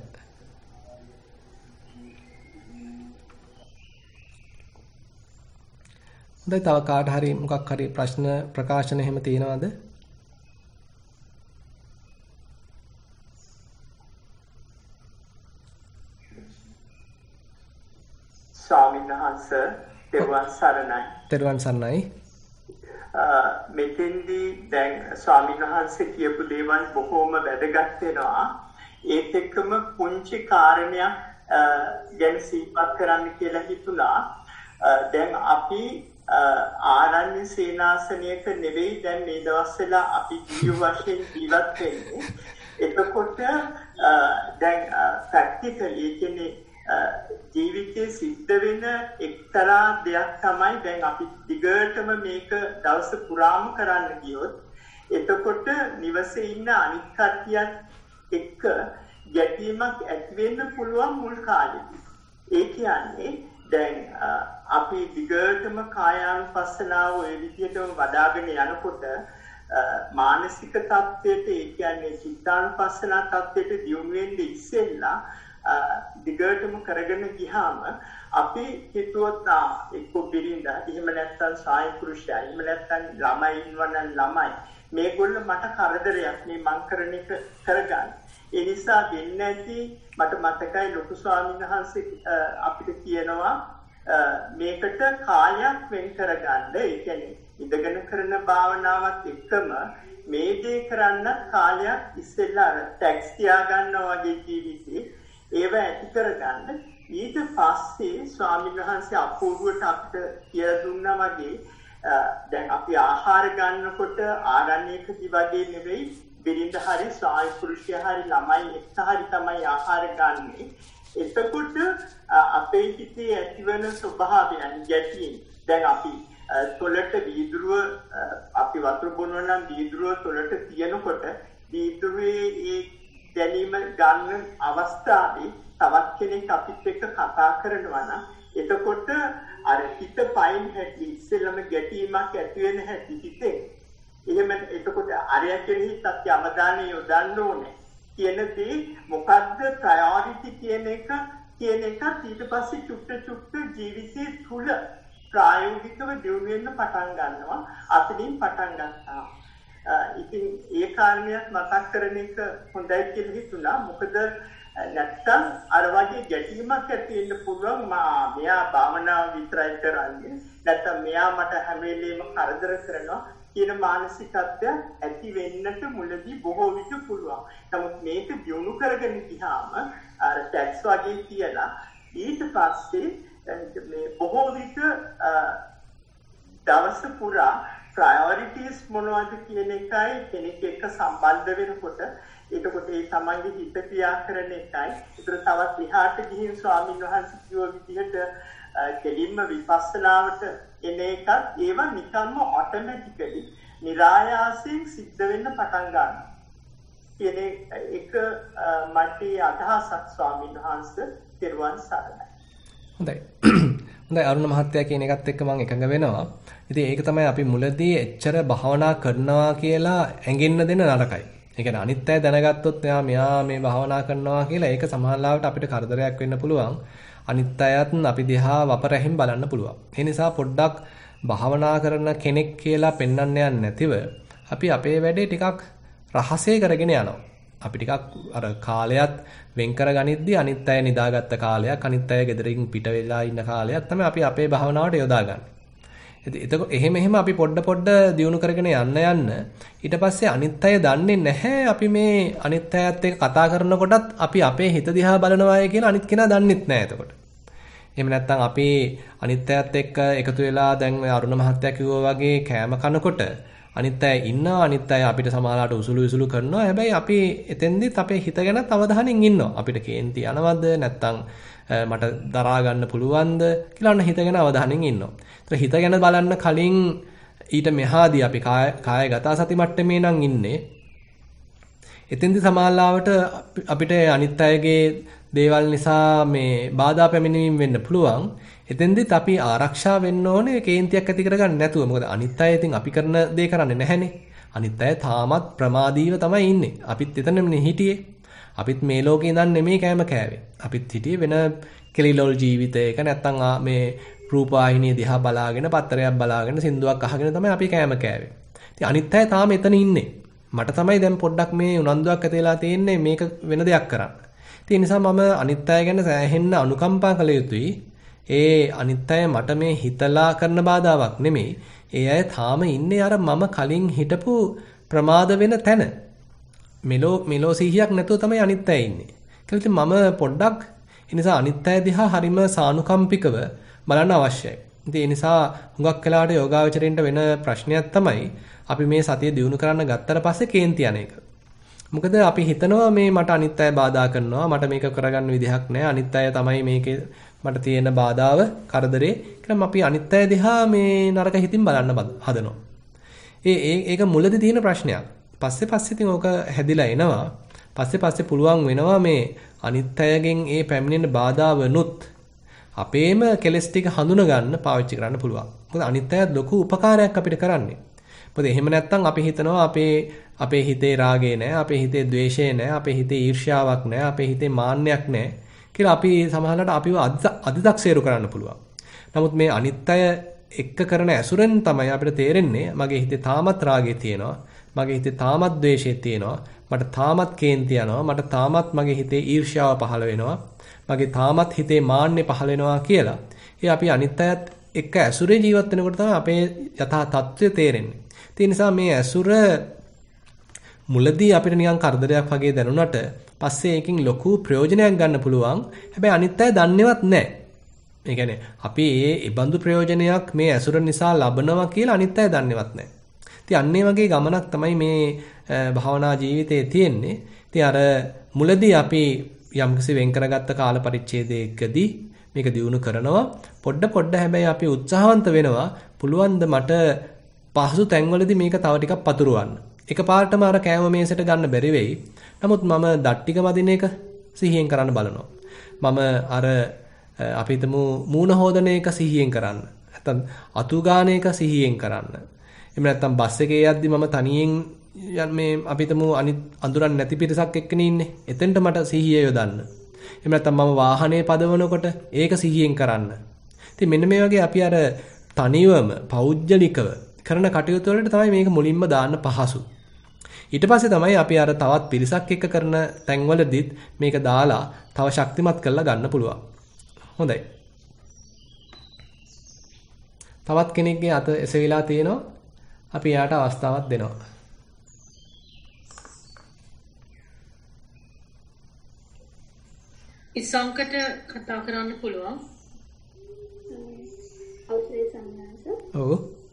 හොඳයි තව කාට හරි මොකක් හරි ප්‍රශ්න ප්‍රකාශන එහෙම තියෙනවද? ස්වාමීන් වහන්සේ තෙරුවන් සරණයි. තෙරුවන් සරණයි. මෙතෙන්දී දැන් ස්වාමීන් වහන්සේ කියපු දේවල් බොහෝම වැදගත් වෙනවා. ඒත් එක්කම පුංචි කාරණයක් ගැන සිහිපත් කරන්න කියලා හිතුණා. දැන් අපි ආරණ්‍ය සේනාසනයක නෙවෙයි දැන් මේ දවස්වල අපි ජීව වශයෙන් ජීවත් වෙන්නේ. එතකොට දැන් ප්‍රැක්ටිකලි කියන්නේ ජීවිතයේ සිද්ධ වෙන එක්තරා දෙයක් තමයි දැන් අපි දිගටම මේක දවස පුරාම කරන්න ගියොත් එතකොට නිවසේ ඉන්න අනිත් කට්ටියත් එක්ක ගැටීමක් ඇති වෙන්න පුළුවන් මුල් කාලෙදී. ඒ කියන්නේ දැන් අපි දිගටම කායානුපස්සනාව ඔය විදිහටම වඩ아가ගෙන යනකොට මානසික තත්ත්වයට ඒ කියන්නේ චිත්තානුපස්සනා තත්ත්වයට දියුණු වෙන්න ඉස්සෙල්ලා දිගටම කරගෙන ගියාම අපි හිතුවත් එක්ක බිරිඳ එහෙම නැත්නම් සාය පුරුෂයා එහෙම නැත්නම් ළමයි ඉන්නවනම් ළමයි මේගොල්ලෝ මට කරදරයක් මේ මං කරන එක කරගන්න. ඒ නිසා වෙන්නේ නැති මට මතකයි ලොකු ස්වාමීන් වහන්සේ අපිට කියනවා මේකට කායයක් වෙන් කරගන්න. ඒ කියන්නේ ඉඳගෙන කරන භාවනාවත් එක්කම මේ දේ කරන්න කාලයක් ඉස්සෙල්ලා ටැක්ස් තියා ගන්නවා වගේ ජීවිතේ ඒව ඇති කරගන්න. ඊට පස්සේ ස්වාමීන් වහන්සේ අපූර්වට අපිට කියලා දුන්නා වගේ දැන් අපි ආහාර ගන්නකොට ආරණ්‍යකදී වගේ නෙවෙයි බිරිඳ හරි ස්වාමි පුරුෂයා හරි ළමයි එක්ක හරි තමයි ආහාර ගන්නෙ. එතකොට අපේ හිතේ ඇතිවන ස්වභාවයන් ගැටීම් දැන් අපි තොලට වීදුරුව අපි වතුර බොනවා නම් වීදුරුව තොලට තියනකොට වීදුරුවේ ඒ දැනීම ගන්න අවස්ථාවේ තවත් කෙනෙක් අපිත් එක්ක කතා කරනවා නම් එතකොට අර හිත පයින් හැටි ඉස්සෙල්ලම ගැටීමක් ඇති වෙන හැටි හිතේ එහෙම එතකොට අරය කෙරෙහිත් අපි අවධානය යොදන්න ඕනේ කියන දේ මොකද්ද ප්‍රයොරිටි කියන එක කියන එක ඊට පස්සේ චුට්ට චුට්ට ජීවිතයේ තුල ප්‍රායෝගිකව දියුණු වෙන්න පටන් ගන්නවා අතනින් පටන් ගන්නවා. ඉතින් ඒ කාරණයක් මතක් කරන එක හොඳයි කියලා හිතුණා. මොකද නැත්තම් අර වගේ ගැටීමක් ඇති වෙන්න පුළුවන් මා මෙයා භාවනාව විතරයි කරන්නේ නැත්තම් මෙයා මට හැම වෙලේම කරදර කරනවා කියන මානසිකත්වය ඇති වෙන්නට මුලදී බොහෝ විට පුළුවන්. නමුත් මේක දියුණු කරගෙන ගියාම අර ටැක්ස් වගේ කියලා ඊට පස්සේ මේ බොහෝ විට දවස පුරා ප්‍රයොරිටිස් මොනවද කියන එකයි කෙනෙක් එක්ක සම්බන්ධ වෙනකොට එතකොට ඒ තමන්ගේ හිත ක්‍රියා කරන එකයි ඒතර තවත් විහාරට ගිහින් ස්වාමීන් වහන්සේ කිව්ව විදිහට කෙලින්ම විපස්සනාවට එන එකත් ඒව නිකම්ම ඔටෝමැටිකලි નિરાයාසයෙන් සිද්ධ වෙන්න පටන් ගන්නවා කියන එක මට අදහසක් ස්වාමීන් වහන්සේ තෙරුවන් සරණයි. හොඳයි. හොඳයි අරුණ මහත්තයා කියන එකත් එක්ක මම එකඟ වෙනවා. ඉතින් ඒක තමයි අපි මුලදී එච්චර භාවනා කරනවා කියලා ඇඟෙන්න දෙන නරකයි. ඒ කියන්නේ අනිත් අය දැනගත්තොත් එයා මෙයා මේ භාවනා කරනවා කියලා ඒක සමහරවිට අපිට කරදරයක් වෙන්න පුළුවන්. අනිත් අයත් අපි දිහා වපරැහින් බලන්න පුළුවන්. ඒ නිසා පොඩ්ඩක් භාවනා කරන කෙනෙක් කියලා පෙන්වන්න යන්නේ නැතිව අපි අපේ වැඩේ ටිකක් රහසේ කරගෙන යනවා. අපි ටිකක් අර කාලයත් වෙන් කරගනිද්දී අනිත් අය නිදාගත්ත කාලයක් අනිත් අය ගෙදරින් පිට වෙලා ඉන්න කාලයක් තමයි අපි අපේ භාවනාවට යොදාගන්නේ. ඉතින් එතකොට එහෙම එහෙම අපි පොඩ පොඩ දියුණු කරගෙන යන්න යන්න ඊට පස්සේ අනිත් අය දන්නේ නැහැ අපි මේ අනිත් අයත් එක්ක කතා කරනකොටත් අපි අපේ හිත දිහා බලනවායි කියලා අනිත් කෙනා දන්නෙත් නැහැ එතකොට. එහෙම නැත්නම් අපි අනිත් අයත් එක්ක එකතු වෙලා දැන් අරුණ මහත්තයා කිව්වා වගේ කෑම කනකොට අනිත් අය ඉන්නවා අනිත් අය අපිට සමාලාට උසුළු විසුළු කරනවා. හැබැයි අපි එතෙන්දිත් අපේ හිත ගැනත් අවධානයෙන් ඉන්නවා. අපිට කේන්ති යනවද නැත්නම් මට දරා ගන්න පුළුවන්ද කියලා අන්න හිත ගැන අවධානයෙන් ඉන්නවා. ඒතර හිත ගැන බලන්න කලින් ඊට මෙහාදී අපි කාය කායගත සති මට්ටමේ නම් ඉන්නේ. එතෙන්දි සමාලාවට අපිට අනිත් අයගේ දේවල් නිසා මේ බාධා පැමිණීම වෙන්න පුළුවන්. එතෙන්දිත් අපි ආරක්ෂා වෙන්න ඕනේ කේන්තියක් ඇති කරගන්න නැතුව. මොකද අනිත් අය ඉතින් අපි කරන දේ කරන්නේ නැහැනේ. අනිත් අය තාමත් ප්‍රමාදීව තමයි ඉන්නේ. අපිත් එතනනේ හිටියේ. අපිත් මේ ලෝකේ ඉඳන් නෙමෙයි කෑම කෑවේ. අපිත් හිටියේ වෙන කෙලිලොල් ජීවිතයක නැත්තම් මේ රූපවාහිනිය දිහා බලාගෙන පත්තරයක් බලාගෙන සින්දුවක් අහගෙන තමයි අපි කෑම කෑවේ. ඉතින් අනිත් අය තාම එතන ඉන්නේ. මට තමයි දැන් පොඩ්ඩක් මේ උනන්දුවක් ඇති වෙලා තියෙන්නේ මේක වෙන දෙයක් කරන්න. ඒ නිසා මම අනිත් අය ගැන සෑහෙන්න අනුකම්පා කළ යුතුයි. ඒ අනිත් අය මට මේ හිතලා කරන බාධාවක් නෙමෙයි. ඒ අය තාම ඉන්නේ අර මම කලින් හිටපු ප්‍රමාද වෙන තැන. මෙලෝ මෙලෝ සිහියක් නැතුව තමයි අනිත් අය ඉන්නේ. කියලා ඉතින් මම පොඩ්ඩක් ඒ නිසා අනිත් අය දිහා හරිම සානුකම්පිකව බලන්න අවශ්‍යයි. ඉතින් ඒ නිසා හුඟක් වෙලාවට යෝගාවචරයෙන්ට වෙන ප්‍රශ්නයක් තමයි අපි මේ සතිය දියුණු කරන්න ගත්තට පස්සේ කේන්ති යන එක. මොකද අපි හිතනවා මේ මට අනිත් අය බාධා කරනවා මට මේක කරගන්න විදිහක් නැහැ අනිත් අය තමයි මේකේ මට තියෙන බාධාව කරදරේ කියලා අපි අනිත් අය දිහා මේ නරක හිතින් බලන්න හදනවා. ඒ ඒක මුලදී තියෙන ප්‍රශ්නයක්. පස්සේ පස්සේ ඉතින් ඕක හැදිලා එනවා. පස්සේ පස්සේ පුළුවන් වෙනවා මේ අනිත් අයගෙන් ඒ පැමිණෙන බාධාවනුත් අපේම කෙලස් ටික හඳුන ගන්න පාවිච්චි කරන්න පුළුවන්. මොකද අනිත් අයත් ලොකු උපකාරයක් අපිට කරන්නේ. මොකද එහෙම නැත්නම් අපි හිතනවා අපේ අපේ හිතේ රාගය නැහැ, අපේ හිතේ ද්වේෂය නැහැ, අපේ හිතේ ඊර්ෂ්‍යාවක් නැහැ, අපේ හිතේ මාන්නයක් නැහැ කියලා අපි සමහරවිට අපිව අදිදක්සේරු කරන්න පුළුවන්. නමුත් මේ අනිත් අය එක්ක කරන ඇසුරෙන් තමයි අපිට තේරෙන්නේ මගේ හිතේ තාමත් රාගය තියෙනවා, මගේ හිතේ තාමත් ද්වේෂය තියෙනවා, මට තාමත් කේන්ති යනවා, මට තාමත් මගේ හිතේ ඊර්ෂ්‍යාව පහළ වෙනවා, මගේ තාමත් හිතේ මාන්නේ පහළ වෙනවා කියලා. ඒ අපි අනිත් අයත් එක්ක ඇසුරේ ජීවත් වෙනකොට තමයි අපේ යථා තත්ත්වය තේරෙන්නේ. ඒ නිසා මේ ඇසුර මුලදී අපිට නිකන් කරදරයක් වගේ දැනුණාට පස්සේ ඒකෙන් ලොකු ප්‍රයෝජනයක් ගන්න පුළුවන්. හැබැයි අනිත් අය දන්නේවත් නැහැ. ඒ කියන්නේ අපි මේ ඉබඳු ප්‍රයෝජනයක් මේ ඇසුර නිසා ලබනවා කියලා අනිත් අය දන්නේවත් නැහැ. ඉතින් අන්නේ වගේ ගමනක් තමයි මේ භාවනා ජීවිතයේ තියෙන්නේ. ඉතින් අර මුලදී අපි යම්කිසි වෙන් කරගත්ත කාල පරිච්ඡේදයකදී මේක දිනු කරනවා. පොඩ පොඩ හැබැයි අපි උත්සාහවන්ත වෙනවා. පුළුවන් ද මට පහසු තැන්වලදී මේක තව ටිකක් පතුරවන්න. එකපාරටම අර කෑම මේසෙට ගන්න බැරි වෙයි. නමුත් මම දට්ටික මදින එක සිහියෙන් කරන්න බලනවා. මම අර අපි හිතමු මූණ හොදන එක සිහියෙන් කරන්න. නැත්නම් අතු ගාන එක සිහියෙන් කරන්න. එහෙම නැත්නම් බස් එකේ යද්දි මම තනියෙන් මේ අපි හිතමු අනිත් අඳුරන් නැති පිරිසක් එක්කනේ ඉන්නේ. එතෙන්ට මට සිහිය යොදන්න. එහෙම නැත්නම් මම වාහනේ පදවනකොට ඒක සිහියෙන් කරන්න. ඉතින් මෙන්න මේ වගේ අපි අර තනිවම පෞද්ගලිකව කරන කටයුතු වලට තමයි මේක මුලින්ම දාන්න පහසු. ඊට පස්සේ තමයි අපි අර තවත් පිරිසක් එක්ක කරන තැන්වලදීත් මේක දාලා තව ශක්තිමත් කරලා ගන්න පුළුවන්. හොඳයි. තවත් කෙනෙක්ගේ අත එසවිලා තියෙනවා. අපි යාට අවස්ථාවක් දෙනවා. ඉසංකට කතා කරන්න පුළුවන්. අවසරයි සම්මාස. ඔව්.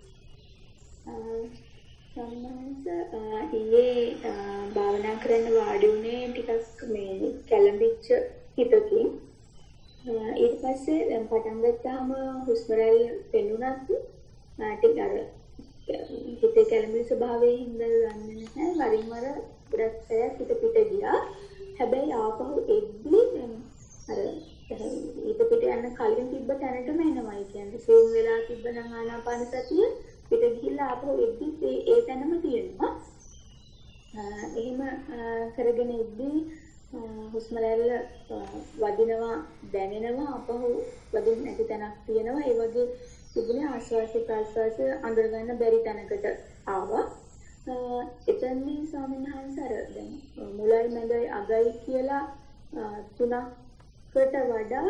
සම්මාස ඊයේ භාවනා කරන්න වාඩි වුණේ ටිකක් මේ කැළඹිච්ච හිතකින්. ඊට පස්සේ දැන් පටන් ගත්තාම හුස්ම රැල්ල පෙනුනත් ටික අර හිතේ කැළඹිලි ස්වභාවයෙන් හින්දා ගන්න නැහැ. වරින් වර ගොඩක් සැයක් හිත පිට ගියා. හැබැයි ආපහු එද්දි අර ඊට පිට යන කලින් තිබ්බ තැනටම එනවයි කියන්නේ සේම වෙලා තිබ්බ නම් ආනාපාන සතිය පිට ගිහිල්ලා ආපහු එද්දි ඒ ඒ තැනම තියෙනවා. එහෙම කරගෙන එද්දි හුස්ම රැල්ල වදිනවා දැනෙනවා ආපහු වදින්න නැති තැනක් තියෙනවා. ඒ වගේ තිබුණේ ආශ්වාස ප්‍රශ්වාස අඳුර ගන්න බැරි තැනකට ආවා. එතනදී ස්වාමීන් වහන්සේ අර දැන් මුලයි මැදයි අගයි කියලා තුනකට වඩා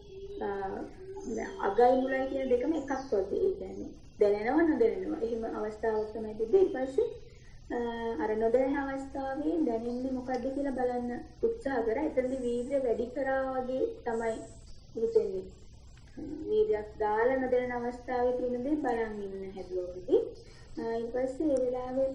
අගයි මුලයි කියන දෙකම එකක් වගේ. ඒ කියන්නේ දැනෙනව නොදැනෙනව. එහෙම අවස්ථාවක් තමයි තිබෙන්නේ. ඊට පස්සේ අර නොදැනෙන අවස්ථාවේ දැනෙන්නේ මොකද්ද කියලා බලන්න උත්සාහ කරා. එතනදී වීර්ය වැඩි කරා වගේ තමයි හිතෙන්නේ. වීර්යයක් දාලා නොදැනෙන අවස්ථාවේ තියෙන දේ බලන් ඉන්න හැදුවොත් ඊට පස්සේ ඒ වෙලාවේ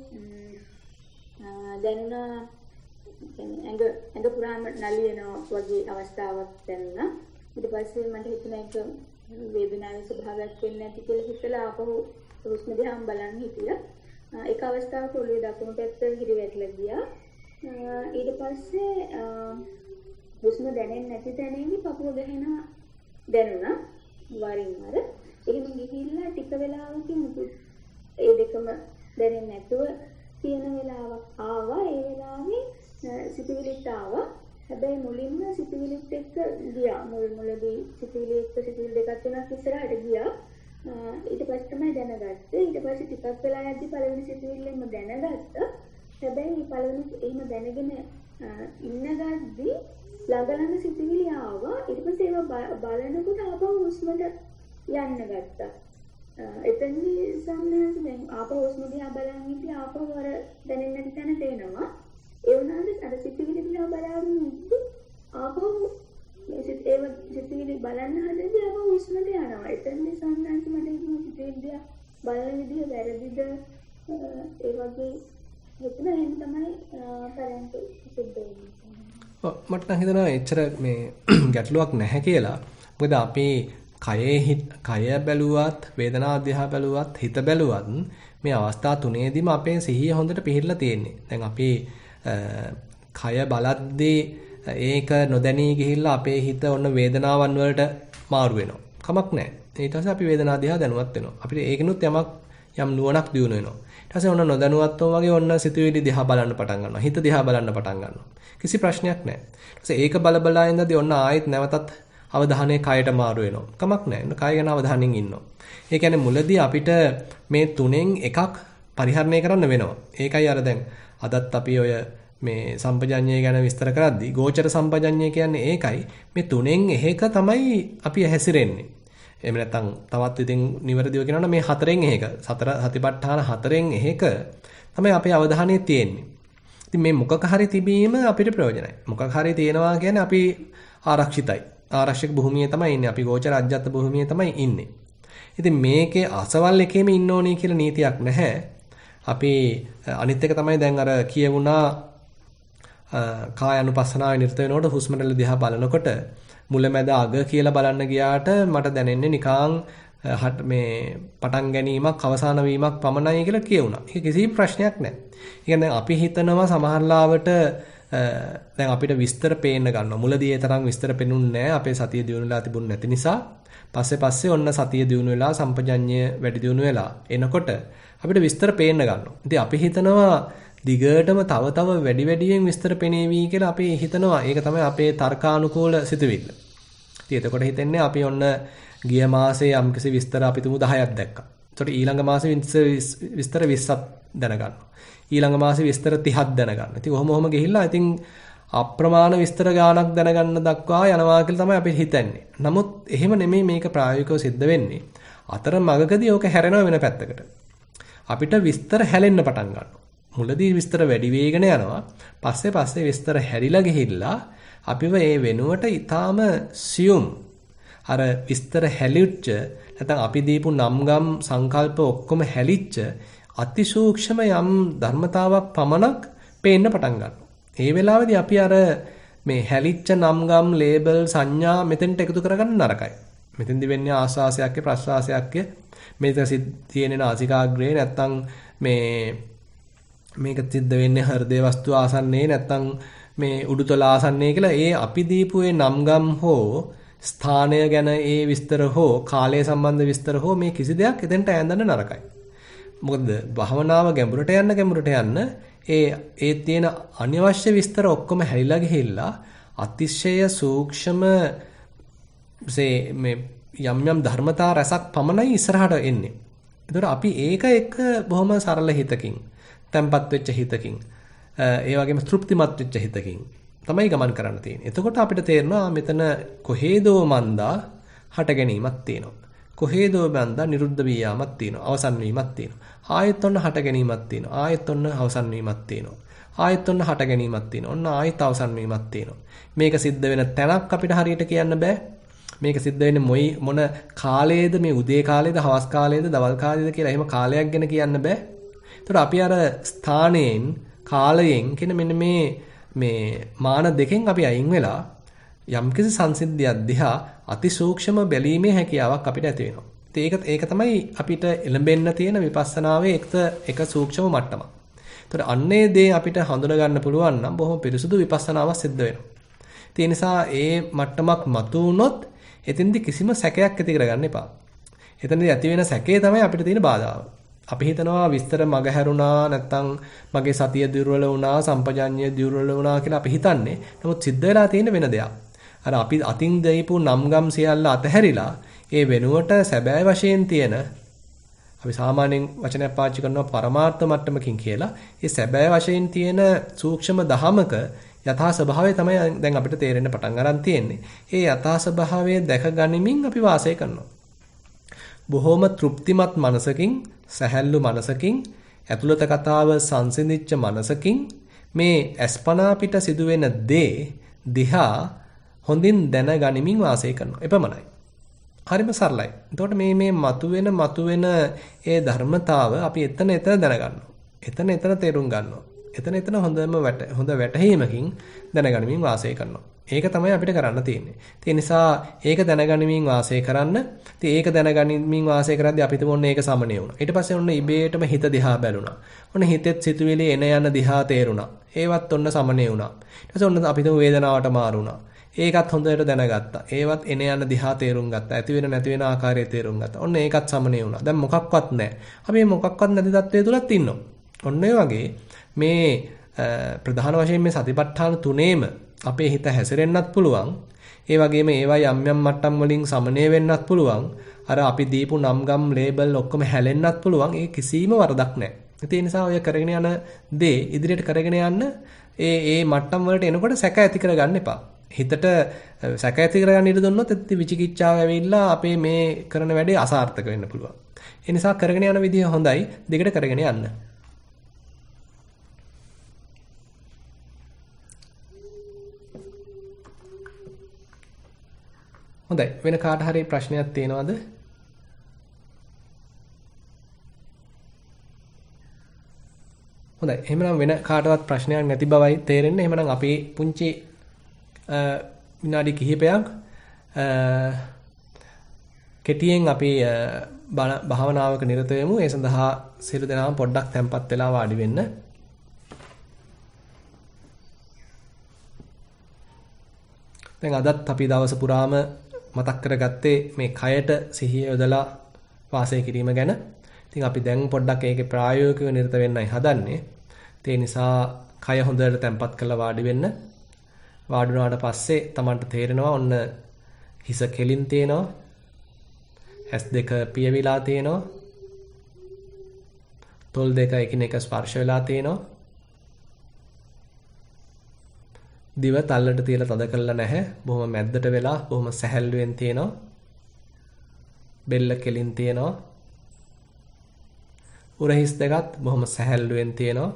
දැනුණා කියන්නේ ඇඟ ඇඟ පුරාම නලියනවා වගේ අවස්ථාවක් දැනුණා. ඊට පස්සේ මට හිතුණා ඒක වේදනාවේ ස්වභාවයක් වෙන්නේ නැති කියලා හිතලා ආපහු හුස්ම දිහා බලන් හිටියා. ඒක අවස්ථාවක ඔළුවේ දකුණු පැත්ත හිරිවැටලා ගියා. ඊට පස්සේ හුස්ම දැනෙන්නේ නැති තැනින්දි පපුව ගහනවා දැනුණා වරින් වර. එහෙම ගිහිල්ලා ටික වෙලාවකින් ඒ දෙකම දැනෙන්නේ නැතුව තියෙන වෙලාවක් ආවා. ඒ වෙලාවේ සිතුවිලිත් ආවා. හැබැයි මුලින්ම සිතුවිලිත් එක්ක ගියා. මුල් මුලදී සිතුවිලි එක්ක සිතුවිලි දෙකක් තුනක් ඉස්සරහට ගියා. ඊට පස්සේ තමයි දැනගත්තේ. ඊට පස්සේ ටිකක් වෙලා යද්දි පළවෙනි සිතුවිල්ලෙම දැනගත්තා. හැබැයි පළවෙනි එහෙම දැනගෙන ඉන්න ගද්දි ළඟ ළඟ සිතුවිලි ආවා. ඊට පස්සේ ඒවා බලනකොට ආපහු හුස්මට යන්න ගත්තා. එතනදී සම්මාස දැන් ආපහු හුස්ම දිහා බලන් ඉති ආපහු වර දැනෙන්නේ නැති තැන තේනවා. ඒ වුණාට අර සිතුවිලි දිහා බලාගෙන ඉති ආපහු මේ සිත ඒව සිතුවිලි බලන්න හදද්දී ආපහු හුස්මට යනවා. එතනදී සම්මාස මට හිතුණා සිතුවිලි දිහා බලන විදිහ වැරදිද ඒ වගේ හිතන එහෙම තමයි කරන්ට් සිද්ධ වෙන්නේ. ඔව් මට නම් හිතෙනවා එච්චර මේ ගැටලුවක් නැහැ කියලා. මොකද අපි කයේ කය බැලුවත් වේදනාව දිහා බැලුවත් හිත බැලුවත් මේ අවස්ථා තුනේදීම අපේ සිහිය හොඳට පිහිටලා තියෙන්නේ. දැන් අපි කය බලද්දී ඒක නොදැනී ගිහිල්ලා අපේ හිත ඔන්න වේදනාවන් වලට මාරු වෙනවා. කමක් නැහැ. ඊට පස්සේ අපි වේදනාව දිහා දැනුවත් වෙනවා. අපිට ඒකිනුත් යමක් යම් නුවණක් දියුණු වෙනවා. ඊට පස්සේ ඔන්න නොදැනුවත්වම වගේ ඔන්න සිතුවිලි දිහා බලන්න පටන් ගන්නවා. හිත දිහා බලන්න පටන් ගන්නවා. කිසි ප්‍රශ්නයක් නැහැ. ඊට පස්සේ ඒක බල බලා ඉඳදී ඔන්න ආයෙත් නැවතත් අවධානය කයට මාරු වෙනවා. කමක් නැහැ. කය ගැන අවධානයෙන් ඉන්නවා. ඒ කියන්නේ මුලදී අපිට මේ තුනෙන් එකක් පරිහරණය කරන්න වෙනවා. ඒකයි අර දැන් අදත් අපි ඔය මේ සම්පජඤ්ඤය ගැන විස්තර කරද්දී ගෝචර සම්පජඤ්ඤය කියන්නේ ඒකයි. මේ තුනෙන් එකක තමයි අපි හැසිරෙන්නේ. එහෙම නැත්නම් තවත් ඉතින් නිවැරදිව කියනවනම් මේ හතරෙන් එකක සතර සතිපට්ඨාන හතරෙන් එකක තමයි අපේ අවධානය තියෙන්නේ. ඉතින් මේ මොකක හරි තිබීම අපිට ප්‍රයෝජනයි. මොකක් හරි තියෙනවා කියන්නේ අපි ආරක්ෂිතයි. ආරක්ෂක භූමියේ තමයි ඉන්නේ. අපි ගෝචර අජ්ජත් භූමියේ තමයි ඉන්නේ. ඉතින් මේකේ අසවල් එකේම ඉන්න ඕනේ කියලා නීතියක් නැහැ. අපි අනිත් එක තමයි දැන් අර කියවුණා කාය අනුපස්සනාවේ නිරත වෙනකොට හුස්ම රැල්ල දිහා බලනකොට මුලැමැද අග කියලා බලන්න ගියාට මට දැනෙන්නේ නිකං මේ පටන් ගැනීමක් අවසාන වීමක් පමණයි කියලා කියුණා. ඒක කිසි ප්‍රශ්නයක් නැහැ. ඒ කියන්නේ අපි හිතනවා සමහරලාවට දැන් අපිට විස්තර පේන්න ගන්නවා. මුලදී ඒ තරම් විස්තර පෙනුන්නේ නැහැ. අපේ සතිය දියුණුලා තිබුණ නැති නිසා. පස්සේ පස්සේ ඔන්න සතිය දියුණු වෙලා සම්පජඤ්ඤය වැඩි දියුණු වෙලා එනකොට අපිට විස්තර පේන්න ගන්නවා. ඉතින් අපි හිතනවා දිගටම තව තව වැඩි වැඩියෙන් විස්තර පෙනේවි කියලා අපි හිතනවා. ඒක තමයි අපේ තර්කානුකූල සිතුවිල්ල. ඉතින් එතකොට හිතන්නේ අපි ඔන්න ගිය මාසේ යම්කිසි විස්තර අපි තුමු දහයක් දැක්කා. එතකොට ඊළඟ මාසේ විස්තර විස්සක් දැනගන්නවා. ඊළඟ මාසේ විස්තර තිහක් දැනගන්න. ඉතින් ඔහොම ඔහොම ගිහිල්ලා ඉතින් අප්‍රමාණ විස්තර ගාණක් දැනගන්න දක්වා යනවා කියලා තමයි අපි හිතන්නේ. නමුත් එහෙම නෙමෙයි මේක ප්‍රායෝගිකව සිද්ධ වෙන්නේ. අතර මගකදී ඕක හැරෙනවා වෙන පැත්තකට. අපිට විස්තර හැලෙන්න පටන් ගන්නවා. මුලදී විස්තර වැඩි වේගන යනවා. පස්සේ පස්සේ විස්තර හැරිලා ගිහිල්ලා අපිව ඒ වෙනුවට ඊටාම සියුම් අර විස්තර හැලිච්ච නැත්නම් අපි දීපු නම්ගම් සංකල්ප ඔක්කොම හැලිච්ච අතිසූක්ෂම යම් ධර්මතාවක් පමණක් පේන්න පටන් ගන්නවා. ඒ වෙලාවේදී අපි අර මේ හැලිච්ච නම්ගම් ලේබල් සංඥා මෙතෙන්ට එකතු කරගන්න නරකයි. මෙතෙන්දි වෙන්නේ ආස්වාසයක්ක ප්‍රස්වාසයක්ක මේක තියෙන නාසිකාග්‍රේ නැත්නම් මේ මේක සිද්ධ වෙන්නේ හෘදේ වස්තු ආසන්නයේ නැත්නම් මේ උඩුතල ආසන්නයේ කියලා ඒ අපි දීපු ඒ නම්ගම් හෝ ස්ථානය ගැන ඒ විස්තර හෝ කාලය සම්බන්ධ විස්තර හෝ මේ කිසි දෙයක් එතෙන්ට ඈඳන්න නරකයි. මොකද භවනාව ගැඹුරට යන්න ගැඹුරට යන්න ඒ ඒ තියෙන අනවශ්‍ය විස්තර ඔක්කොම හැලිලා ගිහිල්ලා අතිශය සූක්ෂම මේ යම් යම් ධර්මතා රසක් පමණයි ඉස්සරහට එන්නේ. ඒතකොට අපි ඒක එක බොහොම සරල හිතකින්, තැම්පත් වෙච්ච හිතකින්, ඒ වගේම තෘප්තිමත් වෙච්ච හිතකින් තමයි ගමන් කරන්න තියෙන්නේ. එතකොට අපිට තේරෙනවා මෙතන කොහේදෝ මන්දා හට ගැනීමක් තියෙනවා. කොහේදෝ මන්දා නිරුද්ධ වී යාමක් තියෙනවා. අවසන් වීමක් තියෙනවා. ආයෙත් ඔන්න හට ගැනීමක් තියෙනවා. ආයෙත් ඔන්න අවසන් වීමක් තියෙනවා. ආයෙත් ඔන්න හට ගැනීමක් තියෙනවා. ඔන්න ආයෙත් අවසන් වීමක් තියෙනවා. මේක සිද්ධ වෙන තැනක් අපිට හරියට කියන්න බෑ. මේක සිද්ධ වෙන්නේ මොයි මොන කාලයේද මේ උදේ කාලයේද හවස් කාලයේද දවල් කාලයේද කියලා එහෙම කාලයක් ගැන කියන්න බෑ. ඒතකොට අපි අර ස්ථානයෙන් කාලයෙන් කියන මෙන්න මේ මේ මාන දෙකෙන් අපි අයින් වෙලා යම්කිසි සංසිද්ධියක් දිහා අතිසූක්ෂම බැලීමේ හැකියාවක් අපිට ඇති වෙනවා. ඒක ඒක තමයි අපිට එළඹෙන්න තියෙන විපස්සනාවේ එක එක සූක්ෂම මට්ටමක්. ඒතකොට අන්නේ දේ අපිට හඳුනා ගන්න පුළුවන් නම් බොහොම පිරිසුදු විපස්සනාවක් සිද්ධ වෙනවා. ඒ නිසා ඒ මට්ටමක් මතු වුණොත් එතෙන්දි කිසිම සැකයක් ඇති කරගන්න එපා. එතනදී ඇති වෙන සැකේ තමයි අපිට තියෙන බාධාව. අපි හිතනවා විස්තර මග හැරුණා නැත්නම් මගේ සතිය දුර්වල වුණා, සම්පජාඤ්ඤය දුර්වල වුණා කියලා අපි හිතන්නේ. නමුත් සිද්ධ වෙලා තියෙන වෙන දෙයක්. අර අපි අතින් දෙයිපු නම්ගම් සියල්ල අතහැරිලා ඒ වෙනුවට සැබෑ වශයෙන් තියෙන අපි සාමාන්‍යයෙන් වචනයක් පාවිච්චි කරනවා පරමාර්ථ මට්ටමකින් කියලා. ඒ සැබෑ වශයෙන් තියෙන සූක්ෂම දහමක යථා ස්වභාවය තමයි දැන් අපිට තේරෙන්න පටන් ගන්න තියෙන්නේ. ඒ යථා ස්වභාවය දැක ගනිමින් අපි වාසය කරනවා. බොහොම තෘප්තිමත් මනසකින්, සැහැල්ලු මනසකින්, ඇතුළත කතාව සංසිඳිච්ච මනසකින් මේ අස්පනා පිට සිදුවෙන දේ දිහා හොඳින් දැන ගනිමින් වාසය කරනවා. එපමණයි. හරිම සරලයි. එතකොට මේ මේ මතුවෙන මතුවෙන ඒ ධර්මතාව අපි එතන එතන දැනගන්නවා. එතන එතන තේරුම් ගන්නවා. එතන එතන හොඳම වැට හොඳ වැටහීමකින් දැනගනිමින් වාසය කරනවා. ඒක තමයි අපිට කරන්න තියෙන්නේ. ඒ නිසා ඒක දැනගනිමින් වාසය කරන්න. ඉතින් ඒක දැනගනිමින් වාසය කරද්දී අපිට මොන්නේ ඒක සමනය වුණා. ඊට පස්සේ ඔන්න ඉබේටම හිත දිහා බැලුණා. ඔන්න හිතෙත් සිතුවිලි එන යන දිහා තේරුණා. ඒවත් ඔන්න සමනය වුණා. ඊට පස්සේ ඔන්න අපිට වේදනාවට මාරු වුණා. ඒකත් හොඳට දැනගත්තා. ඒවත් එන යන දිහා තේරුම් ගත්තා. ඇති වෙන නැති වෙන ආකාරය තේරුම් ගත්තා. ඔන්න ඒකත් සමනය වුණා. දැන් මොකක්වත් නැහැ. අපි මේ මොකක්වත් නැති තත්ත්වයේ තුලත් ඉන්නවා. ඔන්න ඒ වගේ මේ ප්‍රධාන වශයෙන් මේ සතිපට්ඨාන තුනේම අපේ හිත හැසිරෙන්නත් පුළුවන්. ඒ වගේම ඒවා යම් යම් මට්ටම් වලින් සමනය වෙන්නත් පුළුවන්. අර අපි දීපු නම් ගම් ලේබල් ඔක්කොම හැලෙන්නත් පුළුවන්. ඒ කිසිම වරදක් නැහැ. ඒ නිසා ඔය කරගෙන යන දේ ඉදිරියට කරගෙන යන්න ඒ ඒ මට්ටම් වලට එනකොට සැක ඇති කරගන්න එපා. හිතට සැක ඇති කරගන්න ඉඩ දුන්නොත් එතන විචිකිච්ඡාව ඇවිල්ලා අපේ මේ කරන වැඩේ අසාර්ථක වෙන්න පුළුවන්. ඒ නිසා කරගෙන යන විදිය හොඳයි. දෙකට කරගෙන යන්න. හොඳයි. වෙන කාට හරි ප්‍රශ්නයක් තියෙනවද? හොඳයි. එහෙනම් වෙන කාටවත් ප්‍රශ්නයක් නැති බවයි තේරෙන්නේ. එහෙනම් අපි පුංචි විනාඩි කිහිපයක් කෙටියෙන් අපි භාවනාවක නිරත වෙමු. ඒ සඳහා සියලු දෙනාම පොඩ්ඩක් තැම්පත් වෙලා වාඩි වෙන්න. දැන් අදත් අපි දවස පුරාම මතක් කරගත්තේ මේ කයට සිහිය යොදලා වාසය කිරීම ගැන. ඉතින් අපි දැන් පොඩ්ඩක් ඒකේ ප්‍රායෝගිකව නිරත වෙන්නයි හදන්නේ. ඒ නිසා කය හොඳට තැම්පත් කරලා වාඩි වෙන්න. වාඩි වුණාට පස්සේ Tamanට තේරෙනවා ඔන්න හිස කෙලින් තියෙනවා. ඇස් දෙක පියවිලා තියෙනවා. තොල් දෙක එකිනෙක ස්පර්ශ වෙලා තියෙනවා. දිව තල්ලට තියලා තද කරලා නැහැ. බොහොම මැද්දට වෙලා බොහොම සැහැල්ලුවෙන් තියෙනවා. බෙල්ල කෙලින් තියෙනවා. උරහිස් දෙකත් බොහොම සැහැල්ලුවෙන් තියෙනවා.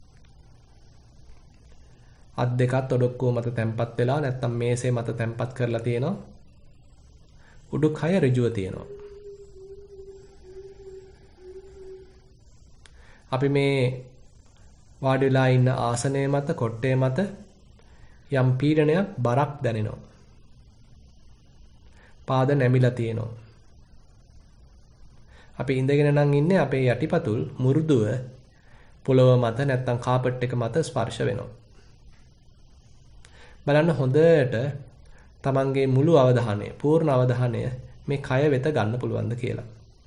අත් දෙකත් ඔඩොක්කුව මත තැම්පත් වෙලා නැත්නම් මේසේ මත තැම්පත් කරලා තියෙනවා. උඩුකය ඍජුව තියෙනවා. අපි මේ වාඩි වෙලා ඉන්න ආසනය මත කොට්ටේ මත යම් පීඩනයක් බරක් දැනෙනවා. පාද නැමිලා තියෙනවා. අපි ඉඳගෙන නම් ඉන්නේ අපේ යටිපතුල් මුරුදුව පොළව මත නැත්නම් කාපට් එක මත ස්පර්ශ වෙනවා. බලන්න හොඳට තමන්ගේ මුළු අවධානය, පූර්ණ අවධානය මේ කය වෙත ගන්න පුළුවන්ද කියලා.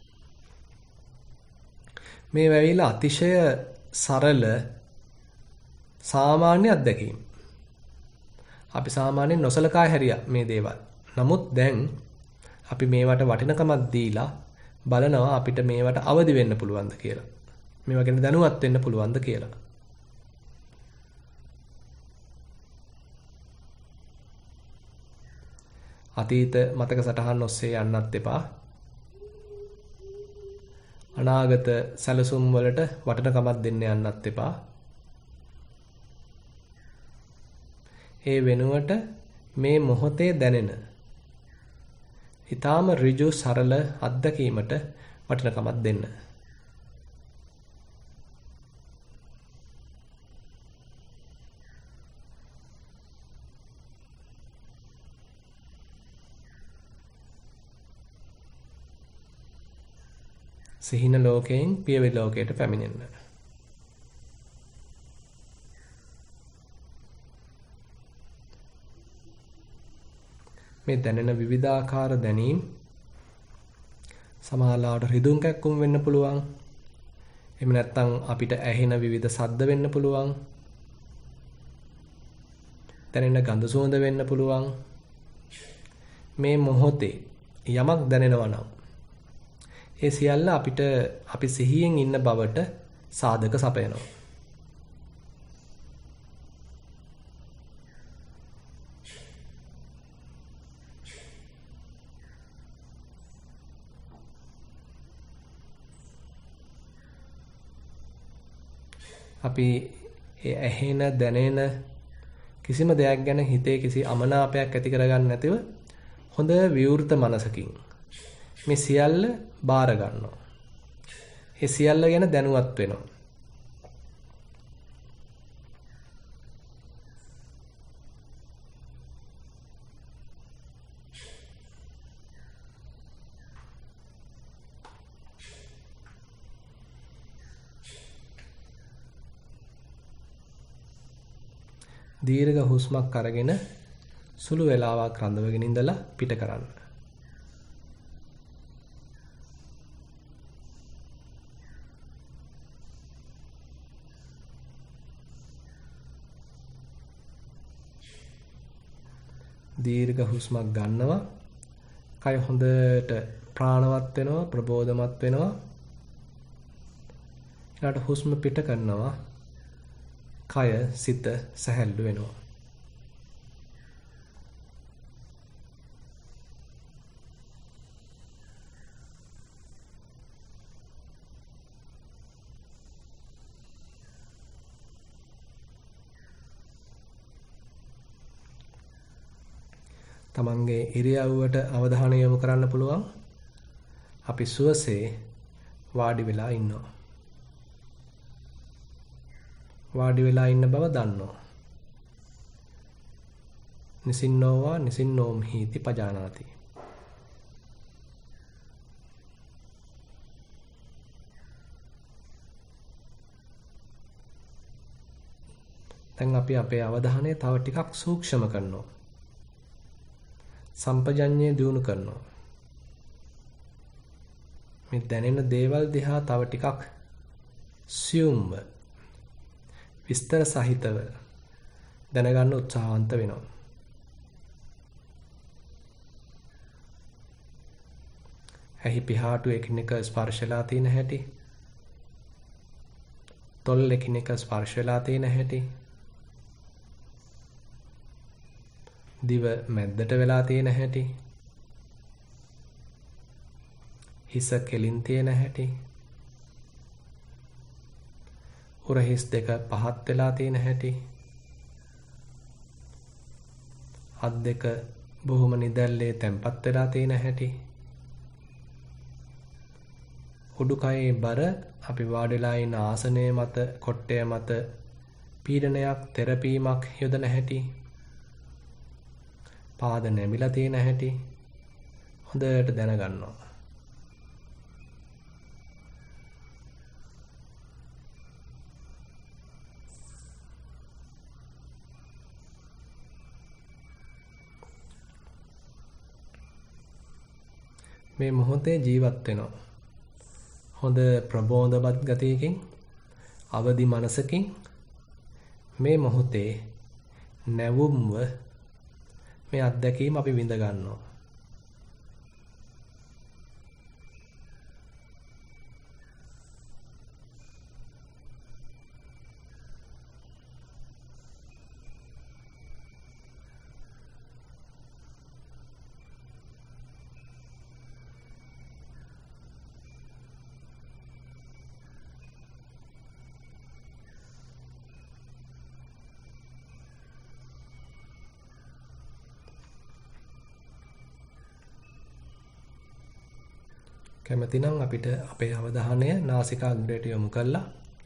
මේ වෙවිලා අතිශය සරල සාමාන්‍ය අත්දැකීම්. අපි සාමාන්‍යයෙන් නොසලකා හැරියා මේ දේවල්. නමුත් දැන් අපි මේවට වටිනකමක් දීලා බලනවා අපිට මේවට අවදි වෙන්න පුළුවන්ද කියලා. මේවා ගැන දැනුවත් වෙන්න පුළුවන්ද කියලා. අතීත මතක සටහන් ඔස්සේ යන්නත් එපා. අනාගත සැලසුම් වලට වටිනකමක් දෙන්න යන්නත් එපා. ඒ වෙනුවට මේ මොහොතේ දැනෙන ඊටාම ඍජු සරල අත්දැකීමට වටිනකමක් දෙන්න. සිහින ලෝකයෙන් පියවි ලෝකයට පැමිණෙන්න. මේ දැනෙන විවිධාකාර දැනීම් සමහරවිට රිදුම් කැක්කුම් වෙන්න පුළුවන්. එහෙම නැත්නම් අපිට ඇහෙන විවිධ ශබ්ද වෙන්න පුළුවන්. දැනෙන ගඳ සුවඳ වෙන්න පුළුවන්. මේ මොහොතේ යමක් දැනෙනවා නම් ඒ සියල්ල අපිට අපි සිහියෙන් ඉන්න බවට සාධක සපයනවා. අපි ඒ ඇහෙන දැනෙන කිසිම දෙයක් ගැන හිතේ කිසි අමනාපයක් ඇති කරගන්න නැතිව හොඳ විවෘත මනසකින් මේ සියල්ල බාර ගන්නවා. ඒ සියල්ල ගැන දැනුවත් වෙනවා. දීර්ඝ හුස්මක් අරගෙන සුළු වේලාවක් රඳවගෙන ඉඳලා පිට කරන්න. දීර්ඝ හුස්මක් ගන්නවා. කය හොඳට ප්‍රාණවත් වෙනවා, ප්‍රබෝධමත් වෙනවා. ඊට හුස්ම පිට කරනවා. කය සිත සැහැල්ලු වෙනවා. තමන්ගේ ඉරියව්වට අවධානය යොමු කරන්න පුළුවන්. අපි සුවසේ වාඩි වෙලා ඉන්නවා. වාඩි වෙලා ඉන්න බව දන්නවා. නිසින්නෝවා නිසින්නෝම් හීති පජානාති. දැන් අපි අපේ අවධානය තව ටිකක් සූක්ෂම කරනවා. සම්පජඤ්ඤය දියුණු කරනවා. මේ දැනෙන දේවල් දිහා තව ටිකක් සියුම්ව විස්තර සහිතව දැනගන්න උත්සාහවන්ත වෙනවා. ඇහි පිහාටු එකිනෙක ස්පර්ශලා තියෙන හැටි, තොල් එකිනෙක ස්පර්ශලා තියෙන හැටි, දිව මැද්දට වෙලා තියෙන හැටි, හිස කෙලින් තියෙන හැටි, උරහිස් දෙක පහත් වෙලා තියෙන හැටි, අත් දෙක බොහොම නිදැල්ලේ තැම්පත් වෙලා තියෙන හැටි, උඩුකයේ බර අපි වාඩිලා ඉන්න ආසනයේ මත, කොට්ටය මත පීඩනයක්, තෙරපීමක් යොදන හැටි, පාද නැමිලා තියෙන හැටි හොඳට දැනගන්නවා. මේ මොහොතේ ජීවත් වෙනවා. හොඳ ප්‍රබෝධවත් ගතියකින්, අවදි මනසකින් මේ මොහොතේ නැවුම්ව මේ අත්දැකීම අපි විඳ ගන්නවා. කැමතිනම් අපිට අපේ අවධානය නාසිකාග්‍රයට යොමු කළා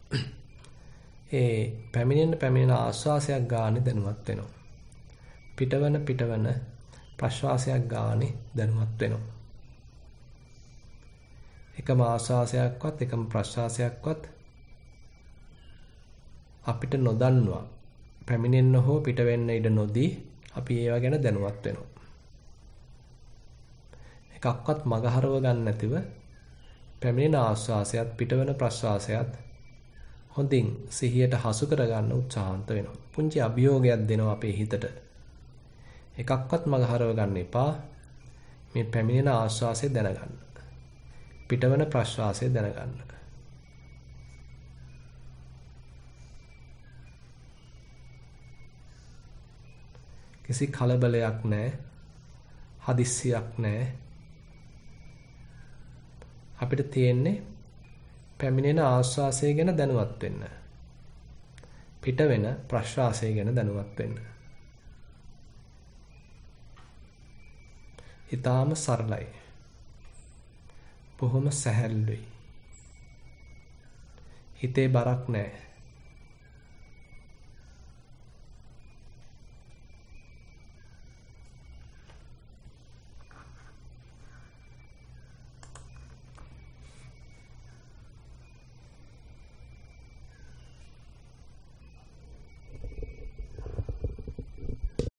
ඒ පැමිණෙන පැමිණෙන ආශ්වාසයක් ගානේ දැනුවත් වෙනවා. පිටවන පිටවන ප්‍රශ්වාසයක් ගානේ දැනුවත් වෙනවා. එකම ආශ්වාසයක්වත් එකම ප්‍රශ්වාසයක්වත් අපිට නොදන්නවා. පැමිණෙන්න හෝ පිට වෙන්න ඉඩ නොදී අපි ඒවා ගැන දැනුවත් වෙනවා. එකක්වත් මගහරව ගන්න නැතිව පැමිණෙන ආශ්වාසයත් පිටවන ප්‍රශ්වාසයත් හොඳින් සිහියට හසු කරගන්න උත්සාහන්ත වෙනවා. පුංචි අභියෝගයක් දෙනවා අපේ හිතට. එකක්වත් මගහරව ගන්න එපා. මේ පැමිණෙන ආශ්වාසය දැනගන්න. පිටවන ප්‍රශ්වාසය දැනගන්න. කිසි කලබලයක් නැහැ. හදිස්සියක් නැහැ. අපිට තියෙන්නේ පැමිණෙන ආශ්වාසය ගැන දැනුවත් වෙන්න. පිට වෙන ප්‍රශ්වාසය ගැන දැනුවත් වෙන්න. ඊටාම සරලයි. බොහොම සැහැල්ලුයි. හිතේ බරක් නැහැ.